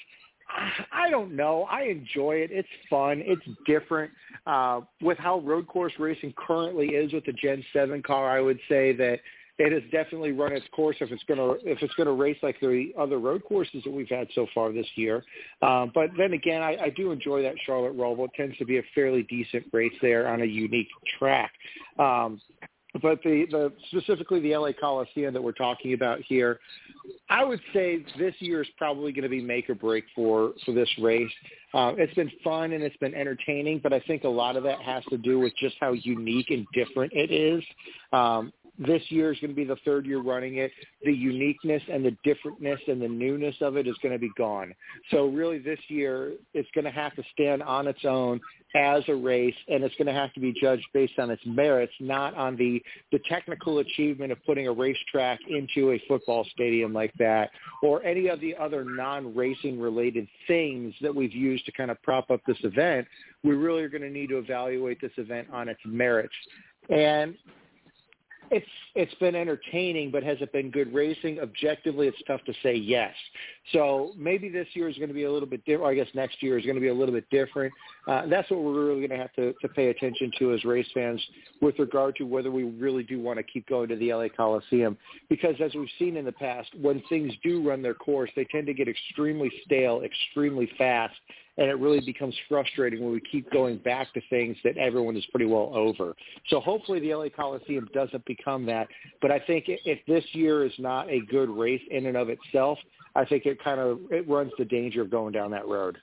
I don't know. I enjoy it. It's fun. It's different. Uh, with how road course racing currently is with the Gen seven car, I would say that it has definitely run its course if it's going to if it's going to race like the other road courses that we've had so far this year. Um, but then again, I, I do enjoy that Charlotte Roval. It tends to be a fairly decent race there on a unique track. Um, But the, the specifically the L A Coliseum that we're talking about here, I would say this year is probably going to be make or break for, for this race. Uh, it's been fun and it's been entertaining, but I think a lot of that has to do with just how unique and different it is. Um, this year is going to be the third year running it. The uniqueness and the differentness and the newness of it is going to be gone. So really this year it's going to have to stand on its own as a race, and it's going to have to be judged based on its merits, not on the, the technical achievement of putting a racetrack into a football stadium like that or any of the other non-racing related things that we've used to kind of prop up this event. We really are going to need to evaluate this event on its merits. And It's it's been entertaining, but has it been good racing? Objectively, it's tough to say yes. So maybe this year is going to be a little bit different. I guess next year is going to be a little bit different. Uh, that's what we're really going to have to, to pay attention to as race fans with regard to whether we really do want to keep going to the L A Coliseum. Because as we've seen in the past, when things do run their course, they tend to get extremely stale, extremely fast, and it really becomes frustrating when we keep going back to things that everyone is pretty well over. So hopefully the L A Coliseum doesn't become that. But I think if this year is not a good race in and of itself, I think it kind of it runs the danger of going down that road.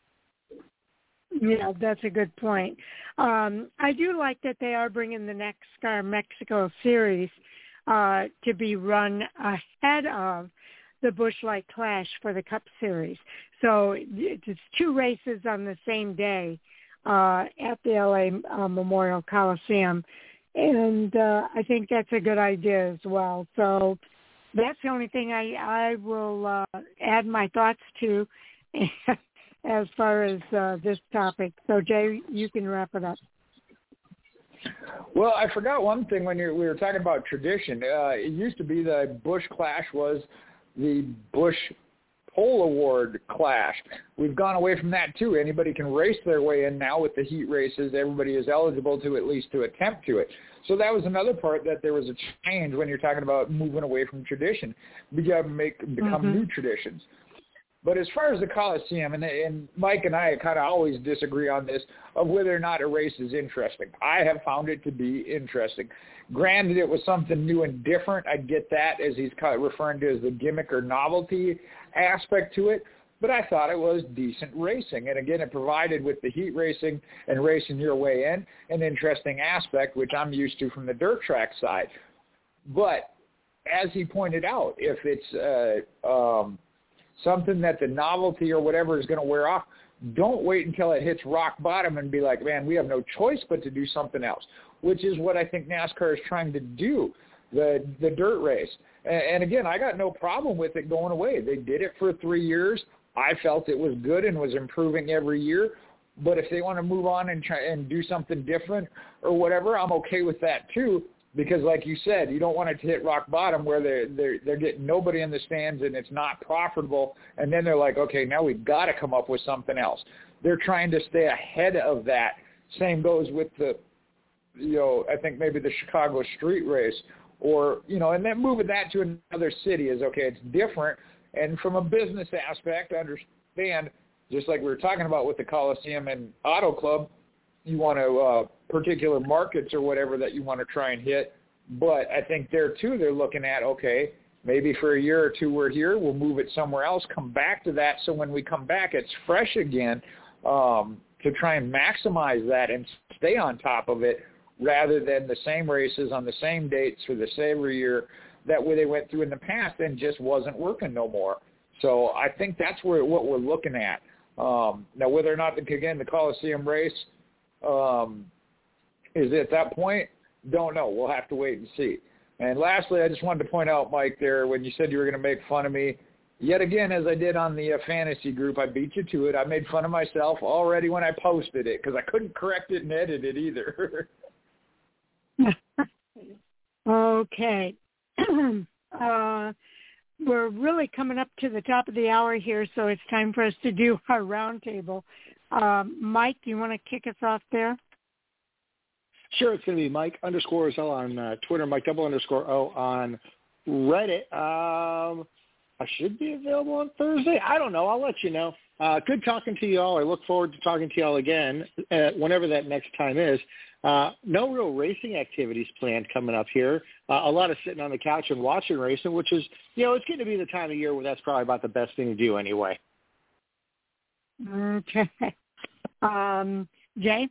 Yeah, that's a good point. Um, I do like that they are bringing the NASCAR Mexico Series uh, to be run ahead of the Busch Light Clash for the Cup Series. So it's two races on the same day uh, at the L A uh, Memorial Coliseum, and uh, I think that's a good idea as well. So that's the only thing I, I will uh, add my thoughts to as far as uh, this topic. So, Jay, you can wrap it up. Well, I forgot one thing when you we were talking about tradition. Uh, it used to be the Busch Clash was the Busch Pole Award Clash. We've gone away from that too. Anybody can race their way in now with the heat races. Everybody is eligible to at least to attempt to it. So that was another part that there was a change when you're talking about moving away from tradition. We got to make become mm-hmm. new traditions. But as far as the Coliseum, and, and Mike and I kind of always disagree on this, of whether or not a race is interesting. I have found it to be interesting. Granted, it was something new and different. I get that, as he's kind of referring to as the gimmick or novelty aspect to it. But I thought it was decent racing. And, again, it provided with the heat racing and racing your way in an interesting aspect, which I'm used to from the dirt track side. But as he pointed out, if it's uh, um, something that the novelty or whatever is going to wear off, don't wait until it hits rock bottom and be like, man, we have no choice but to do something else, which is what I think NASCAR is trying to do, the the dirt race. And, and again, I got no problem with it going away. They did it for three years. I felt it was good and was improving every year. But if they want to move on and try and do something different or whatever, I'm okay with that too. Because like you said, you don't want it to hit rock bottom where they're, they're, they're getting nobody in the stands and it's not profitable. And then they're like, okay, now we've got to come up with something else. They're trying to stay ahead of that. Same goes with the, you know, I think maybe the Chicago street race or, you know, and then moving that to another city is okay. It's different. And from a business aspect, I understand, just like we were talking about with the Coliseum and Auto Club, you want to uh, particular markets or whatever that you want to try and hit. But I think there, too, they're looking at, okay, maybe for a year or two we're here, we'll move it somewhere else, come back to that. So when we come back, it's fresh again um, to try and maximize that and stay on top of it rather than the same races on the same dates for the same year that way they went through in the past and just wasn't working no more. So I think that's where what we're looking at. Um, now, whether or not, again, the Coliseum race um, is at that point, don't know. We'll have to wait and see. And lastly, I just wanted to point out, Mike, there, when you said you were going to make fun of me, yet again, as I did on the uh, fantasy group, I beat you to it. I made fun of myself already when I posted it because I couldn't correct it and edit it either. Okay. uh, we're really coming up to the top of the hour here, so it's time for us to do our roundtable. Um, Mike, do you want to kick us off there? Sure, it's going to be Mike underscore L on uh, Twitter, Mike double underscore O on Reddit. Um, I should be available on Thursday. I don't know. I'll let you know. Uh, good talking to you all. I look forward to talking to you all again, uh, whenever that next time is. Uh, no real racing activities planned coming up here. Uh, a lot of sitting on the couch and watching racing, which is, you know, it's going to be the time of year where that's probably about the best thing to do anyway. Okay. Um, Jay?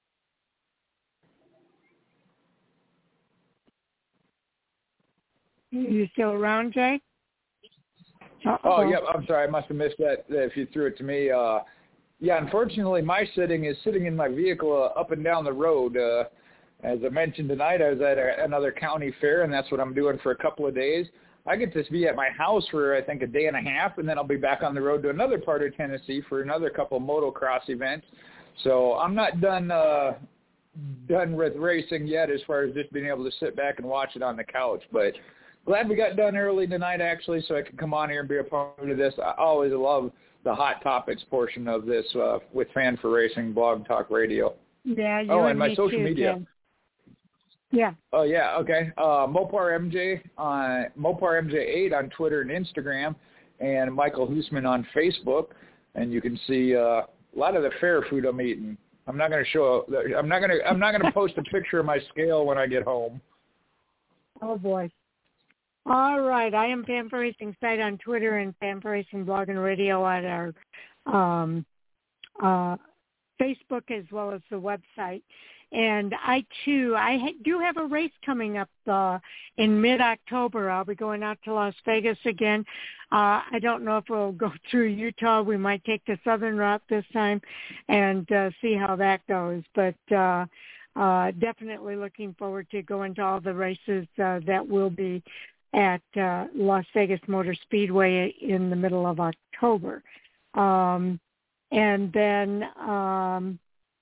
You still around, Jay? Uh-oh. Oh, yeah. I'm sorry. I must have missed that if you threw it to me. Uh, yeah, unfortunately, my sitting is sitting in my vehicle uh, up and down the road. Uh, as I mentioned tonight, I was at a, another county fair, and that's what I'm doing for a couple of days. I get to be at my house for, I think, a day and a half, and then I'll be back on the road to another part of Tennessee for another couple of motocross events. So I'm not done uh, done with racing yet as far as just being able to sit back and watch it on the couch. But glad we got done early tonight, actually, so I could come on here and be a part of this. I always love the hot topics portion of this uh, with Fan for Racing Blog Talk Radio. Yeah, you oh, and and my me social too, media. Jim. Yeah. Oh yeah, okay. Uh, Mopar M J on Mopar M J eight on Twitter and Instagram, and Michael Hoosman on Facebook, and you can see uh, a lot of the fair food I'm eating. I'm not going to show. I'm not going to. I'm not going to post a picture of my scale when I get home. Oh boy. All right. I am Fan for Racing site on Twitter and Fan for Racing Blog and Radio at our um, uh, Facebook as well as the website. And I, too, I ha- do have a race coming up uh, in mid-October. I'll be going out to Las Vegas again. Uh, I don't know if we'll go through Utah. We might take the southern route this time and uh, see how that goes. But uh, uh, definitely looking forward to going to all the races uh, that will be at uh, Las Vegas Motor Speedway in the middle of October. Um, and then... Um,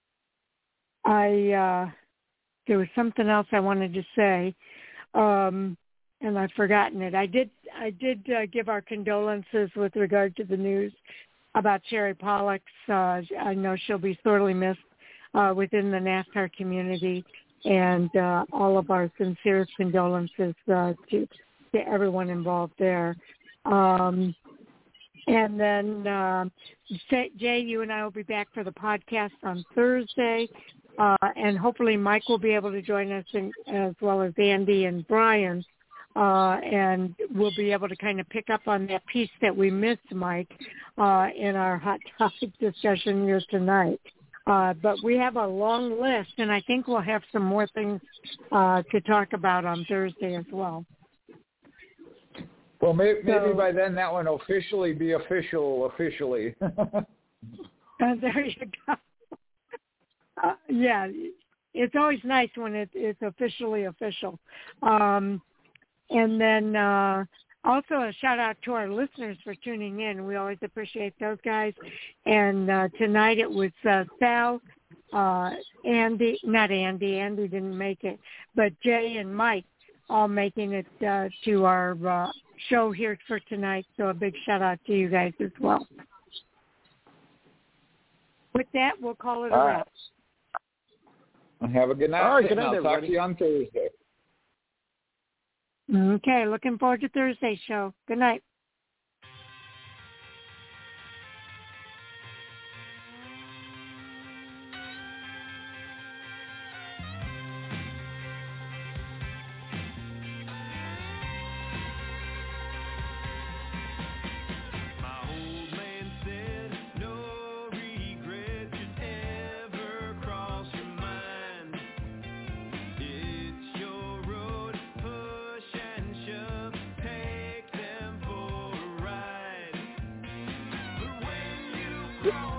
I uh, there was something else I wanted to say, um, and I've forgotten it. I did I did uh, give our condolences with regard to the news about Sherry Pollux. Uh, I know she'll be sorely missed uh, within the NASCAR community, and uh, all of our sincerest condolences uh, to to everyone involved there. Um, and then, uh, Jay, you and I will be back for the podcast on Thursday. Uh, and hopefully Mike will be able to join us, in, as well as Andy and Brian, uh, and we'll be able to kind of pick up on that piece that we missed, Mike, uh, in our hot topic discussion here tonight. Uh, but we have a long list, and I think we'll have some more things uh, to talk about on Thursday as well. Well, maybe, maybe So, by then that one will officially be official, officially. uh, there you go. Uh, yeah, it's always nice when it, it's officially official. Um, and then uh, also a shout out to our listeners for tuning in. We always appreciate those guys. And uh, tonight it was uh, Sal, uh, Andy, not Andy, Andy didn't make it, but Jay and Mike all making it uh, to our uh, show here for tonight. So a big shout out to you guys as well. With that, we'll call it a wrap. Have a good night. All right, good night, I'll everybody. talk to you on Thursday. Okay, looking forward to Thursday's show. Good night. Woo!